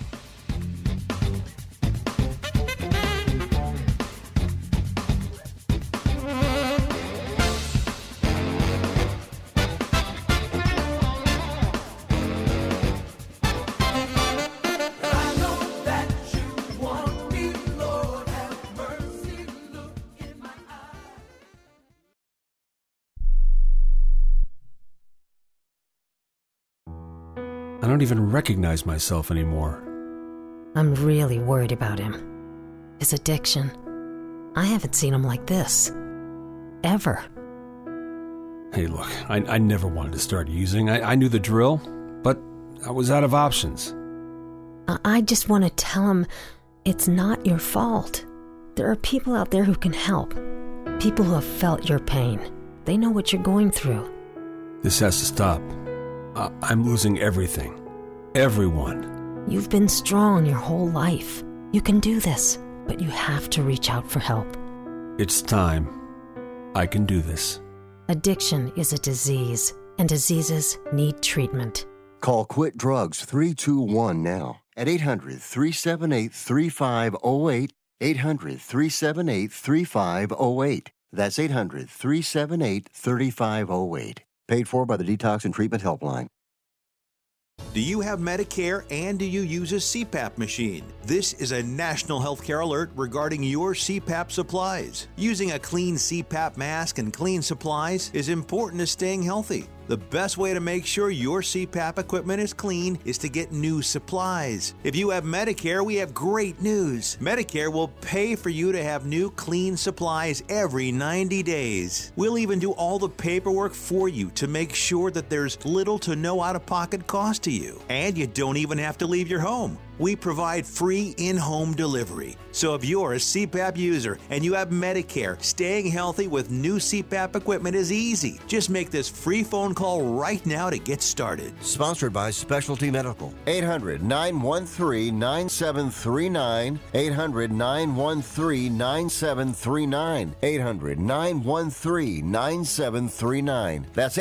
Speaker 5: I don't even recognize myself anymore.
Speaker 9: I'm really worried about him. His addiction. I haven't seen him like this. Ever.
Speaker 5: Hey, look, I never wanted to start using. I knew the drill, but I was out of options.
Speaker 9: I just want to tell him it's not your fault. There are people out there who can help. People who have felt your pain. They know what you're going through.
Speaker 5: This has to stop. I'm losing everything. Everyone.
Speaker 9: You've been strong your whole life. You can do this, but you have to reach out for help.
Speaker 5: It's time. I can do this.
Speaker 9: Addiction is a disease, and diseases need treatment.
Speaker 2: Call Quit Drugs 321 now at 800-378-3508, 800-378-3508. That's 800-378-3508. Paid for by the Detox and Treatment Helpline.
Speaker 10: Do you have Medicare and do you use a CPAP machine? This is a national healthcare alert regarding your CPAP supplies. Using a clean CPAP mask and clean supplies is important to staying healthy. The best way to make sure your CPAP equipment is clean is to get new supplies. If you have Medicare, we have great news. Medicare will pay for you to have new clean supplies every 90 days. We'll even do all the paperwork for you to make sure that there's little to no out-of-pocket cost to you. And you don't even have to leave your home. We provide free in-home delivery. So if you're a CPAP user and you have Medicare, staying healthy with new CPAP equipment is easy. Just make this free phone call right now to get started.
Speaker 2: Sponsored by Specialty Medical. 800-913-9739. 800-913-9739. 800-913-9739. That's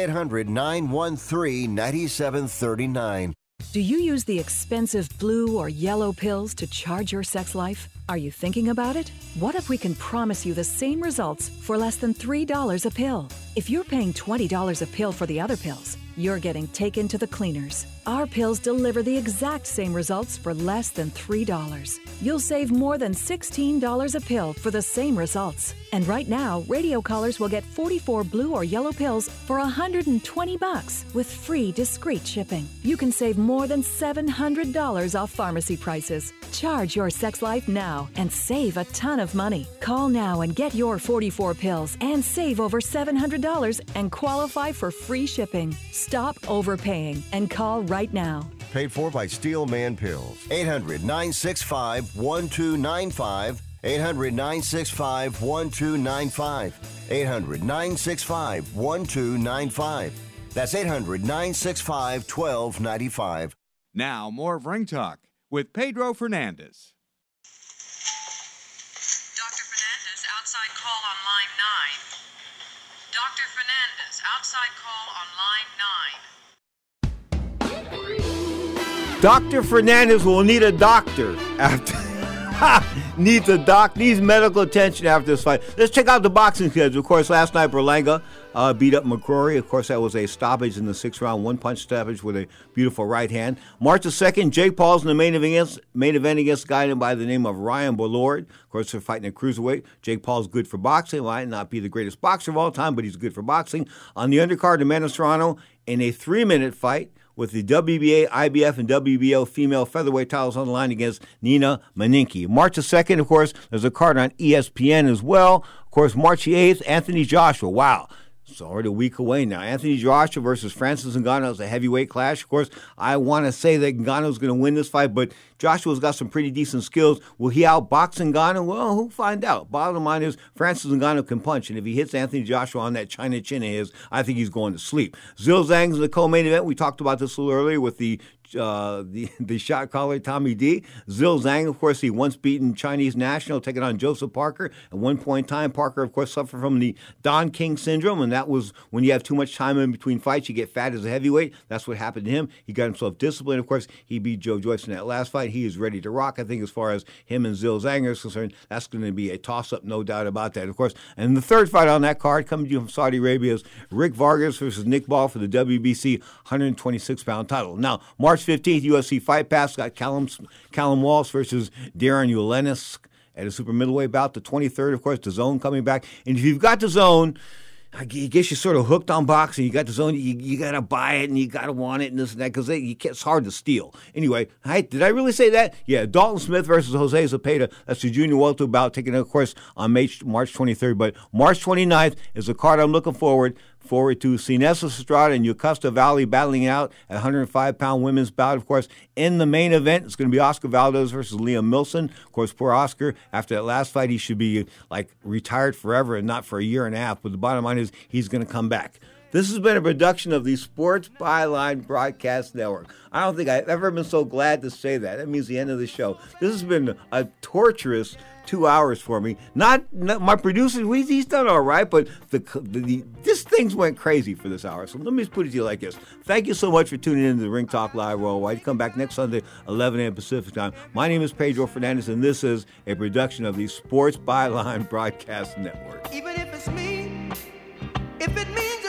Speaker 2: 800-913-9739.
Speaker 11: Do you use the expensive blue or yellow pills to charge your sex life? Are you thinking about it? What if we can promise you the same results for less than $3 a pill? If you're paying $20 a pill for the other pills, you're getting taken to the cleaners. Our pills deliver the exact same results for less than $3. You'll save more than $16 a pill for the same results. And right now, radio callers will get 44 blue or yellow pills for $120 with free discreet shipping. You can save more than $700 off pharmacy prices. Charge your sex life now and save a ton of money. Call now and get your 44 pills and save over $700 and qualify for free shipping. Stop overpaying and call right now.
Speaker 2: Paid for by Steel Man Pills. 800-965-1295. 800-965-1295. 800-965-1295. That's 800-965-1295.
Speaker 4: Now, more of Ring Talk with Pedro Fernandez.
Speaker 17: Dr. Fernandez, outside call on line 9. Dr. Fernandez, outside call on line 9.
Speaker 7: Dr. Fernandez will need a doctor after needs medical attention after this fight. Let's check out the boxing schedule. Of course, last night Berlanga beat up McCrory. Of course, that was a stoppage in the 6th round, one-punch stoppage with a beautiful right hand. March the 2nd, Jake Paul's in the main event against a guy by the name of Ryan Ballard. Of course, they're fighting at cruiserweight. Jake Paul's good for boxing. Might not be the greatest boxer of all time, but he's good for boxing. On the undercard, Amanda Serrano in a 3-minute fight with the WBA, IBF, and WBO female featherweight titles on the line against Nina Maninki. March the 2nd, of course, there's a card on ESPN as well. Of course, March the 8th, Anthony Joshua. Wow. It's already a week away now. Anthony Joshua versus Francis Ngannou is a heavyweight clash. Of course, I want to say that Ngannou's going to win this fight, but Joshua's got some pretty decent skills. Will he outbox Ngannou? Well, we'll find out. Bottom line is Francis Ngannou can punch, and if he hits Anthony Joshua on that China chin of his, I think he's going to sleep. Zhil Zhang's in the co-main event. We talked about this a little earlier with the shot caller, Tommy D. Zhil Zhang, of course, he once beaten Chinese national, taking on Joseph Parker. At one point in time, Parker, of course, suffered from the Don King syndrome, and that was when you have too much time in between fights, you get fat as a heavyweight. That's what happened to him. He got himself disciplined. Of course, he beat Joe Joyce in that last fight. He is ready to rock. I think as far as him and Zhil Zhang are concerned, that's going to be a toss-up, no doubt about that, of course. And the third fight on that card, coming to you from Saudi Arabia, is Rick Vargas versus Nick Ball for the WBC 126-pound title. Now, March 15th, UFC Fight Pass got Callum Walsh versus Darren Ulenis at a super middleweight bout. The 23rd, of course, DAZN coming back. And if you've got DAZN, I guess you're sort of hooked on boxing. You got DAZN, you got to buy it and you got to want it and this and that because it's hard to steal. Anyway, did I really say that? Yeah, Dalton Smith versus Jose Zepeda. That's the junior welterweight bout taken, of course, on March 23rd. But March 29th is a card I'm looking forward forward to Sinessa Estrada and Yocusta Valley battling out at 105-pound women's bout. Of course, in the main event, it's going to be Oscar Valdez versus Liam Milson. Of course, poor Oscar, after that last fight, he should be retired forever and not for a year and a half. But the bottom line is he's going to come back. This has been a production of the Sports Byline Broadcast Network. I don't think I've ever been so glad to say that. That means the end of the show. This has been a torturous 2 hours for me. Not my producer, he's done all right, but this things went crazy for this hour. So let me put it to you like this. Thank you so much for tuning in to the Ring Talk Live Worldwide. Come back next Sunday, 11 a.m. Pacific Time. My name is Pedro Fernandez, and this is a production of the Sports Byline Broadcast Network.
Speaker 12: Even if it's me, if it means